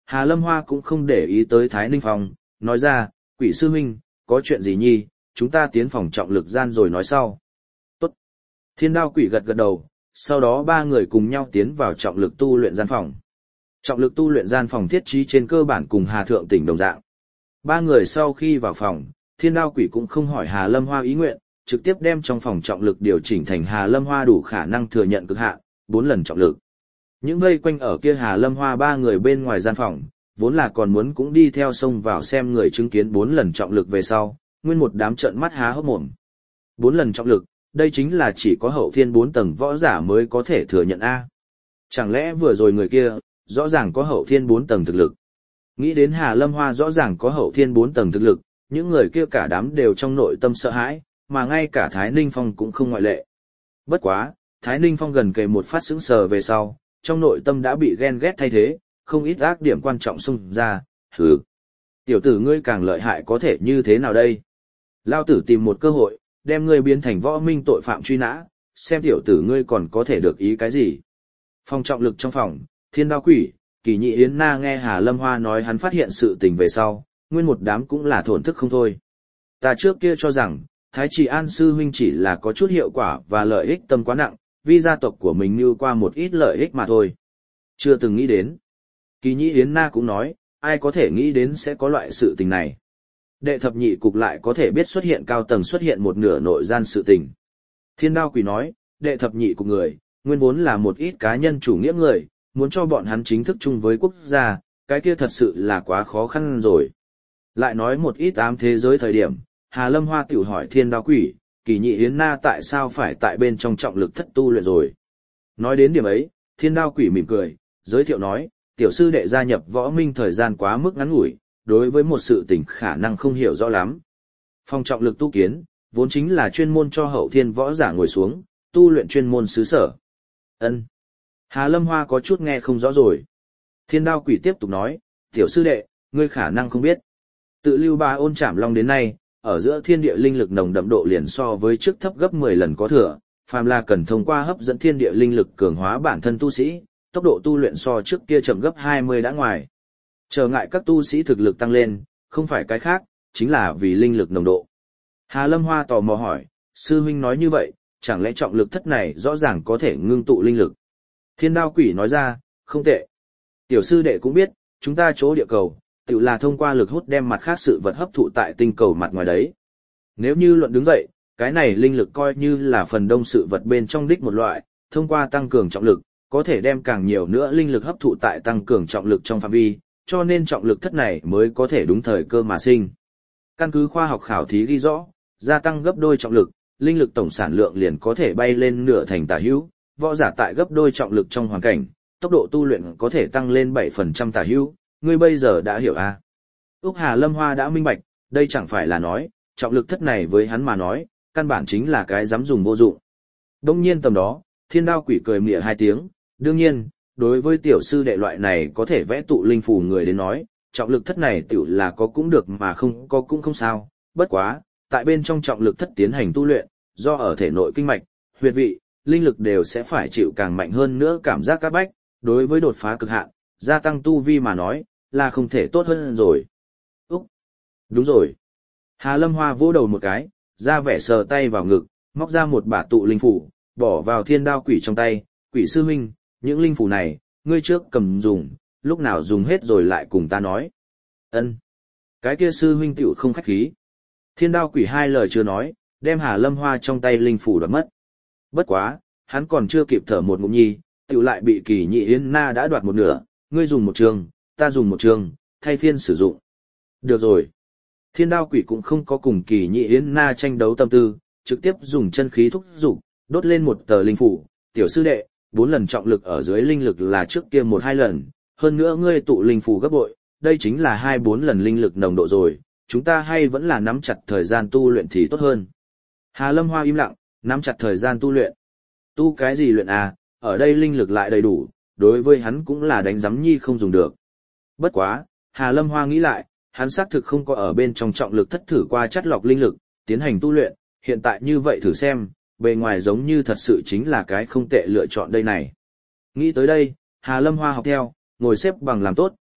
Hà Lâm Hoa cũng không để ý tới Thái Ninh Phong, nói ra, Quỷ sư huynh, có chuyện gì nhi, chúng ta tiến phòng trọng lực gian rồi nói sau. Tốt. Thiên Đao Quỷ gật gật đầu, sau đó ba người cùng nhau tiến vào trọng lực tu luyện gian phòng. Trọng lực tu luyện gian phòng thiết trí trên cơ bản cùng Hà Thượng Tỉnh đồng dạng. Ba người sau khi vào phòng, Thiên Đao Quỷ cũng không hỏi Hà Lâm Hoa ý nguyện, trực tiếp đem trong phòng trọng lực điều chỉnh thành Hà Lâm Hoa đủ khả năng thừa nhận cực hạn, 4 lần trọng lực. Những vây quanh ở kia Hà Lâm Hoa ba người bên ngoài gian phòng, vốn là còn muốn cũng đi theo xông vào xem người chứng kiến 4 lần trọng lực về sau, nguyên một đám trợn mắt há hốc mồm. 4 lần trọng lực, đây chính là chỉ có hậu thiên 4 tầng võ giả mới có thể thừa nhận A. Chẳng lẽ vừa rồi người kia, rõ ràng có hậu thiên 4 tầng thực lực. Nghĩ đến Hà Lâm Hoa rõ ràng có hậu thiên 4 tầng thực lực, những người kia cả đám đều trong nội tâm sợ hãi, mà ngay cả Thái Ninh Phong cũng không ngoại lệ. Bất quá, Thái Ninh Phong gần kề một phát sững sờ về sau, trong nội tâm đã bị ghen ghét thay thế, không ít ác điểm quan trọng xung ra, hừ. Tiểu tử ngươi càng lợi hại có thể như thế nào đây? Lao tử tìm một cơ hội, đem ngươi biến thành võ minh tội phạm truy nã, xem tiểu tử ngươi còn có thể được ý cái gì. Phòng trọng lực trong phòng, Thiên Đao Quỷ, Kỳ Nhị Yến Na nghe Hà Lâm Hoa nói hắn phát hiện sự tình về sau, nguyên một đám cũng là thổn thức không thôi. Ta trước kia cho rằng, Thái Trì An sư huynh chỉ là có chút hiệu quả và lợi ích tâm quá nặng, vì gia tộc của mình như qua một ít lợi ích mà thôi. Chưa từng nghĩ đến. Kỳ Nhị Yến Na cũng nói, ai có thể nghĩ đến sẽ có loại sự tình này. Đệ thập nhị cục lại có thể biết xuất hiện cao tầng xuất hiện một nửa nội gian sự tình. Thiên Đao Quỷ nói, đệ thập nhị cục người, nguyên vốn là một ít cá nhân chủ nghĩa người, muốn cho bọn hắn chính thức chung với quốc gia, cái kia thật sự là quá khó khăn rồi. Lại nói một ít ám thế giới thời điểm, Hà Lâm Hoa tiểu hỏi Thiên Đao Quỷ, Kỳ Nhị Yến Na tại sao phải tại bên trong trọng lực thất tu luyện rồi. Nói đến điểm ấy, Thiên Đao Quỷ mỉm cười, giới thiệu nói, tiểu sư đệ gia nhập võ minh thời gian quá mức ngắn ngủi, đối với một sự tình khả năng không hiểu rõ lắm. Phòng trọng lực tu kiến, vốn chính là chuyên môn cho hậu thiên võ giả ngồi xuống, tu luyện chuyên môn xứ sở. Ân. Hà Lâm Hoa có chút nghe không rõ rồi. Thiên Đao Quỷ tiếp tục nói, tiểu sư đệ, ngươi khả năng không biết. Tự Lưu Ba Ôn Trảm Long đến nay, ở giữa thiên địa linh lực nồng đậm độ liền so với trước thấp gấp 10 lần có thừa, phàm là cần thông qua hấp dẫn thiên địa linh lực cường hóa bản thân tu sĩ, tốc độ tu luyện so trước kia chậm gấp 20 đã ngoài. Trở ngại các tu sĩ thực lực tăng lên, không phải cái khác, chính là vì linh lực nồng độ. Hà Lâm Hoa tò mò hỏi, sư huynh nói như vậy, chẳng lẽ trọng lực thất này rõ ràng có thể ngưng tụ linh lực? Thiên Đao Quỷ nói ra, không tệ. Tiểu sư đệ cũng biết, chúng ta chỗ địa cầu, tự là thông qua lực hút đem mặt khác sự vật hấp thụ tại tinh cầu mặt ngoài đấy. Nếu như luận đứng dậy, cái này linh lực coi như là phần đông sự vật bên trong đích một loại, thông qua tăng cường trọng lực, có thể đem càng nhiều nữa linh lực hấp thụ tại tăng cường trọng lực trong phạm vi, cho nên trọng lực thất này mới có thể đúng thời cơ mà sinh. Căn cứ khoa học khảo thí ghi rõ, gia tăng gấp đôi trọng lực, linh lực tổng sản lượng liền có thể bay lên nửa thành tả hữu, võ giả tại gấp đôi trọng lực trong hoàn cảnh, tốc độ tu luyện có thể tăng lên 7% tả hữu, ngươi bây giờ đã hiểu à? Úc Hà Lâm Hoa đã minh bạch, đây chẳng phải là nói, trọng lực thất này với hắn mà nói, căn bản chính là cái dám dùng vô dụng. Đông nhiên tầm đó, Thiên Đao Quỷ cười mỉa hai tiếng, đương nhiên, đối với tiểu sư đệ loại này có thể vẽ tụ linh phù người đến nói, trọng lực thất này tiểu là có cũng được mà không có cũng không sao, bất quá, tại bên trong trọng lực thất tiến hành tu luyện, do ở thể nội kinh mạch, huyệt vị, linh lực đều sẽ phải chịu càng mạnh hơn nữa cảm giác các bách, đối với đột phá cực hạn, gia tăng tu vi mà nói, là không thể tốt hơn rồi. Úc! Đúng rồi! Hà Lâm Hoa vỗ đầu một cái, ra vẻ sờ tay vào ngực, móc ra một bả tụ linh phủ, bỏ vào Thiên Đao Quỷ trong tay, Quỷ sư huynh, những linh phủ này, ngươi trước cầm dùng, lúc nào dùng hết rồi lại cùng ta nói. Ân, cái kia sư huynh tiểu không khách khí. Thiên Đao Quỷ hai lời chưa nói, đem Hà Lâm Hoa trong tay linh phủ đoạt mất. Bất quá, hắn còn chưa kịp thở một ngụm nhi, tiểu lại bị Kỳ Nhị Yến Na đã đoạt một nửa, ngươi dùng một trường, ta dùng một trường, thay phiên sử dụng. Được rồi. Thiên Đao Quỷ cũng không có cùng Kỳ Nhị Yến Na tranh đấu tâm tư, trực tiếp dùng chân khí thúc dục, đốt lên một tờ linh phủ, tiểu sư đệ, 4 lần trọng lực ở dưới linh lực là trước kia 1-2 lần, hơn nữa ngươi tụ linh phù gấp bội, đây chính là 2-4 lần linh lực nồng độ rồi, chúng ta hay vẫn là nắm chặt thời gian tu luyện thì tốt hơn. Hà Lâm Hoa im lặng, nắm chặt thời gian tu luyện. Tu cái gì luyện à, ở đây linh lực lại đầy đủ, đối với hắn cũng là đánh giấm nhi không dùng được. Bất quá, Hà Lâm Hoa nghĩ lại, hắn xác thực không có ở bên trong trọng lực thất thử qua chắt lọc linh lực, tiến hành tu luyện, hiện tại như vậy thử xem, bề ngoài giống như thật sự chính là cái không tệ lựa chọn đây này. Nghĩ tới đây, Hà Lâm Hoa học theo, ngồi xếp bằng làm tốt,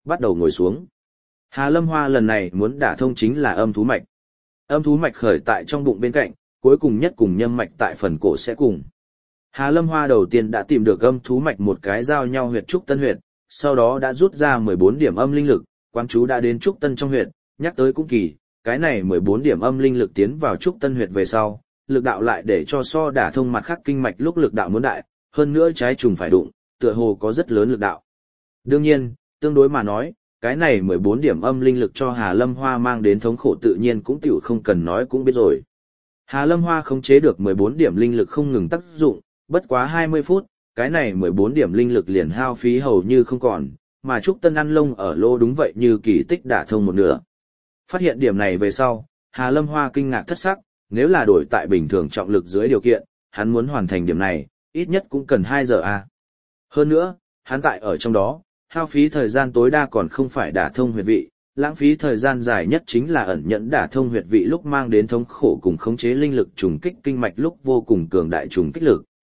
bắt đầu ngồi xuống. Hà Lâm Hoa lần này muốn đả thông chính là âm thú mạch. Âm thú mạch khởi tại trong bụng bên cạnh, cuối cùng nhất cùng nhâm mạch tại phần cổ sẽ cùng. Hà Lâm Hoa đầu tiên đã tìm được âm thú mạch một cái giao nhau huyệt trúc tân huyệt, sau đó đã rút ra 14 điểm âm linh lực, quán chú đã đến trúc tân trong huyệt, nhắc tới cũng kỳ, cái này 14 điểm âm linh lực tiến vào trúc tân huyệt về sau, lực đạo lại để cho so đả thông mặt khác kinh mạch lúc lực đạo muốn đại, hơn nữa trái trùng phải đụng, tựa hồ có rất lớn lực đạo. Đương nhiên, tương đối mà nói, cái này 14 điểm âm linh lực cho Hà Lâm Hoa mang đến thống khổ tự nhiên cũng tiểu không cần nói cũng biết rồi. Hà Lâm Hoa khống chế được 14 điểm linh lực không ngừng tác dụng, bất quá 20 phút, cái này 14 điểm linh lực liền hao phí hầu như không còn, mà Trúc Tân ăn lông ở lô đúng vậy như kỳ tích đả thông một nửa. Phát hiện điểm này về sau, Hà Lâm Hoa kinh ngạc thất sắc, nếu là đổi tại bình thường trọng lực dưới điều kiện, hắn muốn hoàn thành điểm này, ít nhất cũng cần 2 giờ a. Hơn nữa, hắn tại ở trong đó, hao phí thời gian tối đa còn không phải đả thông huyệt vị, lãng phí thời gian dài nhất chính là ẩn nhẫn đả thông huyệt vị lúc mang đến thống khổ cùng khống chế linh lực trùng kích kinh mạch lúc vô cùng cường đại trùng kích lực.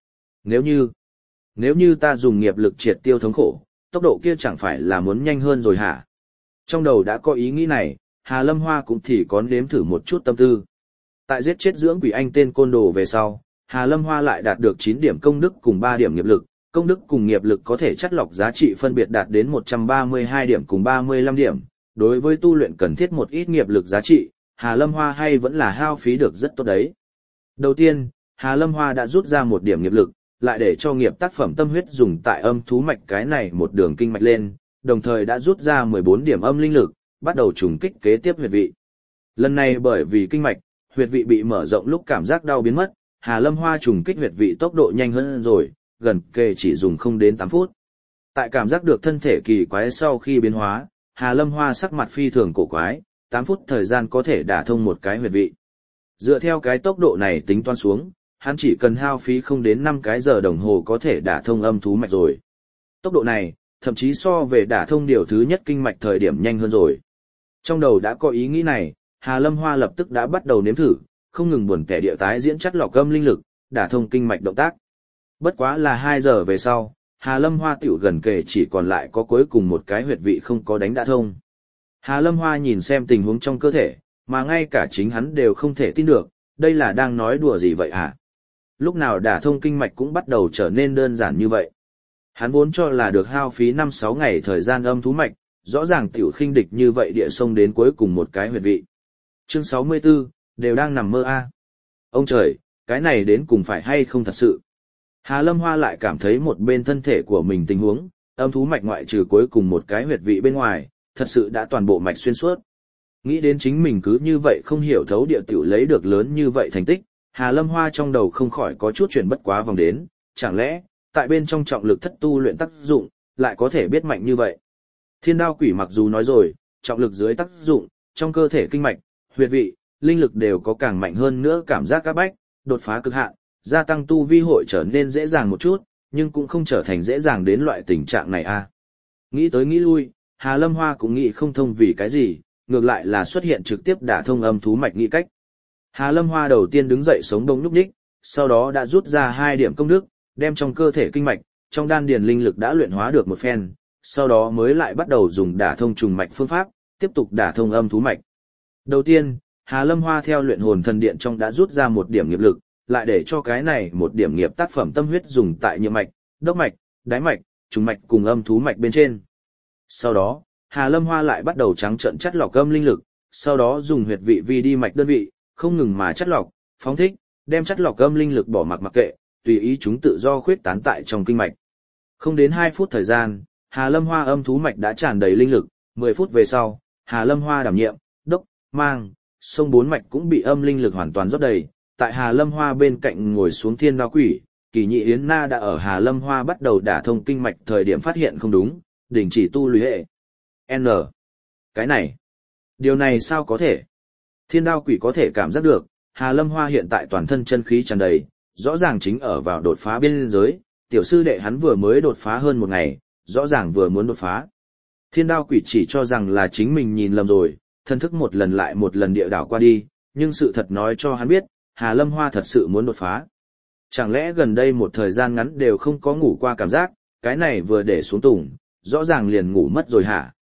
Nếu như ta dùng nghiệp lực triệt tiêu thống khổ, tốc độ kia chẳng phải là muốn nhanh hơn rồi hả? Trong đầu đã có ý nghĩ này, Hà Lâm Hoa cũng thì có nếm thử một chút tâm tư. Tại giết chết dưỡng quỷ anh tên côn đồ về sau, Hà Lâm Hoa lại đạt được 9 điểm công đức cùng 3 điểm nghiệp lực, công đức cùng nghiệp lực có thể chắt lọc giá trị phân biệt đạt đến 132 điểm cùng 35 điểm. Đối với tu luyện cần thiết một ít nghiệp lực giá trị, Hà Lâm Hoa hay vẫn là hao phí được rất tốt đấy. Đầu tiên, Hà Lâm Hoa đã rút ra 1 điểm nghiệp lực, lại để cho nghiệp tác phẩm tâm huyết dùng tại âm thú mạch cái này một đường kinh mạch lên, đồng thời đã rút ra 14 điểm âm linh lực, bắt đầu trùng kích kế tiếp huyệt vị. Lần này bởi vì kinh mạch, huyệt vị bị mở rộng lúc cảm giác đau biến mất, Hà Lâm Hoa trùng kích huyệt vị tốc độ nhanh hơn rồi, gần kề chỉ dùng không đến 8 phút. Tại cảm giác được thân thể kỳ quái sau khi biến hóa, Hà Lâm Hoa sắc mặt phi thường cổ quái, 8 phút thời gian có thể đả thông một cái huyệt vị. Dựa theo cái tốc độ này tính toán xuống, hắn chỉ cần hao phí không đến 5 cái giờ đồng hồ có thể đả thông âm thú mạch rồi. Tốc độ này, thậm chí so về đả thông điều thứ nhất kinh mạch thời điểm nhanh hơn rồi. Trong đầu đã có ý nghĩ này, Hà Lâm Hoa lập tức đã bắt đầu nếm thử, không ngừng buồn kẻ địa tái diễn chắt lọc âm linh lực, đả thông kinh mạch động tác. Bất quá là 2 giờ về sau, Hà Lâm Hoa tiểu gần kề chỉ còn lại có cuối cùng một cái huyệt vị không có đánh đả thông. Hà Lâm Hoa nhìn xem tình huống trong cơ thể, mà ngay cả chính hắn đều không thể tin được, đây là đang nói đùa gì vậy hả? Lúc nào đả thông kinh mạch cũng bắt đầu trở nên đơn giản như vậy. Hắn vốn cho là được hao phí 5-6 ngày thời gian âm thú mạch, rõ ràng tiểu khinh địch như vậy địa sông đến cuối cùng một cái huyệt vị. Chương 64, đều đang nằm mơ a. Ông trời, cái này đến cùng phải hay không thật sự? Hà Lâm Hoa lại cảm thấy một bên thân thể của mình tình huống, âm thú mạch ngoại trừ cuối cùng một cái huyệt vị bên ngoài, thật sự đã toàn bộ mạch xuyên suốt. Nghĩ đến chính mình cứ như vậy không hiểu thấu địa tiểu lấy được lớn như vậy thành tích, Hà Lâm Hoa trong đầu không khỏi có chút chuyển bất quá vòng đến, chẳng lẽ, tại bên trong trọng lực thất tu luyện tác dụng, lại có thể biết mạnh như vậy. Thiên đao quỷ mặc dù nói rồi, trọng lực dưới tác dụng, trong cơ thể kinh mạch, huyệt vị, linh lực đều có càng mạnh hơn nữa cảm giác áp bách, đột phá cực hạn, gia tăng tu vi hội trở nên dễ dàng một chút, nhưng cũng không trở thành dễ dàng đến loại tình trạng này a. Nghĩ tới nghĩ lui, Hà Lâm Hoa cũng nghĩ không thông vì cái gì, ngược lại là xuất hiện trực tiếp đả thông âm thú mạch nghĩ cách. Hà Lâm Hoa đầu tiên đứng dậy sống đông nhúc nhích, sau đó đã rút ra 2 điểm công đức, đem trong cơ thể kinh mạch, trong đan điền linh lực đã luyện hóa được một phen, sau đó mới lại bắt đầu dùng đả thông trùng mạch phương pháp, tiếp tục đả thông âm thú mạch. Đầu tiên, Hà Lâm Hoa theo luyện hồn thần điện trong đã rút ra 1 điểm nghiệp lực, lại để cho cái này 1 điểm nghiệp tác phẩm tâm huyết dùng tại nhậm mạch, đốc mạch, đái mạch, trùng mạch cùng âm thú mạch bên trên. Sau đó, Hà Lâm Hoa lại bắt đầu trắng trợn chắt lọc âm linh lực, sau đó dùng huyệt vị vi đi mạch đơn vị, không ngừng mà chắt lọc, phóng thích, đem chắt lọc âm linh lực bỏ mặc kệ, tùy ý chúng tự do khuyết tán tại trong kinh mạch. Không đến 2 phút thời gian, Hà Lâm Hoa âm thú mạch đã tràn đầy linh lực, 10 phút về sau, Hà Lâm Hoa đảm nhiệm, đốc, mang, sông 4 mạch cũng bị âm linh lực hoàn toàn rót đầy. Tại Hà Lâm Hoa bên cạnh ngồi xuống Thiên Đao Quỷ, Kỳ Nhị Yến Na đã ở Hà Lâm Hoa bắt đầu đả thông kinh mạch thời điểm phát hiện không đúng, đình chỉ tu luyện hệ. N. Cái này, điều này sao có thể? Thiên Đao Quỷ có thể cảm giác được, Hà Lâm Hoa hiện tại toàn thân chân khí tràn đầy, rõ ràng chính ở vào đột phá biên giới, tiểu sư đệ hắn vừa mới đột phá hơn 1 ngày, rõ ràng vừa muốn đột phá. Thiên Đao Quỷ chỉ cho rằng là chính mình nhìn lầm rồi, thân thức một lần lại một lần địa đảo qua đi, nhưng sự thật nói cho hắn biết, Hà Lâm Hoa thật sự muốn đột phá. Chẳng lẽ gần đây một thời gian ngắn đều không có ngủ qua cảm giác, cái này vừa để xuống tùng, rõ ràng liền ngủ mất rồi hả?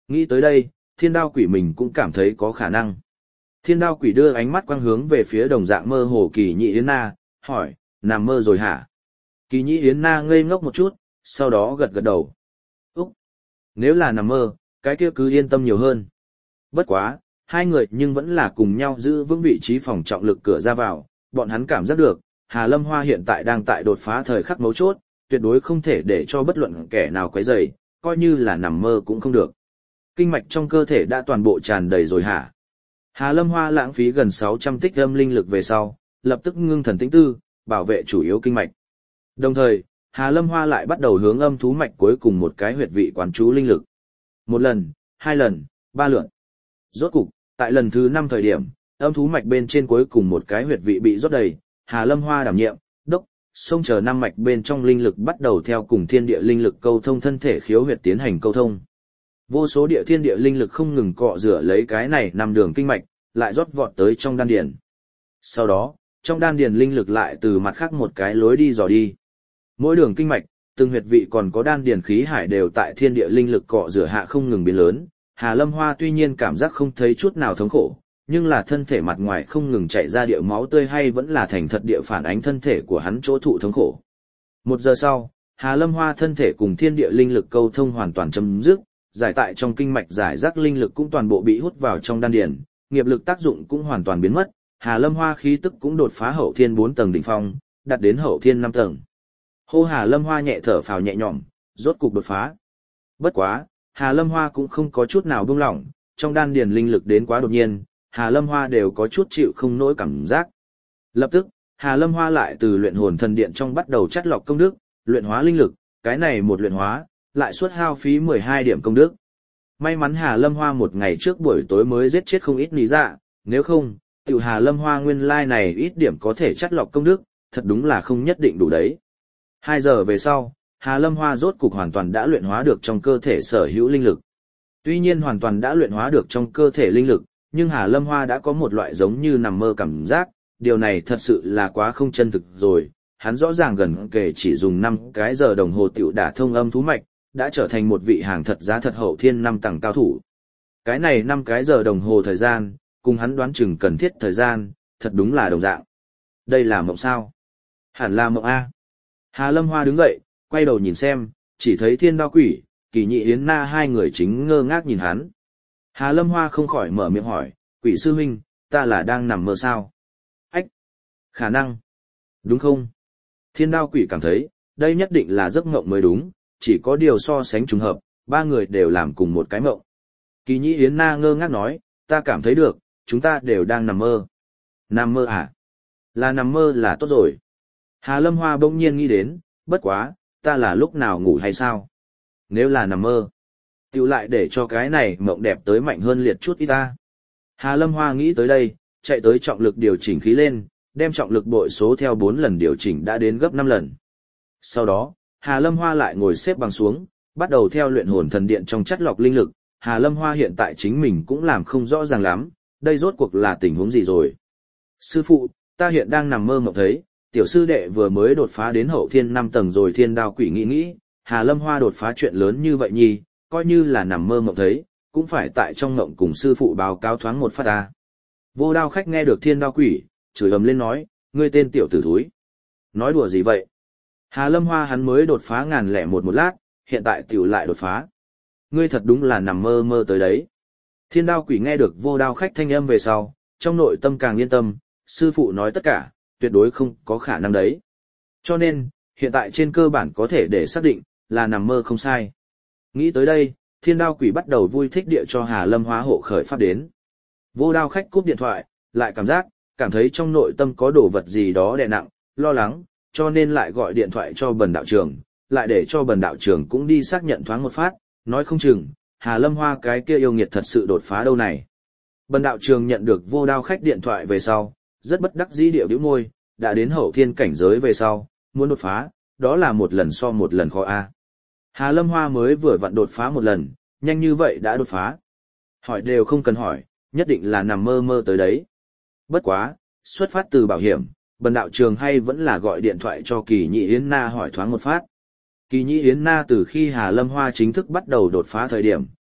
Nghĩ tới đây, thiên đao quỷ mình cũng cảm thấy có khả năng. Thiên đao quỷ đưa ánh mắt quang hướng về phía đồng dạng mơ hồ Kỳ Nhị Yến Na, hỏi, nằm mơ rồi hả? Kỳ Nhị Yến Na ngây ngốc một chút, sau đó gật gật đầu. Úc! Nếu là nằm mơ, cái kia cứ yên tâm nhiều hơn. Bất quá, hai người nhưng vẫn là cùng nhau giữ vững vị trí phòng trọng lực cửa ra vào, bọn hắn cảm giác được, Hà Lâm Hoa hiện tại đang tại đột phá thời khắc mấu chốt, tuyệt đối không thể để cho bất luận kẻ nào quấy rầy, coi như là nằm mơ cũng không được. Kinh mạch trong cơ thể đã toàn bộ tràn đầy rồi hả? Hà Lâm Hoa lãng phí gần 600 tích âm linh lực về sau, lập tức ngưng thần tĩnh tư, bảo vệ chủ yếu kinh mạch. Đồng thời, Hà Lâm Hoa lại bắt đầu hướng âm thú mạch cuối cùng một cái huyệt vị quán chú linh lực. Một lần, hai lần, ba lượt. Rốt cục, tại lần thứ 5 thời điểm, âm thú mạch bên trên cuối cùng một cái huyệt vị bị rót đầy, Hà Lâm Hoa đảm nhiệm, đốc, xông chờ 5 mạch bên trong linh lực bắt đầu theo cùng thiên địa linh lực câu thông thân thể khiếu huyệt tiến hành câu thông. Vô số địa thiên địa linh lực không ngừng cọ rửa lấy cái này 5 đường kinh mạch, lại rót vọt tới trong đan điền. Sau đó, trong đan điền linh lực lại từ mặt khác một cái lối đi dò đi. Mỗi đường kinh mạch, từng huyệt vị còn có đan điền khí hải đều tại thiên địa linh lực cọ rửa hạ không ngừng biến lớn. Hà Lâm Hoa tuy nhiên cảm giác không thấy chút nào thống khổ, nhưng là thân thể mặt ngoài không ngừng chảy ra địa máu tươi hay vẫn là thành thật địa phản ánh thân thể của hắn chỗ thụ thống khổ. 1 giờ sau, Hà Lâm Hoa thân thể cùng thiên địa linh lực câu thông hoàn toàn chấm dứt, giải tại trong kinh mạch giải rác linh lực cũng toàn bộ bị hút vào trong đan điền, nghiệp lực tác dụng cũng hoàn toàn biến mất, Hà Lâm Hoa khí tức cũng đột phá hậu thiên 4 tầng đỉnh phong, đạt đến hậu thiên 5 tầng. Hô Hà Lâm Hoa nhẹ thở phào nhẹ nhõm, rốt cục đột phá. Bất quá, Hà Lâm Hoa cũng không có chút nào buông lỏng, trong đan điền linh lực đến quá đột nhiên, Hà Lâm Hoa đều có chút chịu không nổi cảm giác. Lập tức, Hà Lâm Hoa lại từ luyện hồn thần điện trong bắt đầu chắt lọc công đức, luyện hóa linh lực, cái này một luyện hóa, lại suốt hao phí 12 điểm công đức. May mắn Hà Lâm Hoa một ngày trước buổi tối mới giết chết không ít lý dạ, nếu không, tiểu Hà Lâm Hoa nguyên lai này ít điểm có thể chắt lọc công đức, thật đúng là không nhất định đủ đấy. 2 giờ về sau, Hà Lâm Hoa rốt cục hoàn toàn đã luyện hóa được trong cơ thể sở hữu linh lực. Tuy nhiên hoàn toàn đã luyện hóa được trong cơ thể linh lực, nhưng Hà Lâm Hoa đã có một loại giống như nằm mơ cảm giác, điều này thật sự là quá không chân thực rồi. Hắn rõ ràng gần kể chỉ dùng 5 cái giờ đồng hồ tiểu đả thông âm thú mạch, đã trở thành một vị hàng thật giá thật hậu thiên 5 tầng cao thủ. Cái này 5 cái giờ đồng hồ thời gian, cùng hắn đoán chừng cần thiết thời gian, thật đúng là đồng dạng. Đây là mộng sao? Hẳn là mộng A. Hà Lâm Hoa đứng dậy, quay đầu nhìn xem, chỉ thấy Thiên Đao Quỷ, Kỳ Nhị Yến Na hai người chính ngơ ngác nhìn hắn. Hà Lâm Hoa không khỏi mở miệng hỏi, Quỷ sư huynh, ta là đang nằm mơ sao? Ách! Khả năng! Đúng không? Thiên Đao Quỷ cảm thấy, đây nhất định là giấc mộng mới đúng, chỉ có điều so sánh trùng hợp, ba người đều làm cùng một cái mộng. Kỳ Nhị Yến Na ngơ ngác nói, ta cảm thấy được, chúng ta đều đang nằm mơ. Nằm mơ à? Là nằm mơ là tốt rồi. Hà Lâm Hoa bỗng nhiên nghĩ đến, bất quá, ta là lúc nào ngủ hay sao? Nếu là nằm mơ, tiểu lại để cho cái này mộng đẹp tới mạnh hơn liệt chút ít ta. Hà Lâm Hoa nghĩ tới đây, chạy tới trọng lực điều chỉnh khí lên, đem trọng lực bội số theo 4 lần điều chỉnh đã đến gấp 5 lần. Sau đó, Hà Lâm Hoa lại ngồi xếp bằng xuống, bắt đầu theo luyện hồn thần điện trong chất lọc linh lực. Hà Lâm Hoa hiện tại chính mình cũng làm không rõ ràng lắm, đây rốt cuộc là tình huống gì rồi. Sư phụ, ta hiện đang nằm mơ mộng thấy, tiểu sư đệ vừa mới đột phá đến hậu thiên 5 tầng rồi. Thiên Đao Quỷ nghĩ, Hà Lâm Hoa đột phá chuyện lớn như vậy nhì, coi như là nằm mơ mộng thấy, cũng phải tại trong mộng cùng sư phụ báo cáo thoáng một phát ta. Vô Đao Khách nghe được Thiên Đao Quỷ, chửi ầm lên nói, ngươi tên tiểu tử thúi. Nói đùa gì vậy? Hà Lâm Hoa hắn mới đột phá 1001 một lát, hiện tại tiểu lại đột phá. Ngươi thật đúng là nằm mơ mơ tới đấy. Thiên Đao Quỷ nghe được Vô Đao Khách thanh âm về sau, trong nội tâm càng yên tâm, sư phụ nói tất cả, tuyệt đối không có khả năng đấy. Cho nên, hiện tại trên cơ bản có thể để xác định, là nằm mơ không sai. Nghĩ tới đây, Thiên Đao Quỷ bắt đầu vui thích địa cho Hà Lâm Hoa hộ khởi pháp đến. Vô Đao Khách cúp điện thoại, lại cảm thấy trong nội tâm có đồ vật gì đó đè nặng, lo lắng, cho nên lại gọi điện thoại cho Bần đạo trưởng, lại để cho Bần đạo trưởng cũng đi xác nhận thoáng một phát, nói không chừng, Hà Lâm Hoa cái kia yêu nghiệt thật sự đột phá đâu này. Bần đạo trưởng nhận được Vô Đao Khách điện thoại về sau, rất bất đắc dĩ điệu bĩu môi, đã đến hậu thiên cảnh giới về sau, muốn đột phá, đó là một lần so một lần khó a. Hà Lâm Hoa mới vừa vặn đột phá một lần, nhanh như vậy đã đột phá. Hỏi đều không cần hỏi, nhất định là nằm mơ mơ tới đấy. Bất quá, xuất phát từ bảo hiểm, Bần đạo trường hay vẫn là gọi điện thoại cho Kỳ Nhị Yến Na hỏi thoáng một phát. Kỳ Nhị Yến Na từ khi Hà Lâm Hoa chính thức bắt đầu đột phá thời điểm,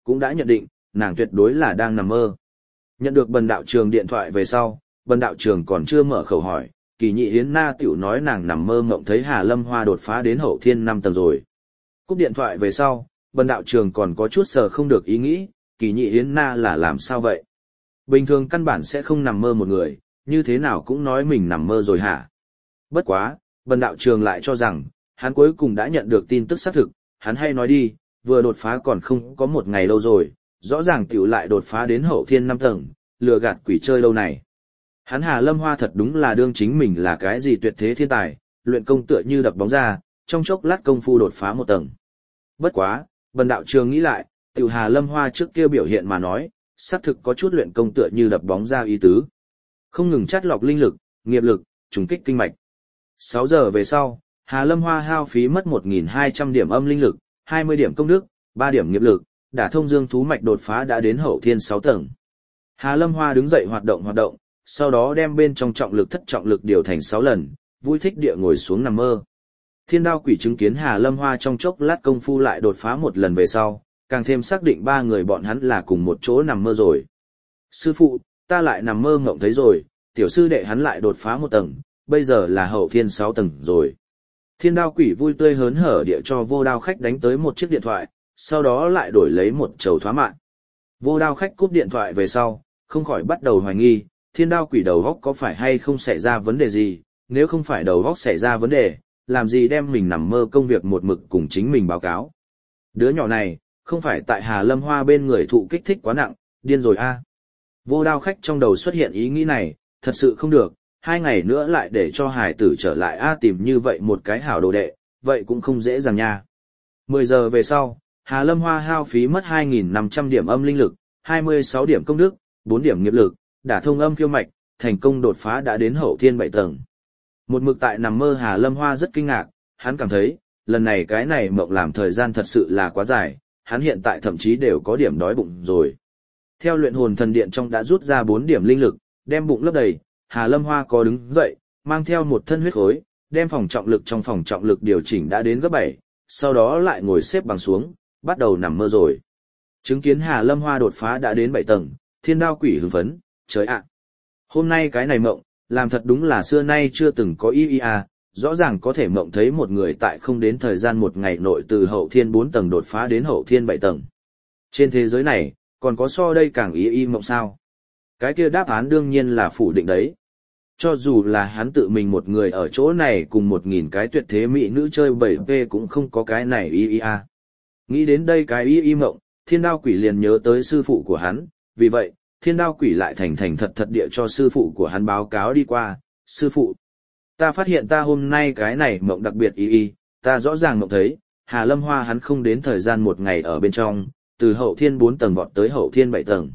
cũng đã nhận định, nàng tuyệt đối là đang nằm mơ. Nhận được Bần đạo trường điện thoại về sau, Bần đạo trường còn chưa mở khẩu hỏi, Kỳ Nhị Yến Na tiểu nói nàng nằm mơ mộng thấy Hà Lâm Hoa đột phá đến hậu thiên 5 tầng rồi. Cúp điện thoại về sau, Bần đạo trường còn có chút sờ không được ý nghĩ, Kỳ Nhị Yến Na là làm sao vậy? Bình thường căn bản sẽ không nằm mơ một người, như thế nào cũng nói mình nằm mơ rồi hả? Bất quá, Bần đạo trường lại cho rằng, hắn cuối cùng đã nhận được tin tức xác thực, hắn hay nói đi, vừa đột phá còn không có một ngày lâu rồi, rõ ràng tiểu lại đột phá đến hậu thiên 5 tầng, lừa gạt quỷ chơi lâu này. Hắn Hà Lâm Hoa thật đúng là đương chính mình là cái gì tuyệt thế thiên tài, luyện công tựa như đập bóng ra, trong chốc lát công phu đột phá một tầng. Bất quá, Bần đạo trường nghĩ lại, tiểu Hà Lâm Hoa trước kia biểu hiện mà nói, xác thực có chút luyện công tựa như đập bóng ra ý tứ. Không ngừng chắt lọc linh lực, nghiệp lực, trùng kích kinh mạch. 6 giờ về sau, Hà Lâm Hoa hao phí mất 1.200 điểm âm linh lực, 20 điểm công đức, 3 điểm nghiệp lực, đả thông dương thú mạch đột phá đã đến hậu thiên 6 tầng. Hà Lâm Hoa đứng dậy hoạt động, sau đó đem bên trong trọng lực thất trọng lực điều thành 6 lần, vui thích địa ngồi xuống nằm mơ. Thiên Đao Quỷ chứng kiến Hà Lâm Hoa trong chốc lát công phu lại đột phá một lần về sau, càng thêm xác định ba người bọn hắn là cùng một chỗ nằm mơ rồi. Sư phụ, ta lại nằm mơ ngộng thấy rồi, tiểu sư đệ hắn lại đột phá một tầng, bây giờ là hậu thiên 6 tầng rồi. Thiên Đao Quỷ vui tươi hớn hở địa cho Vô Đao khách đánh tới một chiếc điện thoại, sau đó lại đổi lấy một chầu thoá mạn. Vô Đao khách cúp điện thoại về sau, không khỏi bắt đầu hoài nghi, Thiên Đao Quỷ đầu óc có phải hay không xảy ra vấn đề gì, nếu không phải đầu óc xảy ra vấn đề, làm gì đem mình nằm mơ công việc một mực cùng chính mình báo cáo. Đứa nhỏ này, không phải tại Hà Lâm Hoa bên người thụ kích thích quá nặng, điên rồi a. Vô Đao khách trong đầu xuất hiện ý nghĩ này, thật sự không được, 2 ngày nữa lại để cho hải tử trở lại a tìm như vậy một cái hảo đồ đệ, vậy cũng không dễ dàng nha. 10 giờ về sau, Hà Lâm Hoa hao phí mất 2.500 điểm âm linh lực, 26 điểm công đức, 4 điểm nghiệp lực, đả thông âm kiêu mạch, thành công đột phá đã đến hậu thiên 7 tầng. Một mực tại nằm mơ Hà Lâm Hoa rất kinh ngạc, hắn cảm thấy, lần này cái này mộng làm thời gian thật sự là quá dài, hắn hiện tại thậm chí đều có điểm đói bụng rồi. Theo luyện hồn thần điện trong đã rút ra 4 điểm linh lực, đem bụng lấp đầy, Hà Lâm Hoa có đứng dậy, mang theo một thân huyết khối, đem phòng trọng lực trong phòng trọng lực điều chỉnh đã đến gấp 7, sau đó lại ngồi xếp bằng xuống, bắt đầu nằm mơ rồi. Chứng kiến Hà Lâm Hoa đột phá đã đến 7 tầng, Thiên Đao Quỷ hưng phấn, trời ạ. Hôm nay cái này mộng, làm thật đúng là xưa nay chưa từng có ý à, rõ ràng có thể mộng thấy một người tại không đến thời gian một ngày nội từ hậu thiên 4 tầng đột phá đến hậu thiên 7 tầng. Trên thế giới này, còn có so đây càng ý mộng sao? Cái kia đáp án đương nhiên là phủ định đấy. Cho dù là hắn tự mình một người ở chỗ này cùng 1.000 cái tuyệt thế mỹ nữ chơi 7P cũng không có cái này à. Nghĩ đến đây cái ý mộng, Thiên Đao Quỷ liền nhớ tới sư phụ của hắn, vì vậy, Thiên Đao Quỷ lại thành thật địa cho sư phụ của hắn báo cáo đi qua, sư phụ. Ta phát hiện ta hôm nay cái này mộng đặc biệt ta rõ ràng mộng thấy, Hà Lâm Hoa hắn không đến thời gian một ngày ở bên trong, từ hậu thiên 4 tầng vọt tới hậu thiên 7 tầng.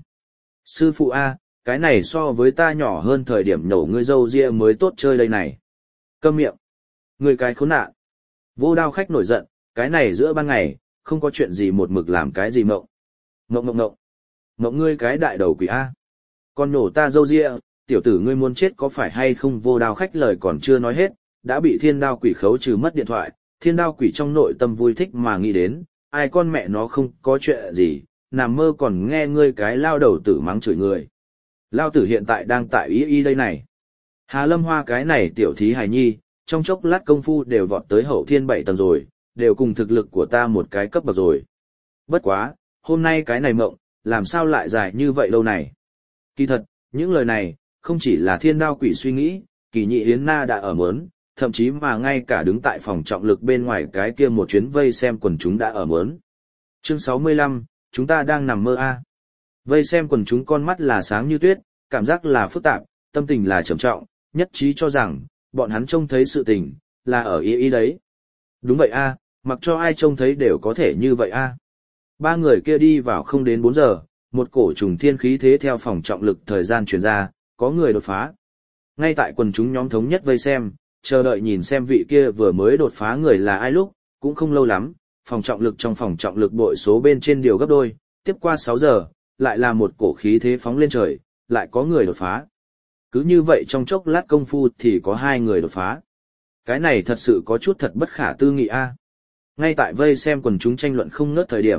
Sư phụ A, cái này so với ta nhỏ hơn thời điểm nhổ ngươi dâu ria mới tốt chơi đây này. Câm miệng. Ngươi cái khốn nạn. Vô Đao khách nổi giận, cái này giữa ban ngày, không có chuyện gì một mực làm cái gì mộng. Mộng. Mộng ngươi cái đại đầu quỷ A. Còn nổ ta dâu ria, tiểu tử ngươi muốn chết có phải hay không? Vô Đao khách lời còn chưa nói hết, đã bị Thiên Đao Quỷ khấu trừ mất điện thoại. Thiên Đao Quỷ trong nội tâm vui thích mà nghĩ đến, ai con mẹ nó không có chuyện gì, nằm mơ còn nghe ngươi cái lao đầu tử mắng chửi người. Lao tử hiện tại đang tại ý đây này. Hà Lâm Hoa cái này tiểu thí hài nhi, trong chốc lát công phu đều vọt tới hậu thiên 7 tầng rồi, đều cùng thực lực của ta một cái cấp bậc rồi. Bất quá, hôm nay cái này mộng, làm sao lại dài như vậy lâu này? Kỳ thật, những lời này, không chỉ là Thiên Đao Quỷ suy nghĩ, Kỳ Nhị Yến Na đã ở mớn, thậm chí mà ngay cả đứng tại phòng trọng lực bên ngoài cái kia một chuyến vây xem quần chúng đã ở mớn. Chương 65, chúng ta đang nằm mơ a. Vây xem quần chúng con mắt là sáng như tuyết, cảm giác là phức tạp, tâm tình là trầm trọng, nhất trí cho rằng, bọn hắn trông thấy sự tình, là ở ý đấy. Đúng vậy a, mặc cho ai trông thấy đều có thể như vậy a. Ba người kia đi vào không đến 4 giờ, một cổ trùng thiên khí thế theo phòng trọng lực thời gian truyền ra, có người đột phá. Ngay tại quần chúng nhóm thống nhất vây xem, chờ đợi nhìn xem vị kia vừa mới đột phá người là ai lúc, cũng không lâu lắm, phòng trọng lực trong phòng trọng lực bội số bên trên điều gấp đôi, tiếp qua 6 giờ, lại là một cổ khí thế phóng lên trời, lại có người đột phá. Cứ như vậy trong chốc lát công phu thì có 2 người đột phá. Cái này thật sự có chút thật bất khả tư nghị a. Ngay tại vây xem quần chúng tranh luận không ngớt thời điểm,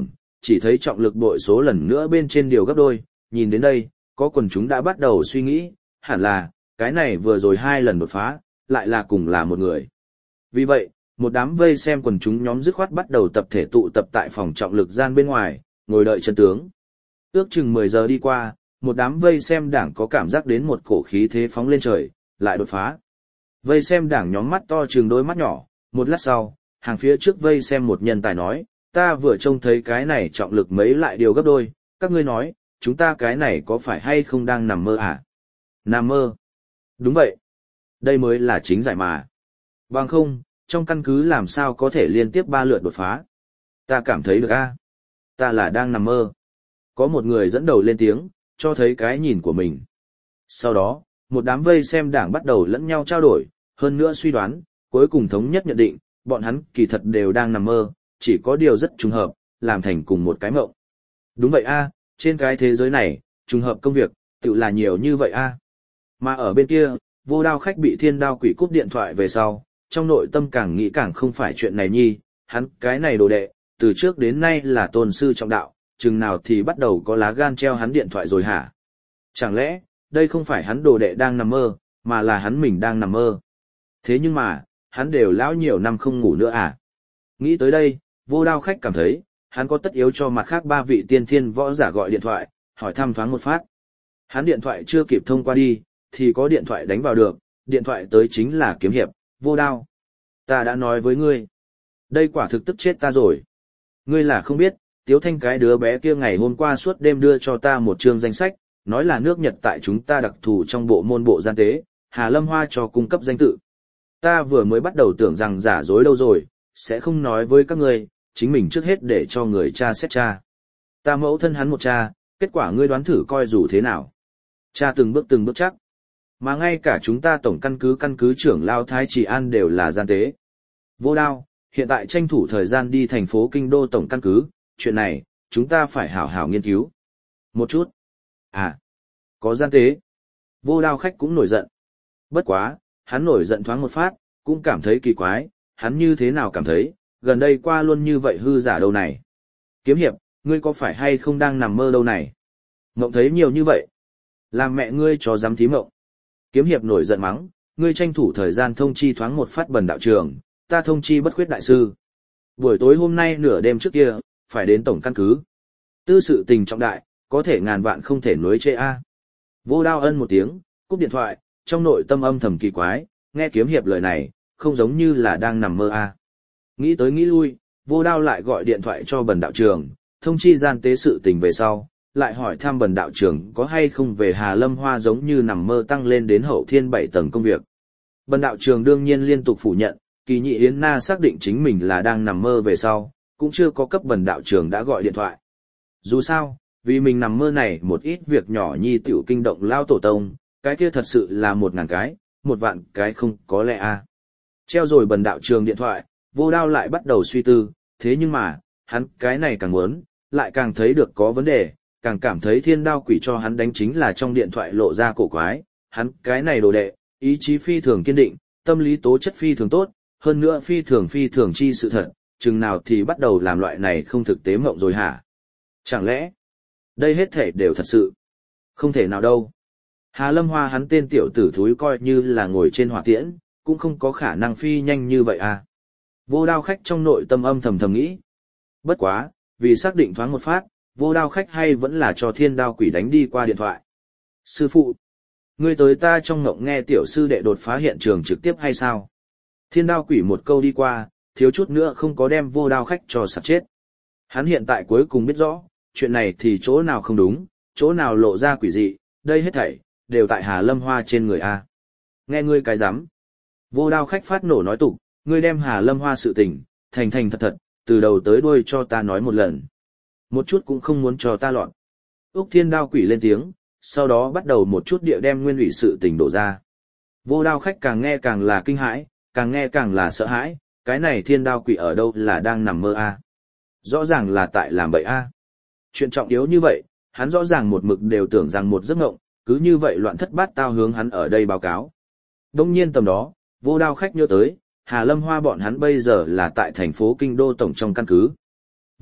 chỉ thấy trọng lực bội số lần nữa bên trên điều gấp đôi, nhìn đến đây, có quần chúng đã bắt đầu suy nghĩ, hẳn là, cái này vừa rồi 2 lần đột phá, lại là cùng là một người. Vì vậy, một đám vây xem quần chúng nhóm dứt khoát bắt đầu tập thể tụ tập tại phòng trọng lực gian bên ngoài, ngồi đợi chân tướng. Ước chừng 10 giờ đi qua, một đám vây xem đảng có cảm giác đến một cổ khí thế phóng lên trời, lại đột phá. Vây xem đảng nhóm mắt to trừng đôi mắt nhỏ, một lát sau, hàng phía trước vây xem một nhân tài nói, ta vừa trông thấy cái này trọng lực mấy lại điều gấp đôi, các ngươi nói, chúng ta cái này có phải hay không đang nằm mơ à? Nằm mơ. Đúng vậy. Đây mới là chính giải mà. Bằng không, trong căn cứ làm sao có thể liên tiếp 3 lượt đột phá. Ta cảm thấy được a, ta là đang nằm mơ. Có một người dẫn đầu lên tiếng, cho thấy cái nhìn của mình. Sau đó, một đám vây xem đảng bắt đầu lẫn nhau trao đổi, hơn nữa suy đoán, cuối cùng thống nhất nhận định, bọn hắn kỳ thật đều đang nằm mơ, chỉ có điều rất trùng hợp, làm thành cùng một cái mộng. Đúng vậy a, trên cái thế giới này, trùng hợp công việc, tự là nhiều như vậy a. Mà ở bên kia, Vô Đao khách bị Thiên Đao Quỷ cúp điện thoại về sau, trong nội tâm càng nghĩ càng không phải chuyện này nhi, hắn cái này đồ đệ, từ trước đến nay là tôn sư trọng đạo, chừng nào thì bắt đầu có lá gan treo hắn điện thoại rồi hả? Chẳng lẽ, đây không phải hắn đồ đệ đang nằm mơ, mà là hắn mình đang nằm mơ? Thế nhưng mà, hắn đều lão nhiều năm không ngủ nữa à? Nghĩ tới đây, Vô Đao khách cảm thấy, hắn có tất yếu cho mặt khác 3 vị tiên thiên võ giả gọi điện thoại, hỏi thăm thoáng một phát. Hắn điện thoại chưa kịp thông qua đi, thì có điện thoại đánh vào được, điện thoại tới chính là Kiếm Hiệp, Vô Đao. Ta đã nói với ngươi, đây quả thực tức chết ta rồi. Ngươi là không biết, Tiếu Thanh cái đứa bé kia ngày hôm qua suốt đêm đưa cho ta một chương danh sách, nói là nước Nhật tại chúng ta đặc thù trong bộ môn bộ gian tế, Hà Lâm Hoa cho cung cấp danh tự. Ta vừa mới bắt đầu tưởng rằng giả dối đâu rồi, sẽ không nói với các ngươi, chính mình trước hết để cho người cha xét cha. Ta mẫu thân hắn một cha, kết quả ngươi đoán thử coi dù thế nào. Cha từng bước chắc. Mà ngay cả chúng ta tổng căn cứ trưởng Lao Thái Trì An đều là gian tế. Vô Đao, hiện tại tranh thủ thời gian đi thành phố Kinh Đô tổng căn cứ, chuyện này, chúng ta phải hảo hảo nghiên cứu. Một chút. À, có gian tế. Vô Đao khách cũng nổi giận. Bất quá, hắn nổi giận thoáng một phát, cũng cảm thấy kỳ quái, hắn như thế nào cảm thấy, gần đây qua luôn như vậy hư giả đâu này. Kiếm Hiệp, ngươi có phải hay không đang nằm mơ đâu này? Mộng thấy nhiều như vậy. Làm mẹ ngươi cho dám thí mộng. Kiếm Hiệp nổi giận mắng, ngươi tranh thủ thời gian thông chi thoáng một phát Bần đạo trường, ta thông chi Bất Khuyết đại sư. Buổi tối hôm nay nửa đêm trước kia, phải đến tổng căn cứ. Tư sự tình trọng đại, có thể ngàn vạn không thể nối chê a. Vô Đao ân một tiếng, cúp điện thoại, trong nội tâm âm thầm kỳ quái, nghe Kiếm Hiệp lời này, không giống như là đang nằm mơ a. Nghĩ tới nghĩ lui, Vô Đao lại gọi điện thoại cho Bần đạo trường, thông chi gian tế sự tình về sau, lại hỏi thăm Bần đạo trưởng có hay không về Hà Lâm Hoa giống như nằm mơ tăng lên đến hậu thiên 7 tầng công việc. Bần đạo trưởng đương nhiên liên tục phủ nhận, Kỳ Nhị Yến Na xác định chính mình là đang nằm mơ về sau, cũng chưa có cấp Bần đạo trưởng đã gọi điện thoại. Dù sao, vì mình nằm mơ này một ít việc nhỏ nhi tiểu kinh động lao tổ tông, cái kia thật sự là 1000 cái, 1 vạn cái không có lẽ a. Treo rồi Bần đạo trưởng điện thoại, Vô Đao lại bắt đầu suy tư, thế nhưng mà, hắn cái này càng muốn, lại càng thấy được có vấn đề. Càng cảm thấy Thiên Đao Quỷ cho hắn đánh chính là trong điện thoại lộ ra cổ quái, hắn cái này đồ đệ, ý chí phi thường kiên định, tâm lý tố chất phi thường tốt, hơn nữa phi thường chi sự thật, chừng nào thì bắt đầu làm loại này không thực tế mộng rồi hả? Chẳng lẽ, đây hết thể đều thật sự? Không thể nào đâu. Hà Lâm Hoa hắn tên tiểu tử thúi coi như là ngồi trên hỏa tiễn, cũng không có khả năng phi nhanh như vậy à. Vô Đao khách trong nội tâm âm thầm nghĩ. Bất quá, vì xác định thoáng một phát, Vô Đao khách hay vẫn là cho Thiên Đao Quỷ đánh đi qua điện thoại. Sư phụ, ngươi tới ta trong ngộng nghe tiểu sư đệ đột phá hiện trường trực tiếp hay sao? Thiên Đao Quỷ một câu đi qua, thiếu chút nữa không có đem Vô Đao khách cho sặc chết. Hắn hiện tại cuối cùng biết rõ, chuyện này thì chỗ nào không đúng, chỗ nào lộ ra quỷ dị, đây hết thảy, đều tại Hà Lâm Hoa trên người A. Nghe ngươi cái rắm. Vô Đao khách phát nổ nói tục, ngươi đem Hà Lâm Hoa sự tình, thành thật, từ đầu tới đuôi cho ta nói một lần. Một chút cũng không muốn cho ta loạn. Úc Thiên Đao Quỷ lên tiếng, sau đó bắt đầu một chút địa đem nguyên ủy sự tình đổ ra. Vô Đao khách càng nghe càng là kinh hãi, càng nghe càng là sợ hãi, cái này Thiên Đao Quỷ ở đâu là đang nằm mơ a? Rõ ràng là tại làm bậy a. Chuyện trọng yếu như vậy, hắn rõ ràng một mực đều tưởng rằng một giấc mộng, cứ như vậy loạn thất bát tao hướng hắn ở đây báo cáo. Đông nhiên tầm đó, Vô Đao khách nhớ tới, Hà Lâm Hoa bọn hắn bây giờ là tại thành phố Kinh Đô tổng trong căn cứ.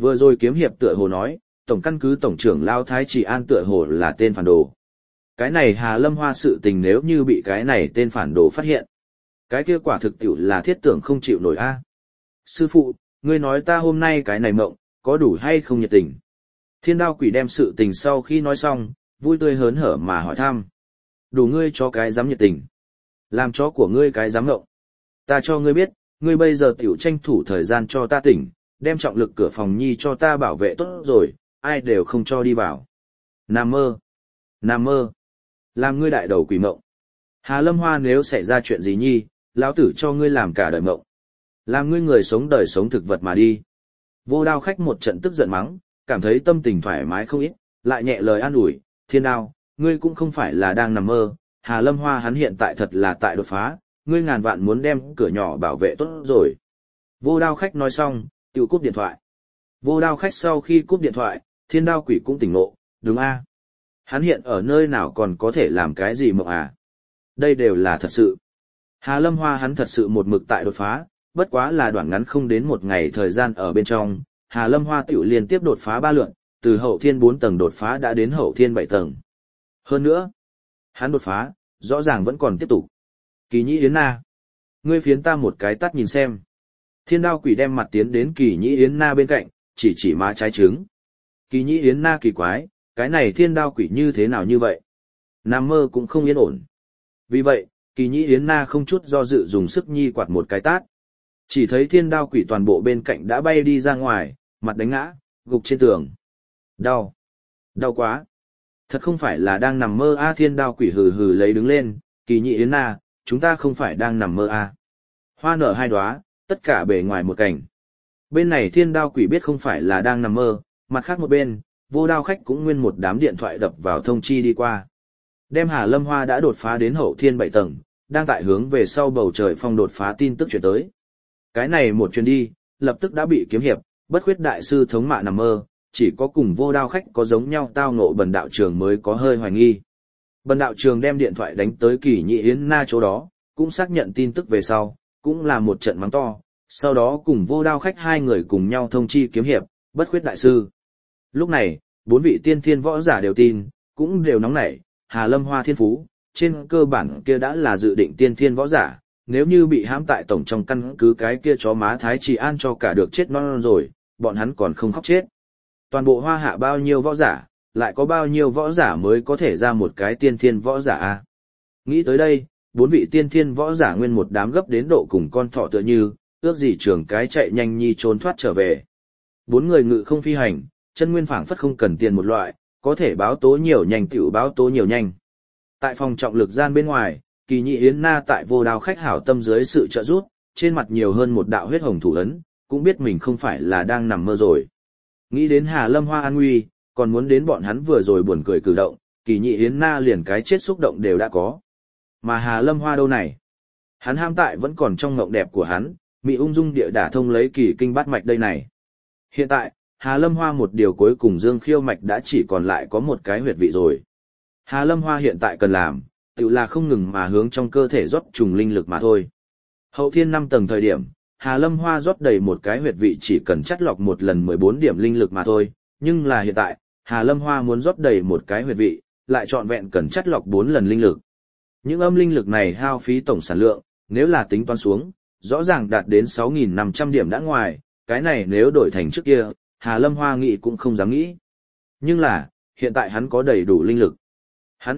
Vừa rồi kiếm hiệp tựa hồ nói, tổng căn cứ tổng trưởng Lao Thái Trì An tựa hồ là tên phản đồ. Cái này Hà Lâm Hoa sự tình nếu như bị cái này tên phản đồ phát hiện. Cái kia quả thực tiểu là thiết tưởng không chịu nổi a. Sư phụ, ngươi nói ta hôm nay cái này mộng, có đủ hay không nhiệt tình? Thiên đao quỷ đem sự tình sau khi nói xong, vui tươi hớn hở mà hỏi thăm. Đủ ngươi cho cái dám nhiệt tình. Làm chó của ngươi cái dám mộng. Ta cho ngươi biết, ngươi bây giờ tiểu tranh thủ thời gian cho ta tỉnh, đem trọng lực cửa phòng nhi cho ta bảo vệ tốt rồi, ai đều không cho đi vào. Nằm mơ. Nằm mơ. Làm ngươi đại đầu quỷ mộng. Hà Lâm Hoa nếu xảy ra chuyện gì nhi, lão tử cho ngươi làm cả đời mộng. Làm ngươi người sống đời sống thực vật mà đi. Vô Đao khách một trận tức giận mắng, cảm thấy tâm tình thoải mái không ít, lại nhẹ lời an ủi, Thiên Đao, ngươi cũng không phải là đang nằm mơ, Hà Lâm Hoa hắn hiện tại thật là tại đột phá, ngươi ngàn vạn muốn đem cửa nhỏ bảo vệ tốt rồi. Vô Đao khách nói xong, tự cúp điện thoại. Vô Đao khách sau khi cúp điện thoại, Thiên Đao quỷ cũng tỉnh ngộ, đúng a? Hắn hiện ở nơi nào còn có thể làm cái gì mộng à? Đây đều là thật sự. Hà Lâm Hoa hắn thật sự một mực tại đột phá, bất quá là đoạn ngắn không đến một ngày thời gian ở bên trong, Hà Lâm Hoa tiểu liên tiếp đột phá 3 lượt, từ hậu thiên 4 tầng đột phá đã đến hậu thiên 7 tầng. Hơn nữa, hắn đột phá, rõ ràng vẫn còn tiếp tục. Kỳ Nhĩ Yến Na, ngươi phiến ta một cái tát nhìn xem. Thiên đao quỷ đem mặt tiến đến Kỳ Nhĩ Yến Na bên cạnh, chỉ má trái trứng. Kỳ Nhĩ Yến Na kỳ quái, cái này thiên đao quỷ như thế nào như vậy? Nằm mơ cũng không yên ổn. Vì vậy, Kỳ Nhĩ Yến Na không chút do dự dùng sức nhi quạt một cái tát. Chỉ thấy thiên đao quỷ toàn bộ bên cạnh đã bay đi ra ngoài, mặt đánh ngã, gục trên tường. Đau. Đau quá. Thật không phải là đang nằm mơ a. Thiên đao quỷ hừ hừ lấy đứng lên, Kỳ Nhĩ Yến Na, chúng ta không phải đang nằm mơ a. Hoa nở 2 đóa, tất cả bề ngoài một cảnh. Bên này thiên đao quỷ biết không phải là đang nằm mơ, mặt khác một bên, Vô Đao khách cũng nguyên một đám điện thoại đập vào thông chi đi qua. Đem Hà Lâm Hoa đã đột phá đến hậu thiên 7 tầng, đang tại hướng về sau bầu trời phong đột phá tin tức chuyển tới. Cái này một chuyến đi, lập tức đã bị kiếm hiệp, bất khuyết đại sư thống mạ nằm mơ, chỉ có cùng Vô Đao khách có giống nhau tao ngộ Bần đạo trường mới có hơi hoài nghi. Bần đạo trường đem điện thoại đánh tới Kỳ Nhĩ Yến Na chỗ đó, cũng xác nhận tin tức về sau, cũng là một trận mắng to, sau đó cùng Vô Đao khách 2 người cùng nhau thông chi kiếm hiệp, bất khuyết đại sư. Lúc này, 4 vị tiên thiên võ giả đều tin, cũng đều nóng nảy, Hà Lâm Hoa thiên phú, trên cơ bản kia đã là dự định tiên thiên võ giả, nếu như bị hãm tại tổng trong căn cứ cái kia chó má Thái Trì An cho cả được chết non rồi, bọn hắn còn không khóc chết. Toàn bộ Hoa Hạ bao nhiêu võ giả, lại có bao nhiêu võ giả mới có thể ra một cái tiên thiên võ giả a? Nghĩ tới đây, 4 vị tiên thiên võ giả nguyên một đám gấp đến độ cùng con thỏ tựa như, ước gì trường cái chạy nhanh nhi trốn thoát trở về. 4 người ngự không phi hành, chân nguyên phảng phất không cần tiền một loại, có thể báo tố nhiều nhanh tiểu báo tố nhiều nhanh. Tại phòng trọng lực gian bên ngoài, Kỳ Nhĩ Yến Na tại Vô Đao khách hảo tâm dưới sự trợ giúp, trên mặt nhiều hơn một đạo huyết hồng thủ ấn, cũng biết mình không phải là đang nằm mơ rồi. Nghĩ đến Hà Lâm Hoa an nguy, còn muốn đến bọn hắn vừa rồi buồn cười cử động, Kỳ Nhĩ Yến Na liền cái chết xúc động đều đã có. Mà Hà Lâm Hoa đâu này? Hắn ham tại vẫn còn trong ngộng đẹp của hắn, mị ung dung địa đả thông lấy kỳ kinh bát mạch đây này. Hiện tại, Hà Lâm Hoa một điều cuối cùng dương khiêu mạch đã chỉ còn lại có một cái huyệt vị rồi. Hà Lâm Hoa hiện tại cần làm, tự là không ngừng mà hướng trong cơ thể rót trùng linh lực mà thôi. Hậu thiên 5 tầng thời điểm, Hà Lâm Hoa rót đầy một cái huyệt vị chỉ cần chắt lọc một lần 14 điểm linh lực mà thôi, nhưng là hiện tại, Hà Lâm Hoa muốn rót đầy một cái huyệt vị, lại trọn vẹn cần chắt lọc 4 lần linh lực. Những âm linh lực này hao phí tổng sản lượng, nếu là tính toán xuống, rõ ràng đạt đến 6.500 điểm đã ngoài, cái này nếu đổi thành trước kia, Hà Lâm Hoa nghĩ cũng không dám nghĩ. Nhưng là, hiện tại hắn có đầy đủ linh lực. Hắn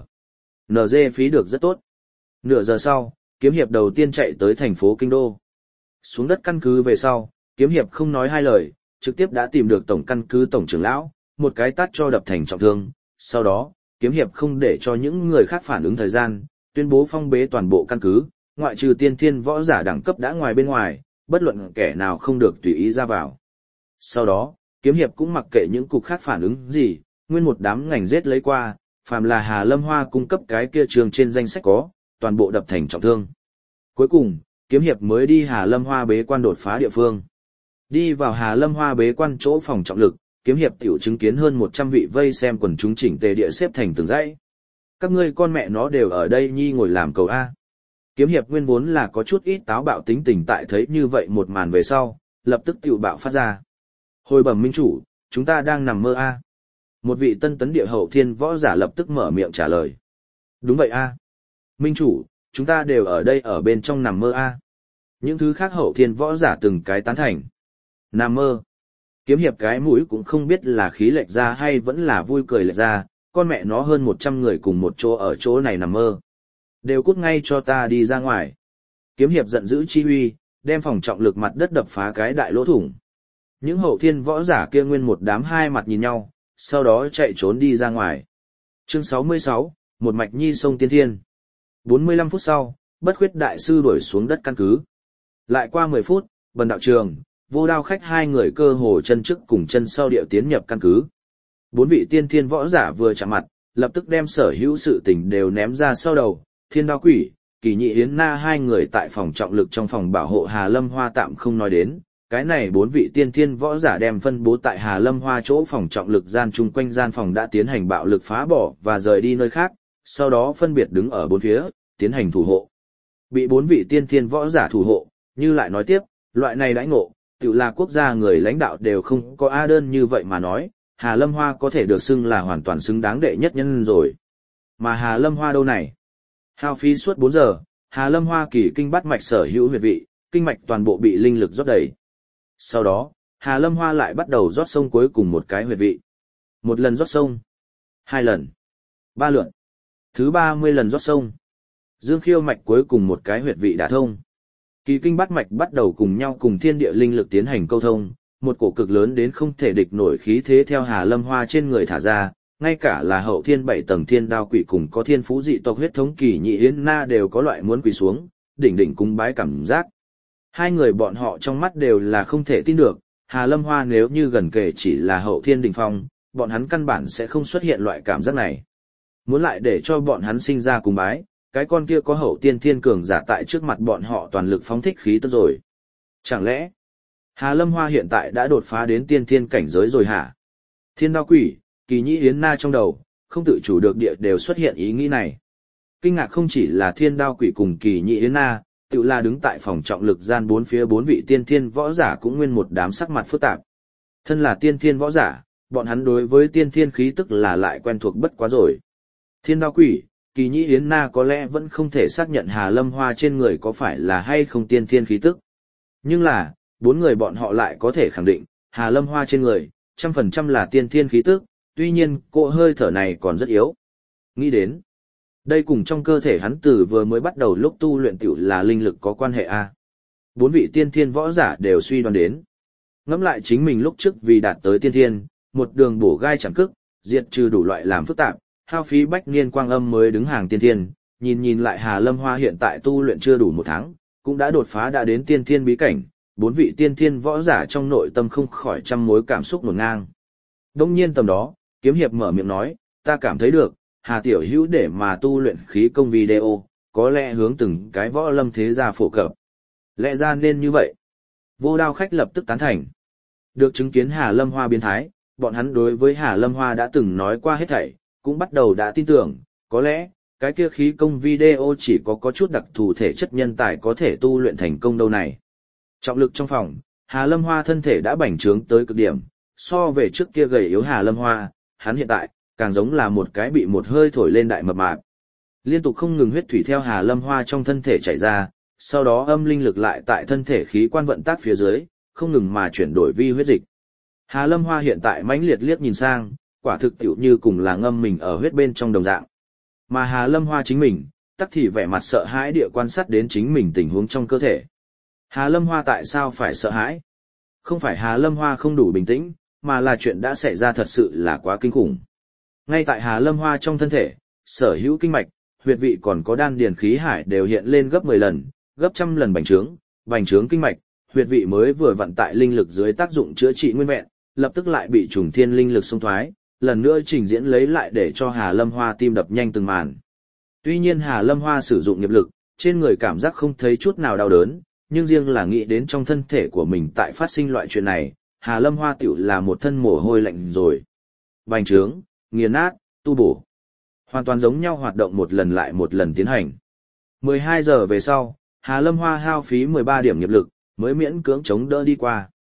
NG phí được rất tốt. Nửa giờ sau, kiếm hiệp đầu tiên chạy tới thành phố Kinh Đô. Xuống đất căn cứ về sau, kiếm hiệp không nói hai lời, trực tiếp đã tìm được tổng căn cứ tổng trưởng lão, một cái tát cho đập thành trọng thương. Sau đó, kiếm hiệp không để cho những người khác phản ứng thời gian, tuyên bố phong bế toàn bộ căn cứ, ngoại trừ tiên thiên võ giả đẳng cấp đã ngoài bên ngoài, bất luận kẻ nào không được tùy ý ra vào. Sau đó, kiếm hiệp cũng mặc kệ những cục khác phản ứng gì, nguyên một đám ngành giết lấy qua, phàm là Hà Lâm Hoa cung cấp cái kia trường trên danh sách có, toàn bộ đập thành trọng thương. Cuối cùng, kiếm hiệp mới đi Hà Lâm Hoa bế quan đột phá địa phương. Đi vào Hà Lâm Hoa bế quan chỗ phòng trọng lực, kiếm hiệp tiểu chứng kiến hơn 100 vị vây xem quần chúng chỉnh tề địa xếp thành từng dãy. Các ngươi con mẹ nó đều ở đây nhi ngồi làm cầu A. Kiếm hiệp nguyên vốn là có chút ít táo bạo tính tình tại thấy như vậy một màn về sau, lập tức tiểu bạo phát ra. Hồi bẩm minh chủ, chúng ta đang nằm mơ a. Một vị tân tấn địa hậu thiên võ giả lập tức mở miệng trả lời. Đúng vậy a. Minh chủ, chúng ta đều ở đây ở bên trong nằm mơ a. Những thứ khác hậu thiên võ giả từng cái tán thành. Nằm mơ. Kiếm hiệp cái mũi cũng không biết là khí lệch ra hay vẫn là vui cười lệch ra, con mẹ nó hơn 100 người cùng một chỗ ở chỗ này nằm mơ. Đều cút ngay cho ta đi ra ngoài. Kiếm hiệp giận dữ chi huy, đem phòng trọng lực mặt đất đập phá cái đại lỗ thủng. Những hậu thiên võ giả kia nguyên một đám hai mặt nhìn nhau, sau đó chạy trốn đi ra ngoài. Chương 66, một mạch nhi sông tiên thiên. 45 phút sau, bất khuyết đại sư đuổi xuống đất căn cứ. Lại qua 10 phút, Bần đạo trường, Vô Đao khách hai người cơ hồ chân trước cùng chân sau điệu tiến nhập căn cứ. 4 vị tiên thiên võ giả vừa chạm mặt, lập tức đem sở hữu sự tình đều ném ra sau đầu. Thiên Đao Quỷ, Kỳ Nhị Yến Na hai người tại phòng trọng lực trong phòng bảo hộ Hà Lâm Hoa tạm không nói đến. Cái này 4 vị tiên thiên võ giả đem phân bố tại Hà Lâm Hoa chỗ phòng trọng lực gian chung quanh gian phòng đã tiến hành bạo lực phá bỏ và rời đi nơi khác, sau đó phân biệt đứng ở bốn phía, tiến hành thủ hộ. Bị 4 vị tiên thiên võ giả thủ hộ, như lại nói tiếp, loại này đãi ngộ, tự là quốc gia người lãnh đạo đều không có a đơn như vậy mà nói, Hà Lâm Hoa có thể được xưng là hoàn toàn xứng đáng đệ nhất nhân rồi. Mà Hà Lâm Hoa đâu này? Hao phí suốt 4 giờ, Hà Lâm Hoa kỳ kinh bát mạch sở hữu huyệt vị, kinh mạch toàn bộ bị linh lực rót đầy. Sau đó, Hà Lâm Hoa lại bắt đầu rót sông cuối cùng một cái huyệt vị. Một lần rót sông, 2 lần, 3 lượt, thứ 30 lần rót sông. Dương khiêu mạch cuối cùng một cái huyệt vị đã thông. Kỳ kinh bát mạch bắt đầu cùng nhau cùng thiên địa linh lực tiến hành câu thông, một cổ cực lớn đến không thể địch nổi khí thế theo Hà Lâm Hoa trên người thả ra, ngay cả là hậu thiên 7 tầng thiên đao quỷ cùng có thiên phú dị tộc huyết thống Kỳ Nhị Yến Na đều có loại muốn quỳ xuống, đỉnh đỉnh cung bái cảm giác. Hai người bọn họ trong mắt đều là không thể tin được, Hà Lâm Hoa nếu như gần kề chỉ là hậu thiên đỉnh phong, bọn hắn căn bản sẽ không xuất hiện loại cảm giác này. Muốn lại để cho bọn hắn sinh ra cung bái, cái con kia có hậu tiên thiên cường giả tại trước mặt bọn họ toàn lực phóng thích khí tức rồi. Chẳng lẽ, Hà Lâm Hoa hiện tại đã đột phá đến tiên thiên cảnh giới rồi hả? Thiên Đao Quỷ, Kỳ Nhị Yến Na trong đầu, không tự chủ được địa đều xuất hiện ý nghĩ này. Kinh ngạc không chỉ là Thiên Đao Quỷ cùng Kỳ Nhị Yến Na, tự là đứng tại phòng trọng lực gian bốn phía 4 vị tiên thiên võ giả cũng nguyên một đám sắc mặt phức tạp. Thân là tiên thiên võ giả, bọn hắn đối với tiên thiên khí tức là lại quen thuộc bất quá rồi. Thiên Đao Quỷ, Kỳ Nhị Yến Na có lẽ vẫn không thể xác nhận Hà Lâm Hoa trên người có phải là hay không tiên thiên khí tức. Nhưng là, 4 người bọn họ lại có thể khẳng định, Hà Lâm Hoa trên người, 100% là tiên thiên khí tức, tuy nhiên, cỗ hơi thở này còn rất yếu. Nghĩ đến, đây cùng trong cơ thể hắn từ vừa mới bắt đầu lúc tu luyện tiểu là linh lực có quan hệ a. 4 vị tiên thiên võ giả đều suy đoán đến. Ngẫm lại chính mình lúc trước vì đạt tới tiên thiên, một đường bổ gai chẳng cức, diệt trừ đủ loại làm phức tạp, hao phí bách niên quang âm mới đứng hàng tiên thiên, nhìn lại Hà Lâm Hoa hiện tại tu luyện chưa đủ 1 tháng, cũng đã đột phá đã đến tiên thiên bí cảnh, 4 vị tiên thiên võ giả trong nội tâm không khỏi trăm mối cảm xúc ngổn ngang. Đông nhiên tầm đó, kiếm hiệp mở miệng nói, ta cảm thấy được, Hà Tiểu Hữu để mà tu luyện khí công video, có lẽ hướng từng cái võ lâm thế gia phổ cập. Lẽ ra nên như vậy. Vô Đao khách lập tức tán thành. Được chứng kiến Hà Lâm Hoa biến thái, bọn hắn đối với Hà Lâm Hoa đã từng nói qua hết thảy, cũng bắt đầu đã tin tưởng, có lẽ, cái kia khí công video chỉ có chút đặc thù thể chất nhân tài có thể tu luyện thành công đâu này. Trọng lực trong phòng, Hà Lâm Hoa thân thể đã bành trướng tới cực điểm, so về trước kia gầy yếu Hà Lâm Hoa, hắn hiện tại, càng giống là một cái bị một hơi thổi lên đại mập mạp. Liên tục không ngừng huyết thủy theo Hà Lâm Hoa trong thân thể chảy ra, sau đó âm linh lực lại tại thân thể khí quan vận tác phía dưới, không ngừng mà chuyển đổi vi huyết dịch. Hà Lâm Hoa hiện tại mãnh liệt liếc nhìn sang, quả thực tiểu như cùng là ngâm mình ở huyết bên trong đồng dạng. Mà Hà Lâm Hoa chính mình, tắc thì vẻ mặt sợ hãi địa quan sát đến chính mình tình huống trong cơ thể. Hà Lâm Hoa tại sao phải sợ hãi? Không phải Hà Lâm Hoa không đủ bình tĩnh, mà là chuyện đã xảy ra thật sự là quá kinh khủng. Ngay tại Hà Lâm Hoa trong thân thể, sở hữu kinh mạch, huyệt vị còn có đan điền khí hải đều hiện lên gấp 10 lần, gấp trăm lần bành trướng kinh mạch, huyệt vị mới vừa vận tại linh lực dưới tác dụng chữa trị nguyên vẹn, lập tức lại bị trùng thiên linh lực xung thoái, lần nữa trình diễn lấy lại để cho Hà Lâm Hoa tim đập nhanh từng màn. Tuy nhiên Hà Lâm Hoa sử dụng nghiệp lực, trên người cảm giác không thấy chút nào đau đớn, nhưng riêng là nghĩ đến trong thân thể của mình tại phát sinh loại chuyện này, Hà Lâm Hoa tiểu là một thân mồ hôi lạnh rồi. Bành trướng, nghiền nát, tu bổ. Hoàn toàn giống nhau hoạt động một lần lại một lần tiến hành. 12 giờ về sau, Hà Lâm Hoa hao phí 13 điểm nghiệp lực, mới miễn cưỡng chống đỡ đi qua.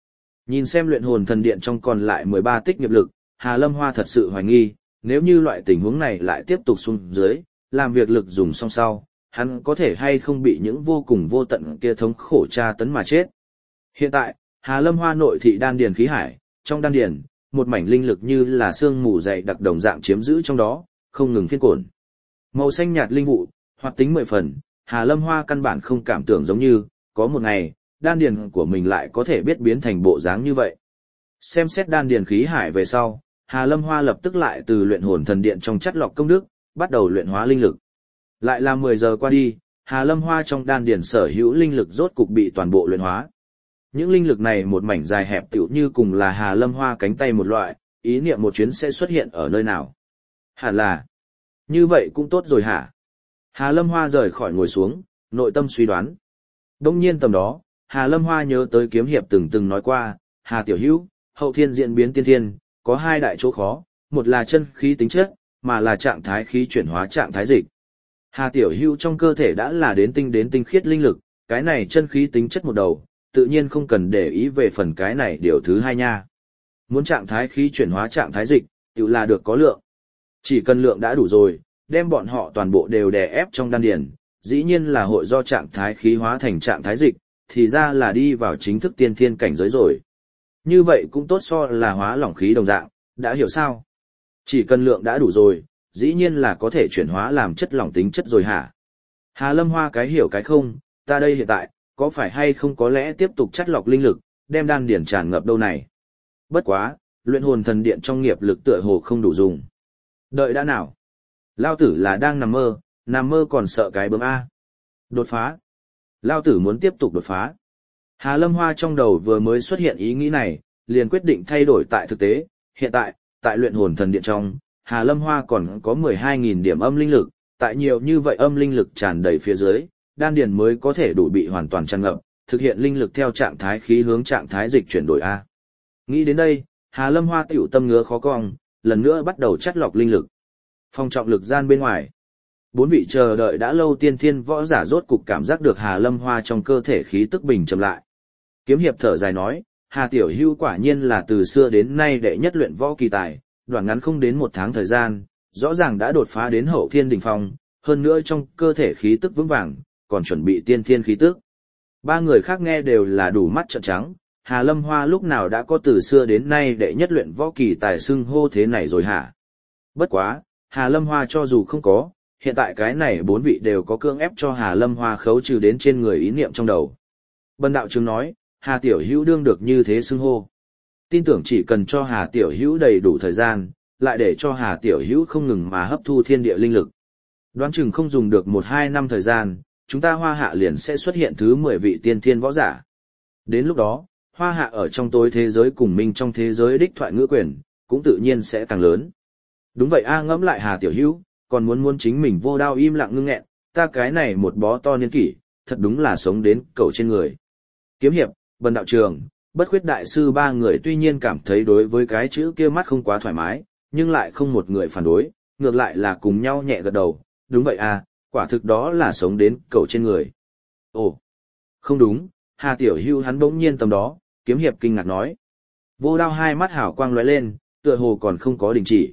Nhìn xem luyện hồn thần điện trong còn lại 13 tích nghiệp lực, Hà Lâm Hoa thật sự hoài nghi, nếu như loại tình huống này lại tiếp tục xuống dưới, làm việc lực dùng xong sau, hắn có thể hay không bị những vô cùng vô tận kia thống khổ tra tấn mà chết. Hiện tại, Hà Lâm Hoa nội thị đan điền khí hải, trong đan điền, một mảnh linh lực như là sương mù dày đặc đồng dạng chiếm giữ trong đó, không ngừng phiên cổn. Màu xanh nhạt linh vụ, hoạt tính 10 phần, Hà Lâm Hoa căn bản không cảm tưởng giống như, có một ngày, đan điền của mình lại có thể biết biến thành bộ dáng như vậy. Xem xét đan điền khí hải về sau, Hà Lâm Hoa lập tức lại từ luyện hồn thần điện trong chất lọc công đức, bắt đầu luyện hóa linh lực. Lại là 10 giờ qua đi, Hà Lâm Hoa trong đan điền sở hữu linh lực rốt cục bị toàn bộ luyện hóa. Những linh lực này một mảnh dài hẹp tựu như cùng là Hà Lâm Hoa cánh tay một loại, ý niệm một chuyến sẽ xuất hiện ở nơi nào. Hẳn là, như vậy cũng tốt rồi hả? Hà Lâm Hoa rời khỏi ngồi xuống, nội tâm suy đoán. Đông nhiên tầm đó, Hà Lâm Hoa nhớ tới kiếm hiệp từng nói qua, Hà Tiểu Hữu, hậu thiên diễn biến tiên thiên, có hai đại chỗ khó, một là chân khí tính chất, mà là trạng thái khí chuyển hóa trạng thái dịch. Hà Tiểu Hữu trong cơ thể đã là đến tinh khiết linh lực, cái này chân khí tính chất một đầu, tự nhiên không cần để ý về phần cái này điều thứ hai nha. Muốn trạng thái khí chuyển hóa trạng thái dịch, tự là được có lượng. Chỉ cần lượng đã đủ rồi, đem bọn họ toàn bộ đều đè ép trong đan điền, dĩ nhiên là hội do trạng thái khí hóa thành trạng thái dịch, thì ra là đi vào chính thức tiên thiên cảnh giới rồi. Như vậy cũng tốt so là hóa lỏng khí đồng dạng, đã hiểu sao? Chỉ cần lượng đã đủ rồi, dĩ nhiên là có thể chuyển hóa làm chất lỏng tính chất rồi hả? Hà Lâm Hoa cái hiểu cái không, ta đây hiện tại, có phải hay không có lẽ tiếp tục chắt lọc linh lực, đem đan điển tràn ngập đâu này? Bất quá, luyện hồn thần điện trong nghiệp lực tựa hồ không đủ dùng. Đợi đã nào? Lao tử là đang nằm mơ còn sợ cái bướm A. Đột phá. Lao tử muốn tiếp tục đột phá. Hà Lâm Hoa trong đầu vừa mới xuất hiện ý nghĩ này, liền quyết định thay đổi tại thực tế. Hiện tại, tại luyện hồn thần điện trong, Hà Lâm Hoa còn có 12.000 điểm âm linh lực, tại nhiều như vậy âm linh lực tràn đầy phía dưới, đan điền mới có thể đủ bị hoàn toàn tràn ngập, thực hiện linh lực theo trạng thái khí hướng trạng thái dịch chuyển đổi A. Nghĩ đến đây, Hà Lâm Hoa tiểu tâm ngứa khó cong, lần nữa bắt đầu chắt lọc linh lực. Phong trọng lực gian bên ngoài. 4 vị chờ đợi đã lâu tiên thiên võ giả rốt cục cảm giác được Hà Lâm Hoa trong cơ thể khí tức bình chậm lại. Kiếm hiệp thở dài nói, Hà Tiểu Hưu quả nhiên là từ xưa đến nay đệ nhất luyện võ kỳ tài, đoạn ngắn không đến 1 tháng thời gian, rõ ràng đã đột phá đến hậu thiên đỉnh phong, hơn nữa trong cơ thể khí tức vững vàng, còn chuẩn bị tiên thiên khí tức. 3 người khác nghe đều là đủ mắt trợn trắng, Hà Lâm Hoa lúc nào đã có từ xưa đến nay đệ nhất luyện võ kỳ tài xưng hô thế này rồi hả? Bất quá, Hà Lâm Hoa cho dù không có, hiện tại cái này 4 vị đều có cưỡng ép cho Hà Lâm Hoa khấu trừ đến trên người ý niệm trong đầu. Bần đạo trưởng nói, Hà Tiểu Hữu đương được như thế xưng hô. Tin tưởng chỉ cần cho Hà Tiểu Hữu đầy đủ thời gian, lại để cho Hà Tiểu Hữu không ngừng mà hấp thu thiên địa linh lực. Đoán chừng không dùng được 1-2 năm thời gian, chúng ta Hoa Hạ liền sẽ xuất hiện thứ 10 vị tiên thiên võ giả. Đến lúc đó, Hoa Hạ ở trong tối thế giới cùng Minh trong thế giới đích thoại ngữ quyền, cũng tự nhiên sẽ càng lớn. Đúng vậy a, ngẫm lại Hà Tiểu Hữu, còn muốn chính mình vô đao im lặng ngưng nghẹn, ta cái này một bó to niên kỷ, thật đúng là sống đến cầu trên người. Kiếm hiệp, Bần đạo trường, Bất Khuyết đại sư 3 người tuy nhiên cảm thấy đối với cái chữ kia mắt không quá thoải mái, nhưng lại không một người phản đối, ngược lại là cùng nhau nhẹ gật đầu, đúng vậy à, quả thực đó là sống đến cầu trên người. Ồ, không đúng, Hà Tiểu Hưu hắn bỗng nhiên tầm đó, kiếm hiệp kinh ngạc nói. Vô đao hai mắt hào quang lóe lên, tựa hồ còn không có đình chỉ.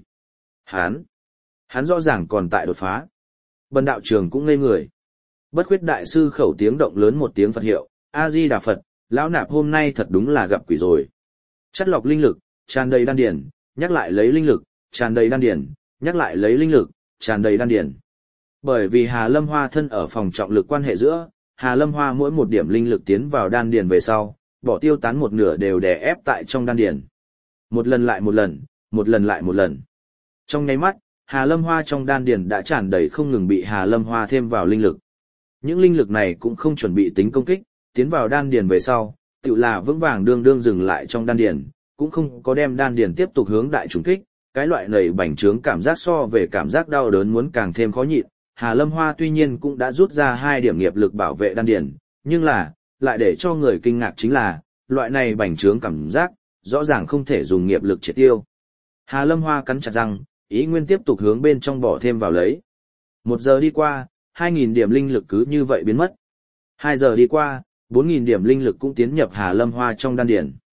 Hắn rõ ràng còn tại đột phá. Bần đạo trường cũng ngây người. Bất Khuyết đại sư khẩu tiếng động lớn một tiếng Phật hiệu, A-di Đà Phật, lão nạp hôm nay thật đúng là gặp quỷ rồi. Chắt lọc linh lực, tràn đầy đan điển, nhắc lại lấy linh lực, tràn đầy đan điển, nhắc lại lấy linh lực, tràn đầy đan điển. Bởi vì Hà Lâm Hoa thân ở phòng trọng lực quan hệ giữa, Hà Lâm Hoa mỗi một điểm linh lực tiến vào đan điển về sau, bỏ tiêu tán một nửa đều đè ép tại trong đan điển. Một lần lại một lần, một lần lại một lần. Trong nháy mắt, Hà Lâm Hoa trong đan điển đã tràn đầy không ngừng bị Hà Lâm Hoa thêm vào linh lực. Những linh lực này cũng không chuẩn bị tính công kích, tiến vào đan điển về sau, tự là vững vàng đương dừng lại trong đan điển, cũng không có đem đan điển tiếp tục hướng đại trùng kích, cái loại nảy bành trướng cảm giác so về cảm giác đau đớn muốn càng thêm khó nhịn. Hà Lâm Hoa tuy nhiên cũng đã rút ra 2 điểm nghiệp lực bảo vệ đan điển, nhưng là, lại để cho người kinh ngạc chính là, loại này bành trướng cảm giác, rõ ràng không thể dùng nghiệp lực triệt tiêu. Hà Lâm Hoa cắn chặt răng, ý nguyên tiếp tục hướng bên trong bỏ thêm vào lấy. 1 giờ đi qua, 2.000 điểm linh lực cứ như vậy biến mất. 2 giờ đi qua, 4.000 điểm linh lực cũng tiến nhập Hà Lâm Hoa trong đan điển.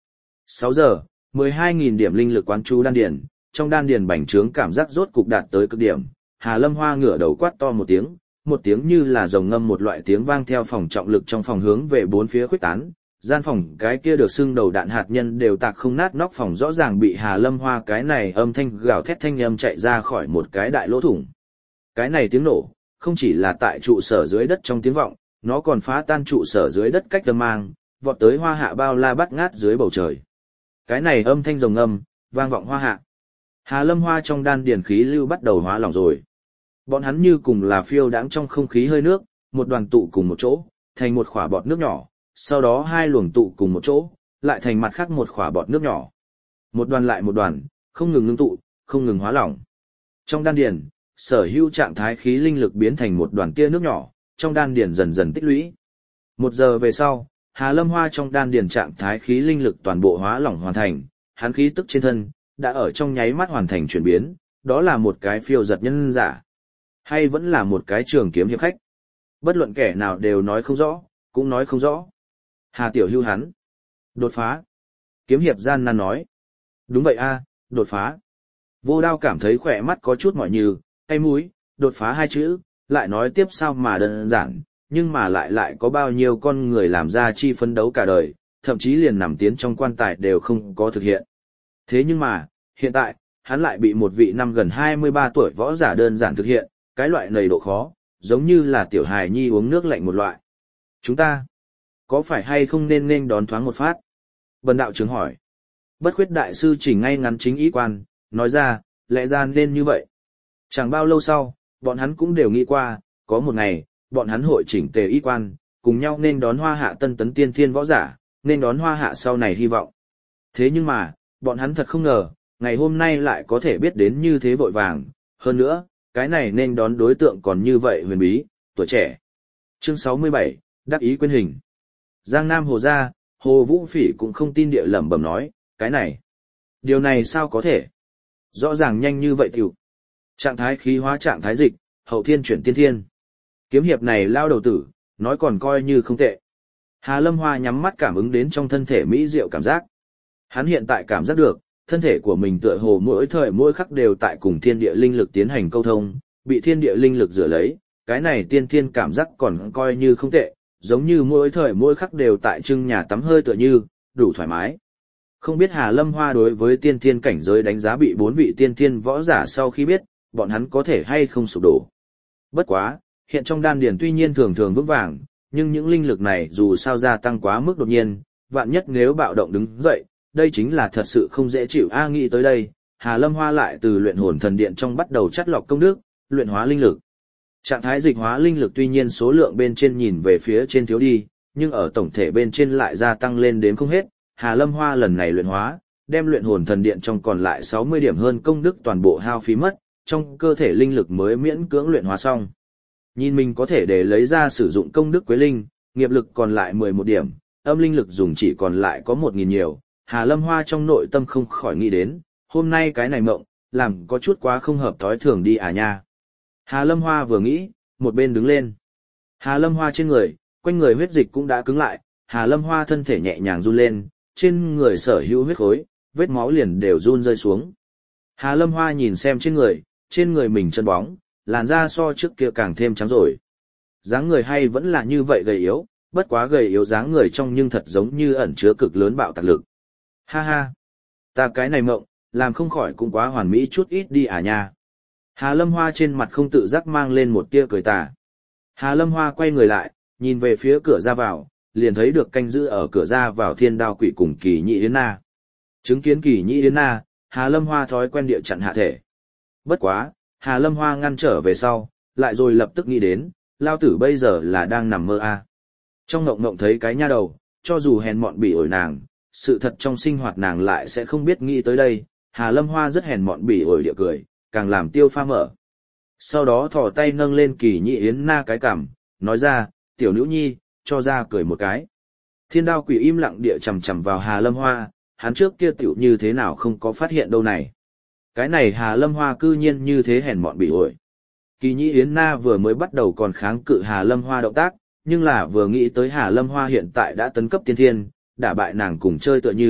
6 giờ, 12.000 điểm linh lực quán chú đan điền, trong đan điền bành trướng cảm giác rốt cục đạt tới cực điểm. Hà Lâm Hoa ngửa đầu quát to một tiếng như là rồng ngâm một loại tiếng vang theo phòng trọng lực trong phòng hướng về bốn phía khuếch tán. Gian phòng cái kia được xưng đầu đạn hạt nhân đều tạc không nát, nóc phòng rõ ràng bị Hà Lâm Hoa cái này âm thanh gào thét thanh âm chạy ra khỏi một cái đại lỗ thủng. Cái này tiếng nổ, không chỉ là tại trụ sở dưới đất trong tiếng vọng, nó còn phá tan trụ sở dưới đất cách âm mang, vọt tới Hoa Hạ bao la bắt ngát dưới bầu trời. Cái này âm thanh rồng ngâm, vang vọng Hoa Hạ. Hà Lâm Hoa trong đan điền khí lưu bắt đầu hóa lỏng rồi. Bọn hắn như cùng là phiêu đãng trong không khí hơi nước, một đoàn tụ cùng một chỗ, thành một khỏa bọt nước nhỏ, sau đó hai luồng tụ cùng một chỗ, lại thành mặt khác một khỏa bọt nước nhỏ. Một đoàn lại một đoàn, không ngừng ngưng tụ, không ngừng hóa lỏng. Trong đan điền, sở hữu trạng thái khí linh lực biến thành một đoàn tia nước nhỏ, trong đan điền dần dần tích lũy. 1 giờ về sau, Hà Lâm Hoa trong đan điền trạng thái khí linh lực toàn bộ hóa lỏng hoàn thành, hắn khí tức trên thân đã ở trong nháy mắt hoàn thành chuyển biến, đó là một cái phiêu giật nhân giả, hay vẫn là một cái trường kiếm hiệp khách. Bất luận kẻ nào đều nói không rõ, cũng nói không rõ. Hà Tiểu Hưu hắn đột phá. Kiếm hiệp gian nan nói. Đúng vậy a, đột phá. Vô Đao cảm thấy khỏe mắt có chút mỏi như, cay mũi, đột phá 2 chữ, lại nói tiếp sao mà đơn giản, nhưng mà lại có bao nhiêu con người làm ra chi phấn đấu cả đời, thậm chí liền nằm tiến trong quan tài đều không có thực hiện. Thế nhưng mà, hiện tại, hắn lại bị một vị năm gần 23 tuổi võ giả đơn giản thực hiện, cái loại này độ khó, giống như là tiểu hài nhi uống nước lạnh một loại. Chúng ta, có phải hay không nên đón thoáng một phát? Bần đạo trưởng hỏi. Bất khuyết đại sư chỉnh ngay ngắn chính ý quan, nói ra, lẽ ra nên như vậy. Chẳng bao lâu sau, bọn hắn cũng đều nghĩ qua, có một ngày, bọn hắn hội chỉnh tề y quan, cùng nhau nên đón Hoa Hạ tân tấn tiên thiên võ giả, nên đón Hoa Hạ sau này hy vọng. Thế nhưng mà, bọn hắn thật không ngờ, ngày hôm nay lại có thể biết đến như thế vội vàng, hơn nữa, cái này nên đón đối tượng còn như vậy huyền bí, tuổi trẻ. Chương 67, đắc ý quyên hình. Giang Nam Hồ gia, Hồ Vũ Phỉ cũng không tin địa lẩm bẩm nói, cái này, điều này sao có thể? Rõ ràng nhanh như vậy tiểu. Trạng thái khí hóa trạng thái dịch, hậu thiên chuyển tiên thiên. Kiếm hiệp này lao đầu tử, nói còn coi như không tệ. Hà Lâm Hoa nhắm mắt cảm ứng đến trong thân thể mỹ diệu cảm giác. Hắn hiện tại cảm giác được, thân thể của mình tựa hồ mỗi thời mỗi khắc đều tại cùng thiên địa linh lực tiến hành câu thông, bị thiên địa linh lực rửa lấy, cái này tiên thiên cảm giác còn coi như không tệ, giống như mỗi thời mỗi khắc đều tại trưng nhà tắm hơi tựa như, đủ thoải mái. Không biết Hà Lâm Hoa đối với tiên thiên cảnh giới đánh giá bị 4 vị tiên thiên võ giả sau khi biết, bọn hắn có thể hay không sụp đổ. Bất quá, hiện trong đan điền tuy nhiên thường thường vững vàng, nhưng những linh lực này dù sao gia tăng quá mức đột nhiên, vạn nhất nếu bạo động đứng dậy, đây chính là thật sự không dễ chịu. Nghĩ tới đây, Hà Lâm Hoa lại từ luyện hồn thần điện trong bắt đầu chắt lọc công đức, luyện hóa linh lực. Trạng thái dịch hóa linh lực tuy nhiên số lượng bên trên nhìn về phía trên thiếu đi, nhưng ở tổng thể bên trên lại gia tăng lên đến không hết. Hà Lâm Hoa lần này luyện hóa, đem luyện hồn thần điện trong còn lại 60 điểm hơn công đức toàn bộ hao phí mất, trong cơ thể linh lực mới miễn cưỡng luyện hóa xong. Nhìn mình có thể để lấy ra sử dụng công đức quế linh, nghiệp lực còn lại 11 điểm, âm linh lực dùng chỉ còn lại có 1.000 nhiều, Hà Lâm Hoa trong nội tâm không khỏi nghĩ đến, hôm nay cái này mộng, làm có chút quá không hợp thói thường đi à nha. Hà Lâm Hoa vừa nghĩ, một bên đứng lên. Hà Lâm Hoa trên người, quanh người huyết dịch cũng đã cứng lại, Hà Lâm Hoa thân thể nhẹ nhàng run lên, trên người sở hữu huyết khối, vết máu liền đều run rơi xuống. Hà Lâm Hoa nhìn xem trên người mình chân bóng, làn da so trước kia càng thêm trắng rồi. Dáng người hay vẫn là như vậy gầy yếu, bất quá gầy yếu dáng người trong nhưng thật giống như ẩn chứa cực lớn bạo tạc lực. Ha ha, ta cái này mộng, làm không khỏi cũng quá hoàn mỹ chút ít đi à nha. Hà Lâm Hoa trên mặt không tự giác mang lên một tia cười tà. Hà Lâm Hoa quay người lại, nhìn về phía cửa ra vào, liền thấy được canh giữ ở cửa ra vào Thiên Đao Quỷ cùng Kỳ Nhị Yến Na. Chứng kiến Kỳ Nhị Yến Na, Hà Lâm Hoa thói quen địa chặn hạ thể. Bất quá, Hà Lâm Hoa ngăn trở về sau, lại rồi lập tức nghĩ đến, lao tử bây giờ là đang nằm mơ à. Trong ngộng thấy cái nha đầu, cho dù hèn mọn bỉ ổi nàng, sự thật trong sinh hoạt nàng lại sẽ không biết nghĩ tới đây. Hà Lâm Hoa rất hèn mọn bỉ ổi địa cười, càng làm tiêu pha mở. Sau đó thò tay nâng lên Kỳ Nhị Yến Na cái cằm, nói ra, tiểu nữ nhi, cho ra cười một cái. Thiên Đao Quỷ im lặng địa chằm chằm vào Hà Lâm Hoa, hắn trước kia tiểu như thế nào không có phát hiện đâu này. Cái này Hà Lâm Hoa cư nhiên như thế hèn mọn bỉ ổi. Kỳ Nhị Yến Na vừa mới bắt đầu còn kháng cự Hà Lâm Hoa động tác, nhưng là vừa nghĩ tới Hà Lâm Hoa hiện tại đã tấn cấp tiên thiên, đả bại nàng cùng chơi tựa như,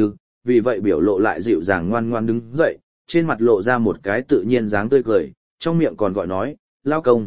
vì vậy biểu lộ lại dịu dàng ngoan ngoan đứng dậy, trên mặt lộ ra một cái tự nhiên dáng tươi cười, trong miệng còn gọi nói, lao công.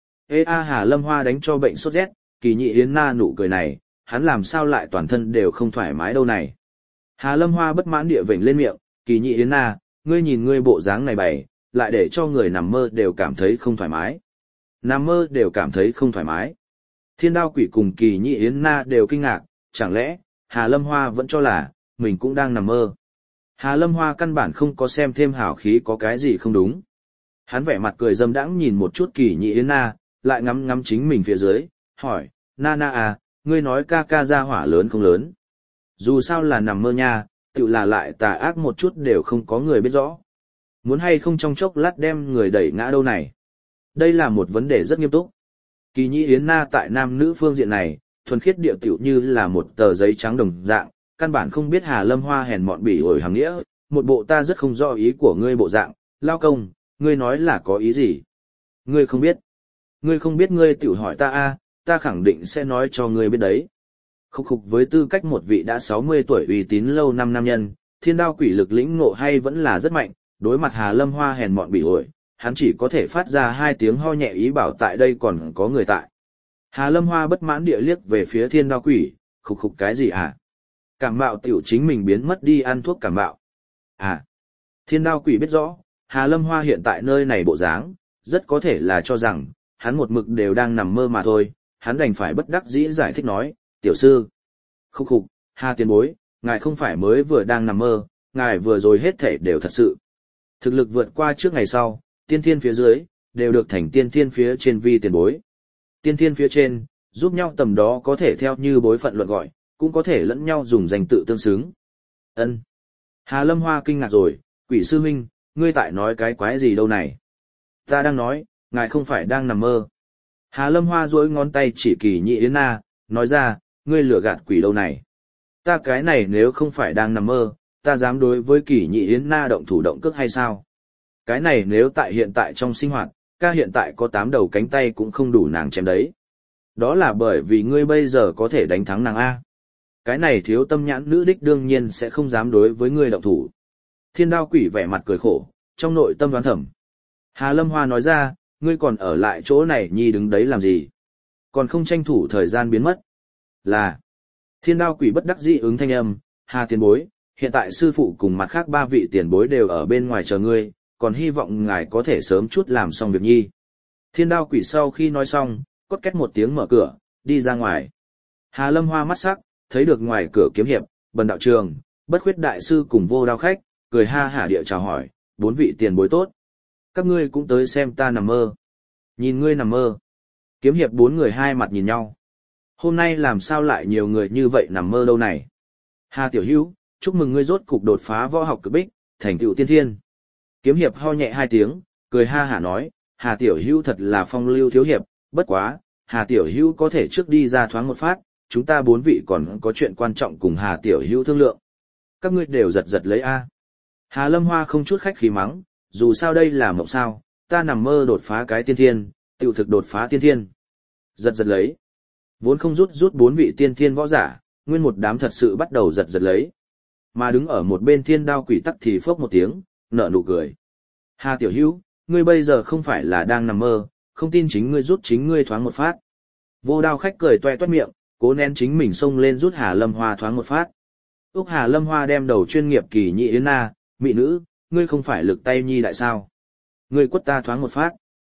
Ê a Hà Lâm Hoa đánh cho bệnh sốt rét, Kỳ Nhị Yến Na nụ cười này, hắn làm sao lại toàn thân đều không thoải mái đâu này. Hà Lâm Hoa bất mãn địa vểnh lên miệng, Kỳ Nhị Yến Na, ngươi nhìn ngươi bộ dáng này bày, lại để cho người nằm mơ đều cảm thấy không thoải mái. Nằm mơ đều cảm thấy không thoải mái. Thiên Đao Quỷ cùng Kỳ Nhị Yến Na đều kinh ngạc, chẳng lẽ, Hà Lâm Hoa vẫn cho là, mình cũng đang nằm mơ. Hà Lâm Hoa căn bản không có xem thêm hảo khí có cái gì không đúng. Hắn vẻ mặt cười dâm đãng nhìn một chút Kỳ Nhị Yến Na, lại ngắm ngắm chính mình phía dưới, hỏi, Na Na à, ngươi nói ca ca ra hỏa lớn không lớn. Dù sao là nằm mơ nha, tự là lại tà ác một chút đều không có người biết rõ. Muốn hay không trong chốc lát đem người đẩy ngã đâu này. Đây là một vấn đề rất nghiêm túc. Kỳ Nhị Yến Na tại nam nữ phương diện này, thuần khiết địa tiểu như là một tờ giấy trắng đồng dạng, căn bản không biết Hà Lâm Hoa hèn mọn bỉ ổi hàng nghĩa, một bộ ta rất không rõ ý của ngươi bộ dạng, lao công, ngươi nói là có ý gì? Ngươi không biết. Ngươi không biết ngươi tiểu hỏi ta a, ta khẳng định sẽ nói cho ngươi biết đấy. Khúc khục với tư cách một vị đã 60 tuổi uy tín lâu năm nam nhân, Thiên Đao Quỷ lực lĩnh ngộ hay vẫn là rất mạnh, đối mặt Hà Lâm Hoa hèn mọn bỉ ổi, hắn chỉ có thể phát ra 2 tiếng ho nhẹ ý bảo tại đây còn có người tại. Hà Lâm Hoa bất mãn địa liếc về phía Thiên Đao Quỷ, khục khục cái gì hả? Cảm mạo tiểu chính mình biến mất đi ăn thuốc cảm mạo. À, Thiên Đao Quỷ biết rõ, Hà Lâm Hoa hiện tại nơi này bộ dáng, rất có thể là cho rằng, hắn một mực đều đang nằm mơ mà thôi, hắn đành phải bất đắc dĩ giải thích nói, tiểu sư. Khúc khục, Hà tiền bối, ngài không phải mới vừa đang nằm mơ, ngài vừa rồi hết thể đều thật sự. Thực lực vượt qua trước ngày sau, tiên thiên phía dưới, đều được thành tiên thiên phía trên vi tiền bối. Tiên thiên phía trên, giúp nhau tầm đó có thể theo như bối phận luận gọi, cũng có thể lẫn nhau dùng danh tự tương xứng. Ân. Hà Lâm Hoa kinh ngạc rồi, Quỷ sư huynh, ngươi tại nói cái quái gì đâu này? Ta đang nói, ngài không phải đang nằm mơ. Hà Lâm Hoa duỗi ngón tay chỉ Kỳ Nhị Yến Na, nói ra, ngươi lừa gạt quỷ đâu này? Ta cái này nếu không phải đang nằm mơ, ta dám đối với Kỳ Nhị Yến Na động thủ động cước hay sao? Cái này nếu tại hiện tại trong sinh hoạt, ca hiện tại có 8 đầu cánh tay cũng không đủ nàng chém đấy. Đó là bởi vì ngươi bây giờ có thể đánh thắng nàng A. Cái này thiếu tâm nhãn nữ đích đương nhiên sẽ không dám đối với ngươi động thủ. Thiên Đao Quỷ vẻ mặt cười khổ, trong nội tâm đoán thầm. Hà Lâm Hoa nói ra, ngươi còn ở lại chỗ này nhi đứng đấy làm gì? Còn không tranh thủ thời gian biến mất. Là. Thiên Đao Quỷ bất đắc dĩ ứng thanh âm, Hà tiền bối, hiện tại sư phụ cùng mặt khác 3 vị tiền bối đều ở bên ngoài chờ ngươi, còn hy vọng ngài có thể sớm chút làm xong việc nhi. Thiên Đao Quỷ sau khi nói xong, cốt két một tiếng mở cửa, đi ra ngoài. Hà Lâm Hoa mắt sắc, thấy được ngoài cửa Kiếm Hiệp, Bần đạo trường, Bất Khuyết đại sư cùng Vô Đao khách, cười ha hả địa chào hỏi, 4 vị tiền bối tốt. Các ngươi cũng tới xem ta nằm mơ. Nhìn ngươi nằm mơ. Kiếm Hiệp 4 người hai mặt nhìn nhau. Hôm nay làm sao lại nhiều người như vậy nằm mơ đâu này? Hà tiểu hữu, chúc mừng ngươi rốt cục đột phá võ học cực bích, thành tựu tiên thiên. Kiếm Hiệp ho nhẹ 2 tiếng, cười ha hả nói, Hà tiểu hữu thật là phong lưu thiếu hiệp, bất quá, Hà tiểu hữu có thể trước đi ra thoáng một phát, chúng ta 4 vị còn có chuyện quan trọng cùng Hà tiểu hữu thương lượng. Các ngươi đều giật giật lấy a. Hà Lâm Hoa không chút khách khí mắng, dù sao đây là mộng sao, ta nằm mơ đột phá cái tiên thiên, tiểu thực đột phá tiên thiên. Giật giật lấy. Vốn không rút 4 vị tiên thiên võ giả, nguyên một đám thật sự bắt đầu giật giật lấy. Mà đứng ở một bên Thiên Đao Quỷ tắc thì phốc một tiếng, nở nụ cười. Hà tiểu hữu, ngươi bây giờ không phải là đang nằm mơ, không tin chính ngươi rút chính ngươi thoáng một phát. Vô Đao khách cười toe toét miệng, cố nén chính mình xông lên rút Hà Lâm Hoa thoáng một phát. Úc Hà Lâm Hoa đem đầu chuyên nghiệp Kỳ Nhị Yến Na, mị nữ, ngươi không phải lực tay nhi đại sao? Ngươi quất ta thoáng một phát.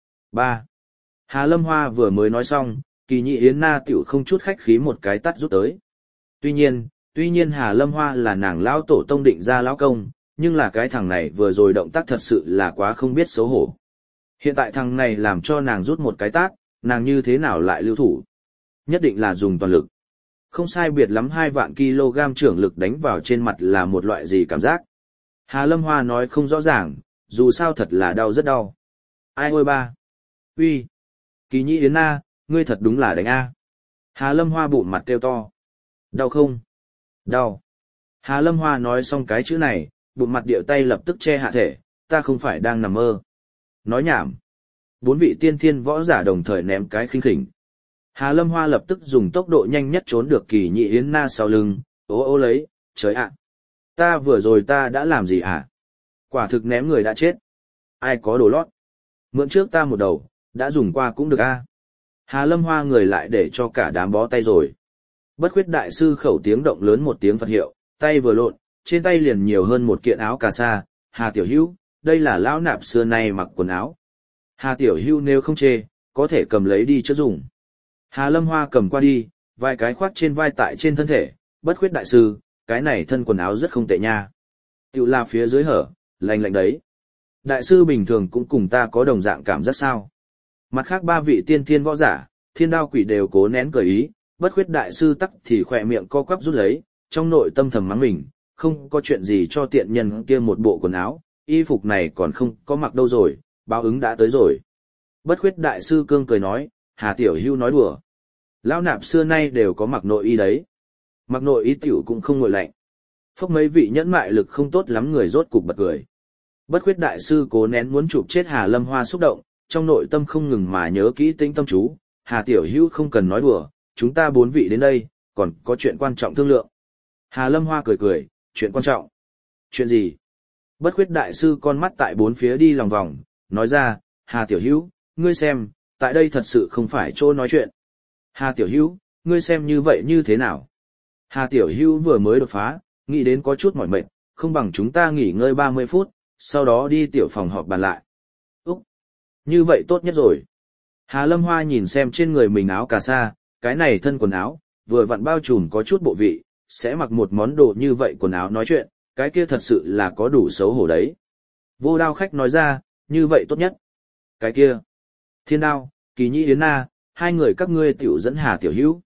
3. Hà Lâm Hoa vừa mới nói xong, Kỳ Nhị Yến Na tiểu không chút khách khí một cái tát rút tới. Tuy nhiên Hà Lâm Hoa là nàng lão tổ tông định ra lão công, nhưng là cái thằng này vừa rồi động tác thật sự là quá không biết xấu hổ. Hiện tại thằng này làm cho nàng rút một cái tát, nàng như thế nào lại lưu thủ? Nhất định là dùng toàn lực. Không sai biệt lắm 2 vạn kg trưởng lực đánh vào trên mặt là một loại gì cảm giác. Hà Lâm Hoa nói không rõ ràng, dù sao thật là đau rất đau. Ai ôi ba? Uy, Kỳ Nhị Yến Na, ngươi thật đúng là đánh a. Hà Lâm Hoa bụng mặt kêu to. Đau không? Đau. Hà Lâm Hoa nói xong cái chữ này, bụng mặt điệu tay lập tức che hạ thể, ta không phải đang nằm mơ. Nói nhảm. 4 vị tiên thiên võ giả đồng thời ném cái khinh khỉnh. Hà Lâm Hoa lập tức dùng tốc độ nhanh nhất trốn được Kỳ Nhị Yến Na sau lưng, ô ô lấy, trời ạ. Ta vừa rồi ta đã làm gì hả? Quả thực ném người đã chết. Ai có đồ lót? Mượn trước ta một đầu, đã dùng qua cũng được a. Hà Lâm Hoa người lại để cho cả đám bó tay rồi. Bất khuyết đại sư khẩu tiếng động lớn một tiếng Phật hiệu, tay vừa lộn, trên tay liền nhiều hơn một kiện áo cà sa. Hà Tiểu Hữu, đây là lão nạp xưa nay mặc quần áo. Hà Tiểu Hữu nếu không chê, có thể cầm lấy đi trước dùng. Hà Lâm Hoa cầm qua đi, vài cái khoác trên vai tại trên thân thể, bất khuyết đại sư, cái này thân quần áo rất không tệ nha. Tiểu là phía dưới hở, lạnh lạnh đấy. Đại sư bình thường cũng cùng ta có đồng dạng cảm giác sao. Mặt khác ba vị tiên thiên võ giả, thiên đao quỷ đều cố nén cười ý, bất khuyết đại sư tắc thì khỏe miệng co quắp rút lấy, trong nội tâm thầm mắng mình, không có chuyện gì cho tiện nhân kia một bộ quần áo, y phục này còn không có mặc đâu rồi, báo ứng đã tới rồi. Bất khuyết đại sư cương cười nói, Hà Tiểu Hưu nói đùa. Lão nạp xưa nay đều có mặc nội y đấy. Mặc nội y tiểu cũng không ngồi lạnh. Phốc mấy vị nhẫn mại lực không tốt lắm người rốt cục bật cười. Bất khuyết đại sư cố nén muốn chụp chết Hà Lâm Hoa xúc động, trong nội tâm không ngừng mà nhớ kỹ tĩnh tâm chú. Hà Tiểu Hưu không cần nói đùa, chúng ta 4 vị đến đây, còn có chuyện quan trọng thương lượng. Hà Lâm Hoa cười cười, chuyện quan trọng. Chuyện gì? Bất khuyết đại sư con mắt tại 4 phía đi lòng vòng, nói ra, Hà Tiểu Hữu, ngươi xem, tại đây thật sự không phải chỗ nói chuyện. Hà Tiểu Hữu, ngươi xem như vậy như thế nào? Hà Tiểu Hữu vừa mới đột phá, nghĩ đến có chút mỏi mệt, không bằng chúng ta nghỉ ngơi 30 phút, sau đó đi tiểu phòng họp bàn lại. Úc! Như vậy tốt nhất rồi. Hà Lâm Hoa nhìn xem trên người mình áo cà sa, cái này thân quần áo, vừa vặn bao trùm có chút bộ vị, sẽ mặc một món đồ như vậy quần áo nói chuyện, cái kia thật sự là có đủ xấu hổ đấy. Vô Đao khách nói ra, như vậy tốt nhất. Cái kia, Thiên Đao, Kỳ Nhĩ Yến Na, hai người các ngươi tiểu dẫn Hà Tiểu Hữu.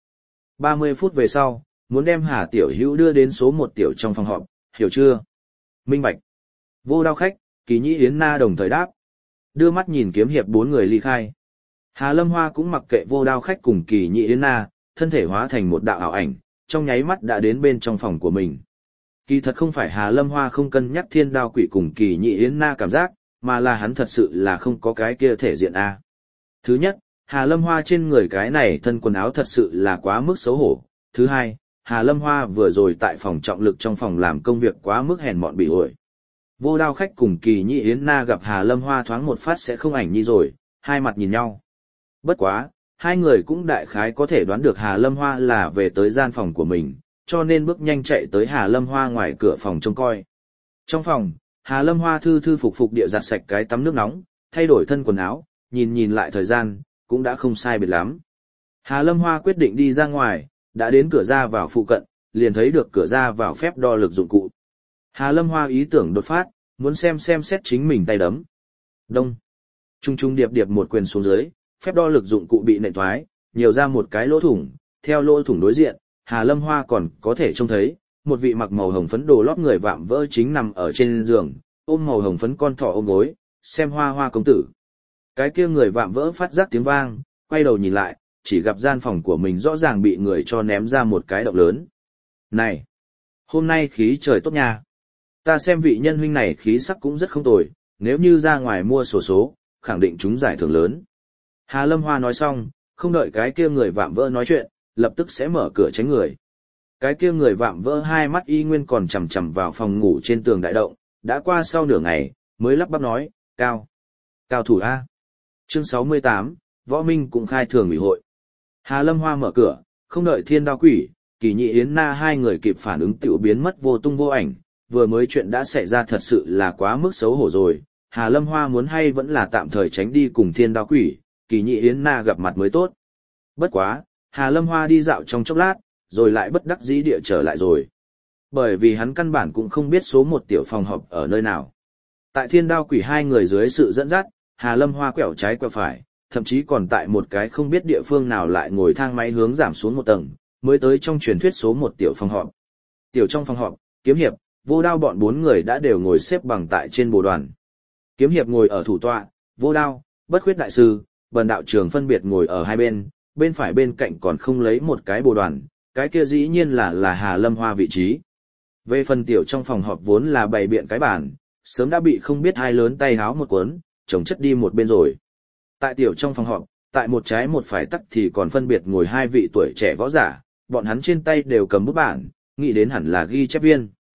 30 phút về sau, muốn đem Hà Tiểu Hữu đưa đến số 1 tiểu trong phòng họp, hiểu chưa? Minh bạch. Vô Đao khách, Kỳ Nhĩ Yến Na đồng thời đáp. Đưa mắt nhìn kiếm hiệp 4 người ly khai. Hà Lâm Hoa cũng mặc kệ Vô Đao khách cùng Kỳ Nhĩ Yến Na, thân thể hóa thành một đạo ảo ảnh, trong nháy mắt đã đến bên trong phòng của mình. Kỳ thật không phải Hà Lâm Hoa không cân nhắc Thiên Đao quỷ cùng Kỳ Nhĩ Yến Na cảm giác, mà là hắn thật sự là không có cái kia thể diện a. Thứ nhất, Hà Lâm Hoa trên người cái này thân quần áo thật sự là quá mức xấu hổ. Thứ hai, Hà Lâm Hoa vừa rồi tại phòng trọng lực trong phòng làm công việc quá mức hèn mọn bị ổi. Vô Đao khách cùng Kỳ Nhĩ Yến Na gặp Hà Lâm Hoa thoáng một phát sẽ không ảnh nhi rồi, hai mặt nhìn nhau. Bất quá, hai người cũng đại khái có thể đoán được Hà Lâm Hoa là về tới gian phòng của mình, cho nên bước nhanh chạy tới Hà Lâm Hoa ngoài cửa phòng trông coi. Trong phòng, Hà Lâm Hoa thư thư phục phục địa giặt sạch cái tắm nước nóng, thay đổi thân quần áo, nhìn lại thời gian, cũng đã không sai biệt lắm. Hà Lâm Hoa quyết định đi ra ngoài, đã đến cửa ra vào phụ cận, liền thấy được cửa ra vào phép đo lực dụng cụ. Hà Lâm Hoa ý tưởng đột phát, muốn xem xét chính mình tay đấm. Đông. Trung trung điệp điệp một quyền xuống dưới, phép đo lực dụng cụ bị nện thoái, nhiều ra một cái lỗ thủng, theo lỗ thủng đối diện, Hà Lâm Hoa còn có thể trông thấy, một vị mặc màu hồng phấn đồ lót người vạm vỡ chính nằm ở trên giường, ôm màu hồng phấn con thỏ ôm gối, xem Hoa Hoa công tử. Cái kia người vạm vỡ phát giác tiếng vang, quay đầu nhìn lại, chỉ gặp gian phòng của mình rõ ràng bị người cho ném ra một cái động lớn. Này! Hôm nay khí trời tốt nha. Ta xem vị nhân huynh này khí sắc cũng rất không tồi, nếu như ra ngoài mua sổ số, khẳng định chúng giải thưởng lớn. Hà Lâm Hoa nói xong, không đợi cái kia người vạm vỡ nói chuyện, lập tức sẽ mở cửa tránh người. Cái kia người vạm vỡ hai mắt y nguyên còn chằm chằm vào phòng ngủ trên tường đại động, đã qua sau nửa ngày, mới lắp bắp nói, cao thủ A. Chương 68, Võ Minh cũng khai thường ủy hội. Hà Lâm Hoa mở cửa, không đợi Thiên Đao quỷ, Kỳ Nhĩ Yến Na hai người kịp phản ứng tiểu biến mất vô tung vô ảnh, vừa mới chuyện đã xảy ra thật sự là quá mức xấu hổ rồi. Hà Lâm Hoa muốn hay vẫn là tạm thời tránh đi cùng Thiên Đao quỷ, Kỳ Nhĩ Yến Na gặp mặt mới tốt. Bất quá, Hà Lâm Hoa đi dạo trong chốc lát, rồi lại bất đắc dĩ địa trở lại rồi. Bởi vì hắn căn bản cũng không biết số 1 tiểu phòng họp ở nơi nào. Tại Thiên Đao quỷ hai người dưới sự dẫn dắt, Hà Lâm Hoa quẹo trái quẹo phải, thậm chí còn tại một cái không biết địa phương nào lại ngồi thang máy hướng giảm xuống một tầng, mới tới trong truyền thuyết số 1 tiểu phòng họp. Tiểu trong phòng họp, Kiếm Hiệp, Vô Đao bọn 4 người đã đều ngồi xếp bằng tại trên bồ đoàn. Kiếm Hiệp ngồi ở thủ tọa, Vô Đao, Bất Khuyết đại sư, Bần đạo trưởng phân biệt ngồi ở hai bên, bên phải bên cạnh còn không lấy một cái bồ đoàn, cái kia dĩ nhiên là Hà Lâm Hoa vị trí. Về phần tiểu trong phòng họp vốn là bày biện cái bàn, sớm đã bị không biết hai lớn tay háo một cuốn, chồng chất đi một bên rồi. Tại tiểu trong phòng họp, tại một trái một phải tắc thì còn phân biệt ngồi hai vị tuổi trẻ võ giả, bọn hắn trên tay đều cầm bút bản, nghĩ đến hẳn là ghi chép viên.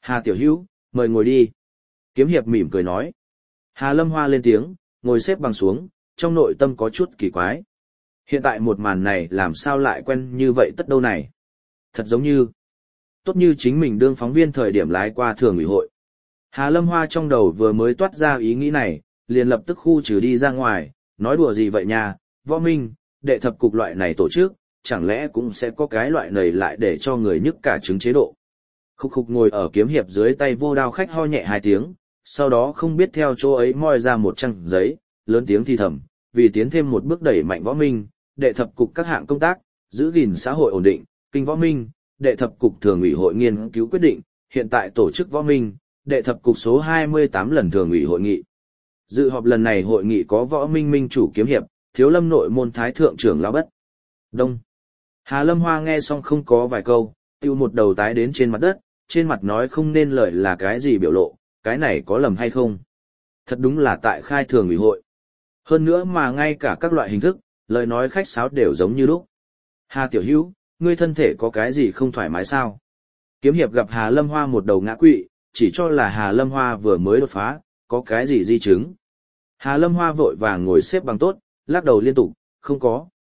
Hà tiểu hữu, mời ngồi đi. Kiếm hiệp mỉm cười nói. Hà Lâm Hoa lên tiếng, ngồi xếp bằng xuống, trong nội tâm có chút kỳ quái. Hiện tại một màn này làm sao lại quen như vậy tất đâu này. Thật giống như, tốt như chính mình đương phóng viên thời điểm lái qua thường ủy hội. Hà Lâm Hoa trong đầu vừa mới toát ra ý nghĩ này, liền lập tức khu trừ đi ra ngoài, nói đùa gì vậy nha, võ minh, đệ thập cục loại này tổ chức, chẳng lẽ cũng sẽ có cái loại này lại để cho người nhức cả trứng chế độ. Khúc khúc ngồi ở kiếm hiệp dưới tay vô đao khách ho nhẹ 2 tiếng, sau đó không biết theo chỗ ấy moi ra một trang giấy, lớn tiếng thì thầm, vì tiến thêm một bước đẩy mạnh võ minh, đệ thập cục các hạng công tác, giữ gìn xã hội ổn định, kinh võ minh, đệ thập cục thường ủy hội nghiên cứu quyết định, hiện tại tổ chức võ minh, đệ thập cục số 28 lần thường ủy hội nghị. Dự họp lần này hội nghị có võ minh minh chủ kiếm hiệp, thiếu lâm nội môn thái thượng trưởng lão Bất Đông. Hà Lâm Hoa nghe xong không có vài câu, tiêu một đầu tái đến trên mặt đất, trên mặt nói không nên lời là cái gì biểu lộ, cái này có lầm hay không. Thật đúng là tại khai thường ủy hội. Hơn nữa mà ngay cả các loại hình thức, lời nói khách sáo đều giống như lúc. Hà tiểu hữu, ngươi thân thể có cái gì không thoải mái sao? Kiếm hiệp gặp Hà Lâm Hoa một đầu ngã quỵ, chỉ cho là Hà Lâm Hoa vừa mới đột phá, có cái gì di chứng. Hà Lâm Hoa vội vàng ngồi xếp bằng tốt, lắc đầu liên tục, không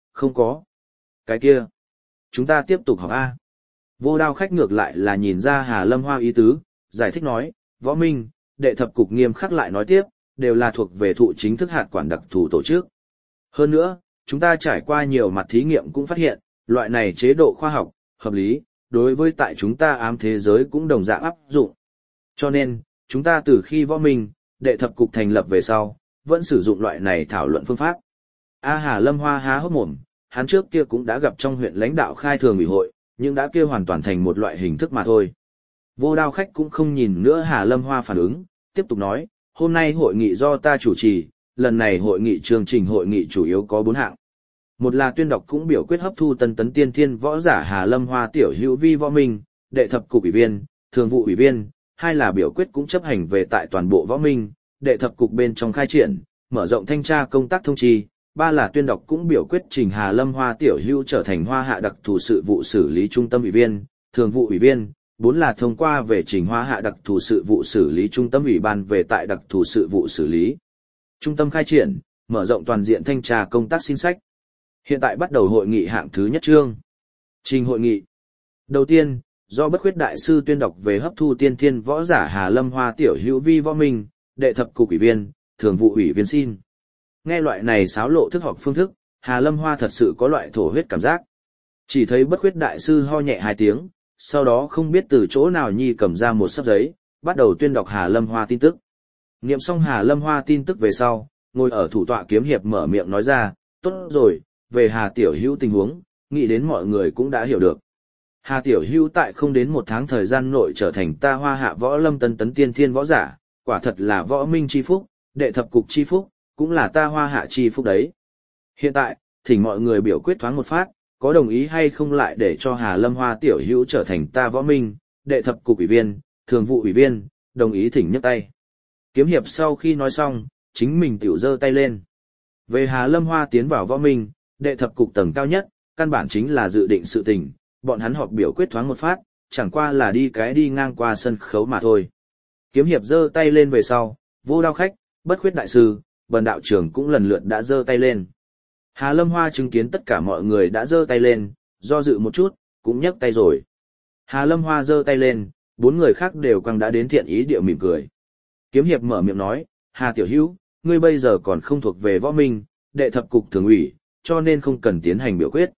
có. Cái kia, chúng ta tiếp tục học A. Vô đao khách ngược lại là nhìn ra Hà Lâm Hoa ý tứ, giải thích nói, võ minh, đệ thập cục nghiêm khắc lại nói tiếp, đều là thuộc về thụ chính thức hạt quản đặc thù tổ chức. Hơn nữa, chúng ta trải qua nhiều mặt thí nghiệm cũng phát hiện, loại này chế độ khoa học, hợp lý, đối với tại chúng ta ám thế giới cũng đồng dạng áp dụng. Cho nên, chúng ta từ khi võ minh, đệ thập cục thành lập về sau, vẫn sử dụng loại này thảo luận phương pháp. Hà Lâm Hoa há hốc mồm, hắn trước kia cũng đã gặp trong huyện lãnh đạo khai thường ủy hội, nhưng đã kia hoàn toàn thành một loại hình thức mà thôi. Vô đao khách cũng không nhìn nữa Hà Lâm Hoa phản ứng, tiếp tục nói, hôm nay hội nghị do ta chủ trì, lần này hội nghị chương trình hội nghị chủ yếu có 4 hạng. Một là tuyên đọc cũng biểu quyết hấp thu tân tấn tiên thiên võ giả Hà Lâm Hoa tiểu hữu vi võ minh, đệ thập cục ủy viên, thường vụ ủy viên, hai là biểu quyết cũng chấp hành về tại toàn bộ võ minh, đệ thập cục bên trong khai triển, mở rộng thanh tra công tác thông chi, ba là tuyên đọc cũng biểu quyết trình Hà Lâm Hoa tiểu hữu trở thành Hoa Hạ đặc thù sự vụ xử lý trung tâm ủy viên, thường vụ ủy viên, bốn là thông qua về trình Hoa Hạ đặc thù sự vụ xử lý trung tâm ủy ban về tại đặc thù sự vụ xử lý trung tâm khai triển, mở rộng toàn diện thanh tra công tác xin sách. Hiện tại bắt đầu hội nghị hạng thứ nhất chương. Trình hội nghị. Đầu tiên, do Bất Khuyết đại sư tuyên đọc về hấp thu tiên thiên võ giả Hà Lâm Hoa tiểu hữu vi võ minh, đệ thập cục ủy viên, thường vụ ủy viên xin. Nghe loại này xáo lộ thức học phương thức, Hà Lâm Hoa thật sự có loại thổ huyết cảm giác. Chỉ thấy Bất Khuyết đại sư ho nhẹ 2 tiếng, sau đó không biết từ chỗ nào nhi cầm ra một sấp giấy, bắt đầu tuyên đọc Hà Lâm Hoa tin tức. Niệm xong Hà Lâm Hoa tin tức về sau, ngồi ở thủ tọa kiếm hiệp mở miệng nói ra, tốt rồi, về Hà tiểu hữu tình huống, nghĩ đến mọi người cũng đã hiểu được. Hà tiểu hữu tại không đến 1 tháng thời gian nội trở thành ta Hoa Hạ võ lâm tân tấn tiên thiên võ giả, quả thật là võ minh chi phúc, đệ thập cục chi phúc, cũng là ta Hoa Hạ chi phúc đấy. Hiện tại, thỉnh mọi người biểu quyết thoáng một phát, có đồng ý hay không lại để cho Hà Lâm Hoa tiểu hữu trở thành ta võ minh, đệ thập cục ủy viên, thường vụ ủy viên, đồng ý thỉnh nhấc tay. Kiếm hiệp sau khi nói xong, chính mình tiểu giơ tay lên. Về Hà Lâm Hoa tiến vào võ minh, đệ thập cục tầng cao nhất, căn bản chính là dự định sự tình, bọn hắn họp biểu quyết thoáng một phát, chẳng qua là đi ngang qua sân khấu mà thôi. Kiếm hiệp giơ tay lên về sau, Vô Đao khách, Bất Khuyết đại sư, Bần đạo trưởng cũng lần lượt đã giơ tay lên. Hà Lâm Hoa chứng kiến tất cả mọi người đã giơ tay lên, do dự một chút, cũng nhấc tay rồi. Hà Lâm Hoa giơ tay lên, 4 người khác đều quăng đã đến thiện ý điệu mỉm cười. Kiếm hiệp mở miệng nói, Hà tiểu hữu, ngươi bây giờ còn không thuộc về võ minh, đệ thập cục thường ủy, cho nên không cần tiến hành biểu quyết.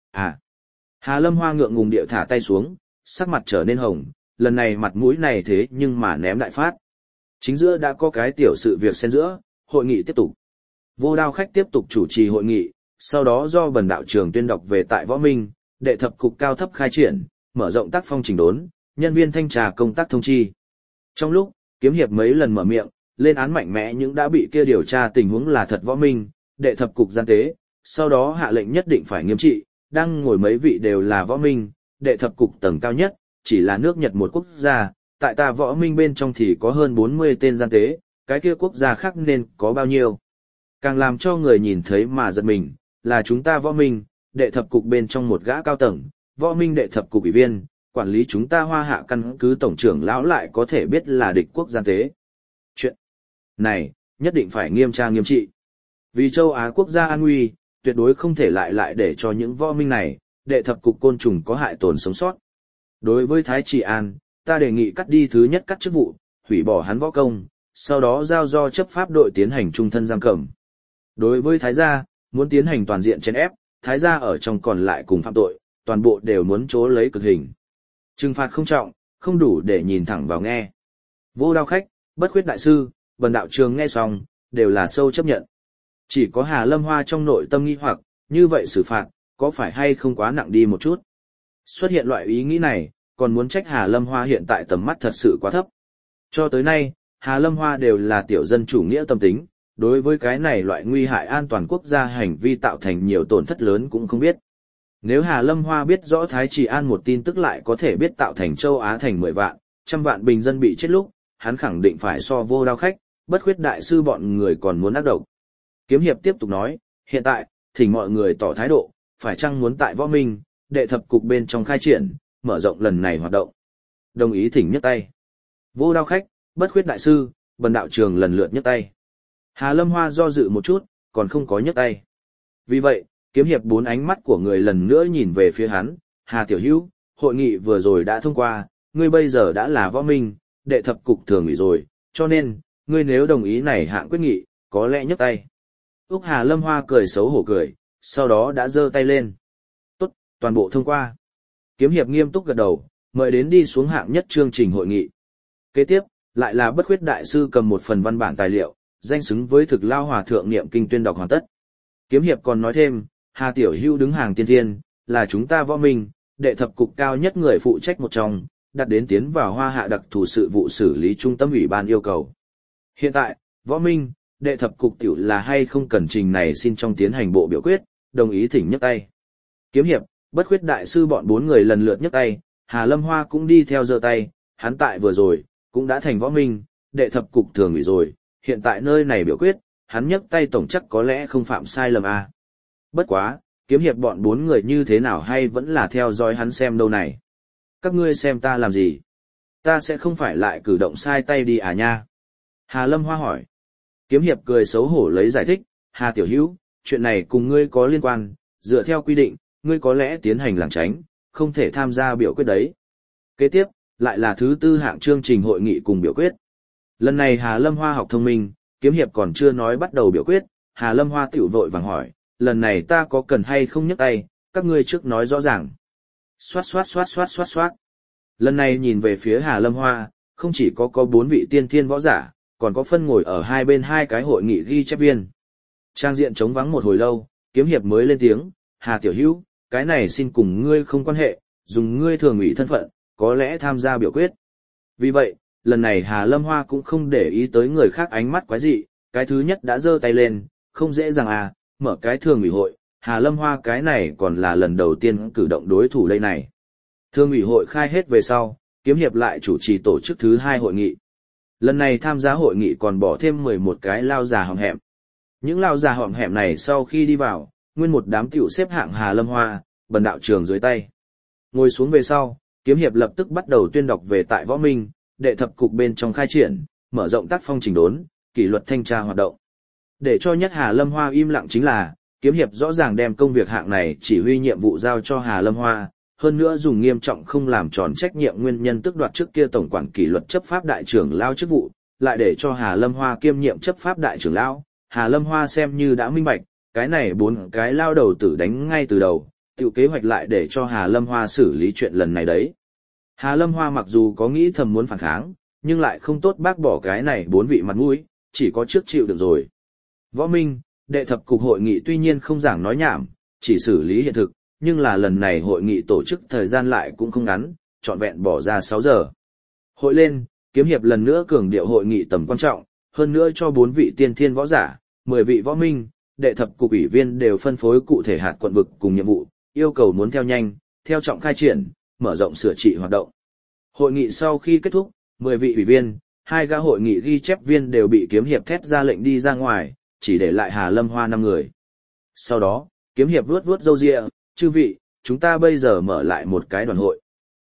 Hà Lâm Hoa ngượng ngùng điệu thả tay xuống, sắc mặt trở nên hồng, lần này mặt mũi này thế nhưng mà ném đại phát. Chính giữa đã có cái tiểu sự việc xen giữa, hội nghị tiếp tục. Vô Đao khách tiếp tục chủ trì hội nghị, sau đó do Bần đạo trưởng tuyên đọc về tại võ minh, đệ thập cục cao thấp khai triển, mở rộng tác phong chỉnh đốn, nhân viên thanh tra công tác thông chi. Trong lúc, kiếm hiệp mấy lần mở miệng, lên án mạnh mẽ những đã bị kia điều tra tình huống là thật võ minh, đệ thập cục gian tế, sau đó hạ lệnh nhất định phải nghiêm trị, đang ngồi mấy vị đều là võ minh, đệ thập cục tầng cao nhất, chỉ là nước Nhật một quốc gia, tại ta võ minh bên trong thì có hơn 40 tên gian tế, cái kia quốc gia khác nên có bao nhiêu. Càng làm cho người nhìn thấy mà giật mình, là chúng ta võ minh, đệ thập cục bên trong một gã cao tầng, võ minh đệ thập cục ủy viên, quản lý chúng ta Hoa Hạ căn cứ tổng trưởng lão lại có thể biết là địch quốc gian tế. Chuyện này, nhất định phải nghiêm tra nghiêm trị. Vì châu Á quốc gia an nguy, tuyệt đối không thể lại để cho những võ minh này, đệ thập cục côn trùng có hại tồn sống sót. Đối với Thái Trị An, ta đề nghị cắt đi thứ nhất cắt chức vụ, hủy bỏ hắn võ công, sau đó giao do chấp pháp đội tiến hành trung thân giam cầm. Đối với Thái gia, muốn tiến hành toàn diện chèn ép, Thái gia ở trong còn lại cùng phạm tội, toàn bộ đều muốn trố lấy cực hình. Trừng phạt không trọng, không đủ để nhìn thẳng vào nghe. Vô Đao Khách, Bất Khuyết đại sư, Bần đạo trường nghe xong, đều là sâu chấp nhận. Chỉ có Hà Lâm Hoa trong nội tâm nghi hoặc, như vậy xử phạt, có phải hay không quá nặng đi một chút? Xuất hiện loại ý nghĩ này, còn muốn trách Hà Lâm Hoa hiện tại tầm mắt thật sự quá thấp. Cho tới nay, Hà Lâm Hoa đều là tiểu dân chủ nghĩa tâm tính, đối với cái này loại nguy hại an toàn quốc gia hành vi tạo thành nhiều tổn thất lớn cũng không biết. Nếu Hà Lâm Hoa biết rõ Thái Trị An một tin tức lại có thể biết tạo thành châu Á thành 10 vạn, trăm vạn bình dân bị chết lúc, hắn khẳng định phải so Vô Đao Khách, Bất Khuyết đại sư bọn người còn muốn ác độc. Kiếm hiệp tiếp tục nói, hiện tại, thỉnh mọi người tỏ thái độ, phải chăng muốn tại võ minh, đệ thập cục bên trong khai triển, mở rộng lần này hoạt động. Đồng ý thỉnh nhấc tay. Vô Đao Khách, Bất Khuyết đại sư, Bần đạo trường lần lượt nhấc tay. Hà Lâm Hoa do dự một chút, còn không có nhấc tay. Vì vậy, kiếm hiệp 4 ánh mắt của người lần nữa nhìn về phía hắn, Hà Tiểu Hữu, hội nghị vừa rồi đã thông qua, ngươi bây giờ đã là võ minh, đệ thập cục thường ủy rồi, cho nên, ngươi nếu đồng ý này hạng quyết nghị, có lẽ nhấc tay. Úc Hà Lâm Hoa cười xấu hổ cười, sau đó đã giơ tay lên. Tốt, toàn bộ thông qua. Kiếm hiệp nghiêm túc gật đầu, mời đến đi xuống hạng nhất chương trình hội nghị. Kế tiếp, lại là Bất Khuyết đại sư cầm một phần văn bản tài liệu, danh xứng với thực lao hòa thượng niệm kinh tuyên đọc hoàn tất. Kiếm hiệp còn nói thêm, Hà Tiểu Hữu đứng hàng tiên thiên, là chúng ta võ minh, đệ thập cục cao nhất người phụ trách một trong, đặt đến tiến vào Hoa Hạ đặc thù sự vụ xử lý trung tâm ủy ban yêu cầu. Hiện tại, võ minh, đệ thập cục tiểu là hay không cần trình này xin trong tiến hành bộ biểu quyết, đồng ý thỉnh nhấc tay. Kiếm hiệp, Bất Khuyết đại sư bọn 4 người lần lượt nhấc tay, Hà Lâm Hoa cũng đi theo giơ tay, hắn tại vừa rồi, cũng đã thành võ minh, đệ thập cục thường ủy rồi, hiện tại nơi này biểu quyết, hắn nhấc tay tổng chắc có lẽ không phạm sai lầm à. Bất quá, kiếm hiệp bọn 4 người như thế nào hay vẫn là theo dõi hắn xem đâu này. Các ngươi xem ta làm gì? Ta sẽ không phải lại cử động sai tay đi à nha? Hà Lâm Hoa hỏi. Kiếm hiệp cười xấu hổ lấy giải thích, Hà Tiểu Hữu, chuyện này cùng ngươi có liên quan, dựa theo quy định, ngươi có lẽ tiến hành lảng tránh, không thể tham gia biểu quyết đấy. Kế tiếp, lại là thứ 4 hạng chương trình hội nghị cùng biểu quyết. Lần này Hà Lâm Hoa học thông minh, kiếm hiệp còn chưa nói bắt đầu biểu quyết, Hà Lâm Hoa tiểu vội vàng hỏi, lần này ta có cần hay không nhấc tay, các ngươi trước nói rõ ràng. Xoát xoát xoát xoát xoát xoát. Lần này nhìn về phía Hà Lâm Hoa, không chỉ có 4 vị tiên thiên võ giả, còn có phân ngồi ở hai bên 2 cái hội nghị ghi chép viên. Trang diện trống vắng một hồi lâu, kiếm hiệp mới lên tiếng, Hà Tiểu Hữu, cái này xin cùng ngươi không quan hệ, dùng ngươi thường ủy thân phận, có lẽ tham gia biểu quyết. Vì vậy, lần này Hà Lâm Hoa cũng không để ý tới người khác ánh mắt quái dị, cái thứ nhất đã giơ tay lên, không dễ dàng à, mở cái thường ủy hội, Hà Lâm Hoa cái này còn là lần đầu tiên cử động đối thủ đây này. Thường ủy hội khai hết về sau, kiếm hiệp lại chủ trì tổ chức thứ 2 hội nghị. Lần này tham gia hội nghị còn bỏ thêm 11 cái lao già hòm hẹm. Những lao già hòm hẹm này sau khi đi vào, nguyên một đám tiểu xếp hạng Hà Lâm Hoa, Bần đạo trường dưới tay. Ngồi xuống về sau, kiếm hiệp lập tức bắt đầu tuyên đọc về tại võ minh, đệ thập cục bên trong khai triển, mở rộng tác phong chỉnh đốn, kỷ luật thanh tra hoạt động. Để cho nhất Hà Lâm Hoa im lặng chính là, kiếm hiệp rõ ràng đem công việc hạng này chỉ huy nhiệm vụ giao cho Hà Lâm Hoa, hơn nữa dùng nghiêm trọng không làm tròn trách nhiệm nguyên nhân tước đoạt trước kia tổng quản kỷ luật chấp pháp đại trưởng lao chức vụ, lại để cho Hà Lâm Hoa kiêm nhiệm chấp pháp đại trưởng lão. Hà Lâm Hoa xem như đã minh bạch, cái này 4 cái lao đầu tử đánh ngay từ đầu, tiểu kế hoạch lại để cho Hà Lâm Hoa xử lý chuyện lần này đấy. Hà Lâm Hoa mặc dù có nghĩ thầm muốn phản kháng, nhưng lại không tốt bác bỏ cái này 4 vị mặt mũi, chỉ có trước chịu được rồi. Võ Minh, đệ thập cục hội nghị tuy nhiên không giảng nói nhảm, chỉ xử lý hiện thực, nhưng là lần này hội nghị tổ chức thời gian lại cũng không ngắn, trọn vẹn bỏ ra 6 giờ. Hội lên, kiếm hiệp lần nữa cường điệu hội nghị tầm quan trọng, hơn nữa cho 4 vị tiên thiên võ giả, 10 vị võ minh, đệ thập cục ủy viên đều phân phối cụ thể hạt quận vực cùng nhiệm vụ, yêu cầu muốn theo nhanh, theo trọng khai triển, mở rộng sửa trị hoạt động. Hội nghị sau khi kết thúc, 10 vị ủy viên, 2 gã hội nghị ghi chép viên đều bị kiếm hiệp thét ra lệnh đi ra ngoài, chỉ để lại Hà Lâm Hoa 5 người. Sau đó, kiếm hiệp vuốt vuốt râu ria, chư vị, chúng ta bây giờ mở lại một cái đoàn hội.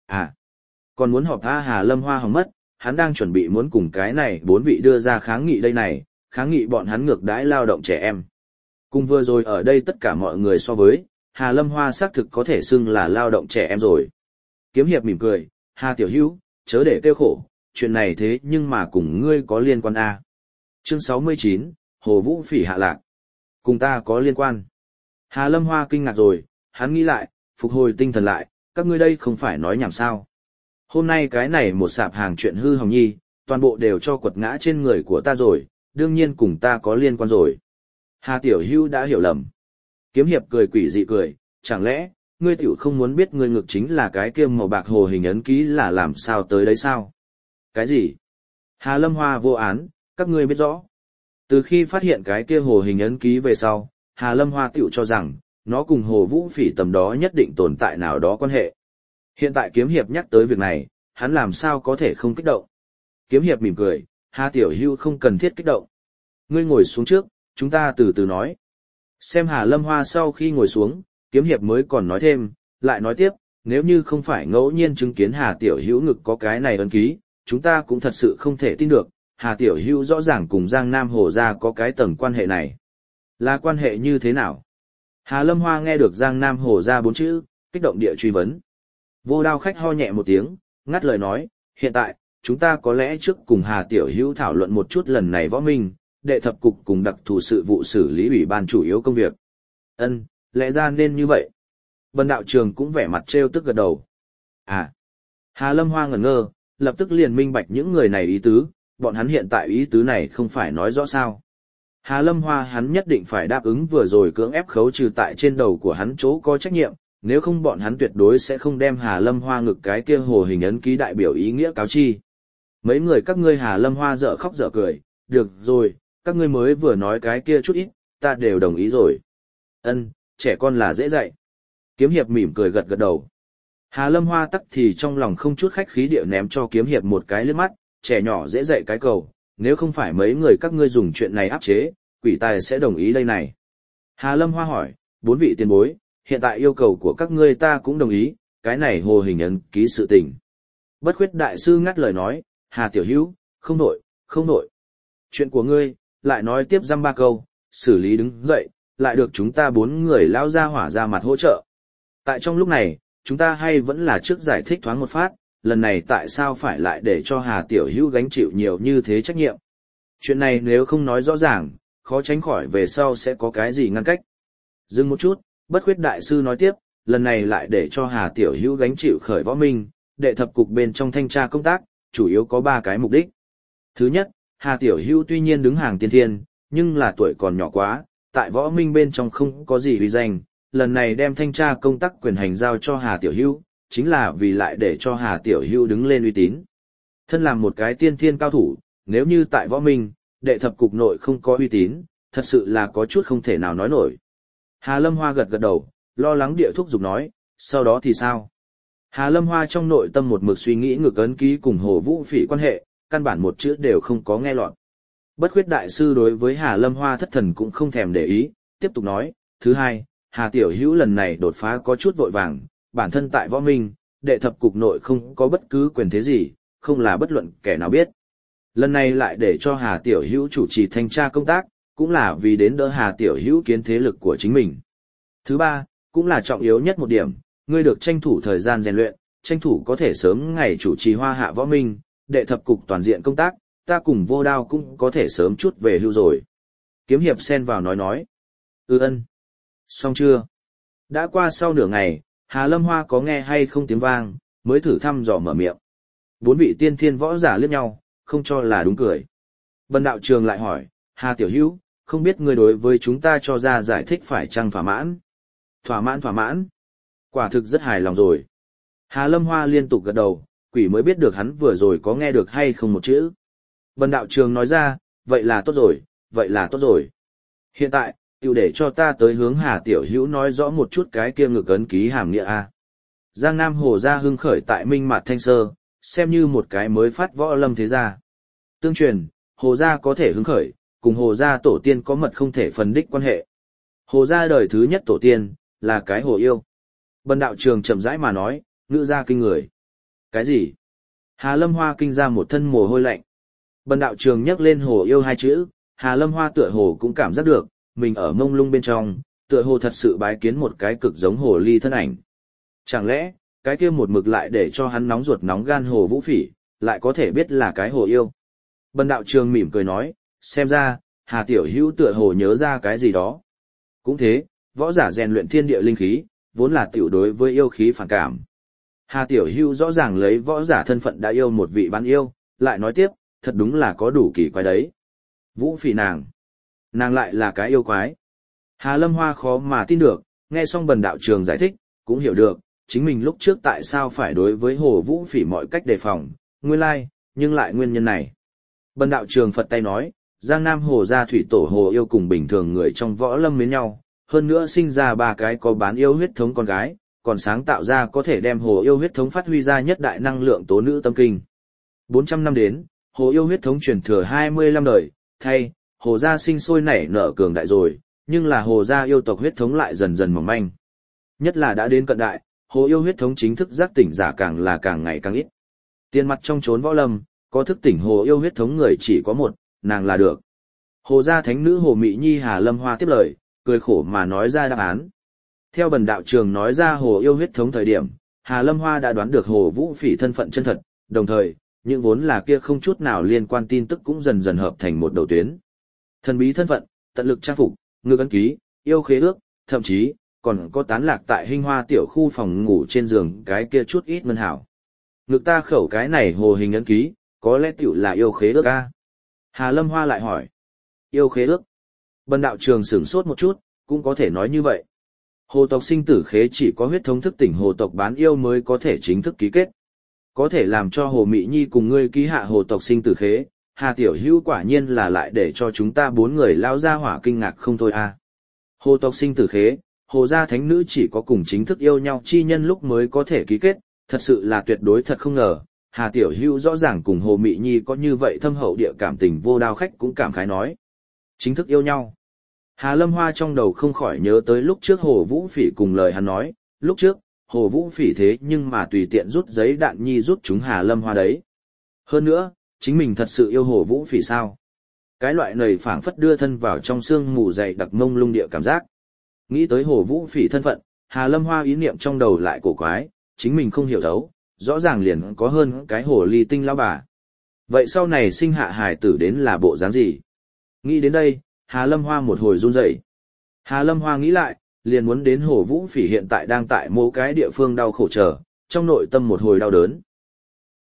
À, còn muốn họp Hà Lâm Hoa hỏng mất, hắn đang chuẩn bị muốn cùng cái này 4 vị đưa ra kháng nghị đây này, kháng nghị bọn hắn ngược đãi lao động trẻ em. Cùng vừa rồi ở đây tất cả mọi người so với, Hà Lâm Hoa xác thực có thể xưng là lao động trẻ em rồi. Kiếm hiệp mỉm cười, Hà Tiểu Hữu, chớ để kêu khổ, chuyện này thế nhưng mà cùng ngươi có liên quan à. Chương 69, Hồ Vũ Phỉ hạ lạc. Cùng ta có liên quan. Hà Lâm Hoa kinh ngạc rồi, hắn nghĩ lại, phục hồi tinh thần lại, các ngươi đây không phải nói nhảm sao. Hôm nay cái này một sạp hàng chuyện hư hỏng nhi, toàn bộ đều cho quật ngã trên người của ta rồi, đương nhiên cùng ta có liên quan rồi. Hà Tiểu Hữu đã hiểu lầm. Kiếm hiệp cười quỷ dị cười, chẳng lẽ, ngươi tiểu không muốn biết ngươi ngực chính là cái kia màu bạc hồ hình ấn ký là làm sao tới đấy sao? Cái gì? Hà Lâm Hoa vô án, các ngươi biết rõ. Từ khi phát hiện cái kia hồ hình ấn ký về sau, Hà Lâm Hoa tiểu cho rằng, nó cùng Hồ Vũ Phỉ tầm đó nhất định tồn tại nào đó quan hệ. Hiện tại kiếm hiệp nhắc tới việc này, hắn làm sao có thể không kích động. Kiếm hiệp mỉm cười, Hà Tiểu Hữu không cần thiết kích động. Ngươi ngồi xuống trước, chúng ta từ từ nói. Xem Hà Lâm Hoa sau khi ngồi xuống, kiếm hiệp mới còn nói thêm, lại nói tiếp, nếu như không phải ngẫu nhiên chứng kiến Hà Tiểu Hữu ngực có cái này ấn ký, chúng ta cũng thật sự không thể tin được, Hà Tiểu Hữu rõ ràng cùng Giang Nam Hồ gia có cái tầng quan hệ này. Là quan hệ như thế nào? Hà Lâm Hoa nghe được Giang Nam Hồ gia 4 chữ, kích động địa truy vấn. Vô Đao khách ho nhẹ một tiếng, ngắt lời nói, hiện tại, chúng ta có lẽ trước cùng Hà Tiểu Hữu thảo luận một chút lần này võ minh, đệ thập cục cùng đặc thù sự vụ xử lý ủy ban chủ yếu công việc. Ân, lẽ ra nên như vậy. Bần đạo trường cũng vẻ mặt trêu tức gật đầu. À, Hà Lâm Hoa ngẩn ngơ, lập tức liền minh bạch những người này ý tứ, bọn hắn hiện tại ý tứ này không phải nói rõ sao. Hà Lâm Hoa hắn nhất định phải đáp ứng vừa rồi cưỡng ép khấu trừ tại trên đầu của hắn chỗ có trách nhiệm, nếu không bọn hắn tuyệt đối sẽ không đem Hà Lâm Hoa ngực cái kia hồ hình ấn ký đại biểu ý nghĩa cáo chi. Mấy người các ngươi Hà Lâm Hoa dở khóc dở cười, được rồi, các ngươi mới vừa nói cái kia chút ít, ta đều đồng ý rồi. Ân, trẻ con là dễ dạy. Kiếm hiệp mỉm cười gật gật đầu. Hà Lâm Hoa tắc thì trong lòng không chút khách khí địa ném cho kiếm hiệp một cái liếc mắt, trẻ nhỏ dễ dạy cái cầu, nếu không phải mấy người các ngươi dùng chuyện này áp chế, quỷ tài sẽ đồng ý đây này. Hà Lâm Hoa hỏi, 4 vị tiền bối, hiện tại yêu cầu của các ngươi ta cũng đồng ý, cái này hồ hình ấn ký sự tình. Bất Khuyết đại sư ngắt lời nói, Hà Tiểu Hữu, không nội, không nội. Chuyện của ngươi, lại nói tiếp dăm ba câu, xử lý đứng dậy, lại được chúng ta 4 người lao ra hỏa ra mặt hỗ trợ. Tại trong lúc này, chúng ta hay vẫn là trước giải thích thoáng một phát, lần này tại sao phải lại để cho Hà Tiểu Hữu gánh chịu nhiều như thế trách nhiệm. Chuyện này nếu không nói rõ ràng, khó tránh khỏi về sau sẽ có cái gì ngăn cách. Dừng một chút, Bất Khuyết đại sư nói tiếp, lần này lại để cho Hà Tiểu Hữu gánh chịu khởi võ minh, đệ thập cục bên trong thanh tra công tác, chủ yếu có 3 cái mục đích. Thứ nhất, Hà Tiểu Hữu tuy nhiên đứng hàng tiên thiên, nhưng là tuổi còn nhỏ quá, tại võ minh bên trong không có gì uy danh, lần này đem thanh tra công tác quyền hành giao cho Hà Tiểu Hữu, chính là vì lại để cho Hà Tiểu Hữu đứng lên uy tín. Thân làm một cái tiên thiên cao thủ, nếu như tại võ minh, đệ thập cục nội không có uy tín, thật sự là có chút không thể nào nói nổi. Hà Lâm Hoa gật gật đầu, lo lắng địa thúc giục nói, sau đó thì sao? Hà Lâm Hoa trong nội tâm một mực suy nghĩ ngược ấn ký cùng Hồ Vũ Phỉ quan hệ, căn bản một chữ đều không có nghe lọt. Bất Khuyết đại sư đối với Hà Lâm Hoa thất thần cũng không thèm để ý, tiếp tục nói, thứ hai, Hà Tiểu Hữu lần này đột phá có chút vội vàng, bản thân tại võ minh, đệ thập cục nội không có bất cứ quyền thế gì, không là bất luận kẻ nào biết. Lần này lại để cho Hà Tiểu Hữu chủ trì thanh tra công tác, cũng là vì đến đỡ Hà Tiểu Hữu kiến thế lực của chính mình. Thứ ba, cũng là trọng yếu nhất một điểm, ngươi được tranh thủ thời gian rèn luyện, tranh thủ có thể sớm ngày chủ trì Hoa Hạ võ minh, đệ thập cục toàn diện công tác, ta cùng Vô Đao cũng có thể sớm chút về hưu rồi. Kiếm hiệp xen vào nói. Ân. Xong chưa? Đã qua sau nửa ngày, Hà Lâm Hoa có nghe hay không tiếng vang, mới thử thăm dò mở miệng. 4 vị tiên thiên võ giả liếc nhau, không cho là đúng cười. Bần đạo trường lại hỏi, Hà Tiểu Hữu, không biết ngươi đối với chúng ta cho ra giải thích phải chăng thỏa mãn? Thỏa mãn. Quả thực rất hài lòng rồi. Hà Lâm Hoa liên tục gật đầu, quỷ mới biết được hắn vừa rồi có nghe được hay không một chữ. Bần đạo trường nói ra, vậy là tốt rồi. Hiện tại, tiểu để cho ta tới hướng Hà Tiểu Hữu nói rõ một chút cái kia ngược ấn ký hàm nghĩa a. Giang Nam Hồ gia hưng khởi tại Minh Mạt Thanh Sơ, xem như một cái mới phát võ lâm thế gia. Tương truyền, Hồ gia có thể hưng khởi, cùng Hồ gia tổ tiên có mật không thể phân đích quan hệ. Hồ gia đời thứ nhất tổ tiên, là cái Hồ Yêu. Bần đạo trường chậm rãi mà nói, ngữ gia kinh người. Cái gì? Hà Lâm Hoa kinh ra một thân mồ hôi lạnh. Bần đạo trường nhắc lên hồ yêu hai chữ, Hà Lâm Hoa tựa hồ cũng cảm giác được, mình ở mông lung bên trong, tựa hồ thật sự bái kiến một cái cực giống hồ ly thân ảnh. Chẳng lẽ, cái kia một mực lại để cho hắn nóng ruột nóng gan hồ vũ phỉ, lại có thể biết là cái hồ yêu. Bần đạo trường mỉm cười nói, xem ra, Hà Tiểu Hữu tựa hồ nhớ ra cái gì đó. Cũng thế, võ giả rèn luyện thiên địa linh khí, vốn là tiểu đối với yêu khí phản cảm. Hà Tiểu Hữu rõ ràng lấy võ giả thân phận đã yêu một vị bán yêu, lại nói tiếp, thật đúng là có đủ kỳ quái đấy. Vũ phỉ nàng lại là cái yêu quái. Hà Lâm Hoa khó mà tin được, nghe xong bần đạo trường giải thích, cũng hiểu được, chính mình lúc trước tại sao phải đối với hồ vũ phỉ mọi cách đề phòng, nguyên lai, nhưng lại nguyên nhân này. Bần đạo trường Phật tay nói, Giang Nam hồ gia thủy tổ hồ yêu cùng bình thường người trong võ lâm mến nhau, hơn nữa sinh ra ba cái có bán yêu huyết thống con gái, còn sáng tạo ra có thể đem hồ yêu huyết thống phát huy ra nhất đại năng lượng tố nữ tâm kinh. 400 năm đến, hồ yêu huyết thống truyền thừa 25 đời, thay, hồ gia sinh sôi nảy nở cường đại rồi, nhưng là hồ gia yêu tộc huyết thống lại dần dần mỏng manh. Nhất là đã đến cận đại, hồ yêu huyết thống chính thức giác tỉnh giả càng là càng ngày càng ít. Tiền mặt trong chốn võ lâm, có thức tỉnh hồ yêu huyết thống người chỉ có một, nàng là được. Hồ gia thánh nữ Hồ Mị Nhi Hà Lâm Hoa tiếp lời, cười khổ mà nói ra đáp án. Theo bần đạo trường nói ra hồ yêu huyết thống thời điểm, Hà Lâm Hoa đã đoán được hồ vũ phỉ thân phận chân thật, đồng thời, những vốn là kia không chút nào liên quan tin tức cũng dần dần hợp thành một đầu tuyến. Thần bí thân phận, tận lực trang phục, ngư ấn ký, yêu khế ước, thậm chí, còn có tán lạc tại Hinh Hoa tiểu khu phòng ngủ trên giường cái kia chút ít ngân hảo. Ngực ta khẩu cái này hồ hình ấn ký, có lẽ tiểu là yêu khế ước a. Hà Lâm Hoa lại hỏi. Yêu khế ước. Bần đạo trường sửng sốt một chút, cũng có thể nói như vậy. Hồ tộc sinh tử khế chỉ có huyết thống thức tỉnh hồ tộc bán yêu mới có thể chính thức ký kết. Có thể làm cho Hồ Mị Nhi cùng ngươi ký hạ hồ tộc sinh tử khế, Hà Tiểu Hữu quả nhiên là lại để cho chúng ta bốn người lao ra hỏa kinh ngạc không thôi a. Hồ tộc sinh tử khế, hồ gia thánh nữ chỉ có cùng chính thức yêu nhau chi nhân lúc mới có thể ký kết, thật sự là tuyệt đối thật không ngờ. Hà Tiểu Hữu rõ ràng cùng Hồ Mị Nhi có như vậy thâm hậu địa cảm tình vô đao khách cũng cảm khái nói. Chính thức yêu nhau. Hà Lâm Hoa trong đầu không khỏi nhớ tới lúc trước Hồ Vũ Phỉ cùng lời hắn nói, lúc trước, Hồ Vũ Phỉ thế nhưng mà tùy tiện rút giấy đạn nhi rút chúng Hà Lâm Hoa đấy. Hơn nữa, chính mình thật sự yêu Hồ Vũ Phỉ sao? Cái loại này phảng phất đưa thân vào trong sương mù dày đặc mông lung địa cảm giác. Nghĩ tới Hồ Vũ Phỉ thân phận, Hà Lâm Hoa ý niệm trong đầu lại cổ quái, chính mình không hiểu thấu, rõ ràng liền có hơn cái hồ ly tinh lão bà. Vậy sau này sinh hạ hài tử đến là bộ dáng gì? Nghĩ đến đây, Hà Lâm Hoa một hồi run rẩy. Hà Lâm Hoa nghĩ lại, liền muốn đến Hồ Vũ Phỉ hiện tại đang tại mỗi cái địa phương đau khổ chờ, trong nội tâm một hồi đau đớn.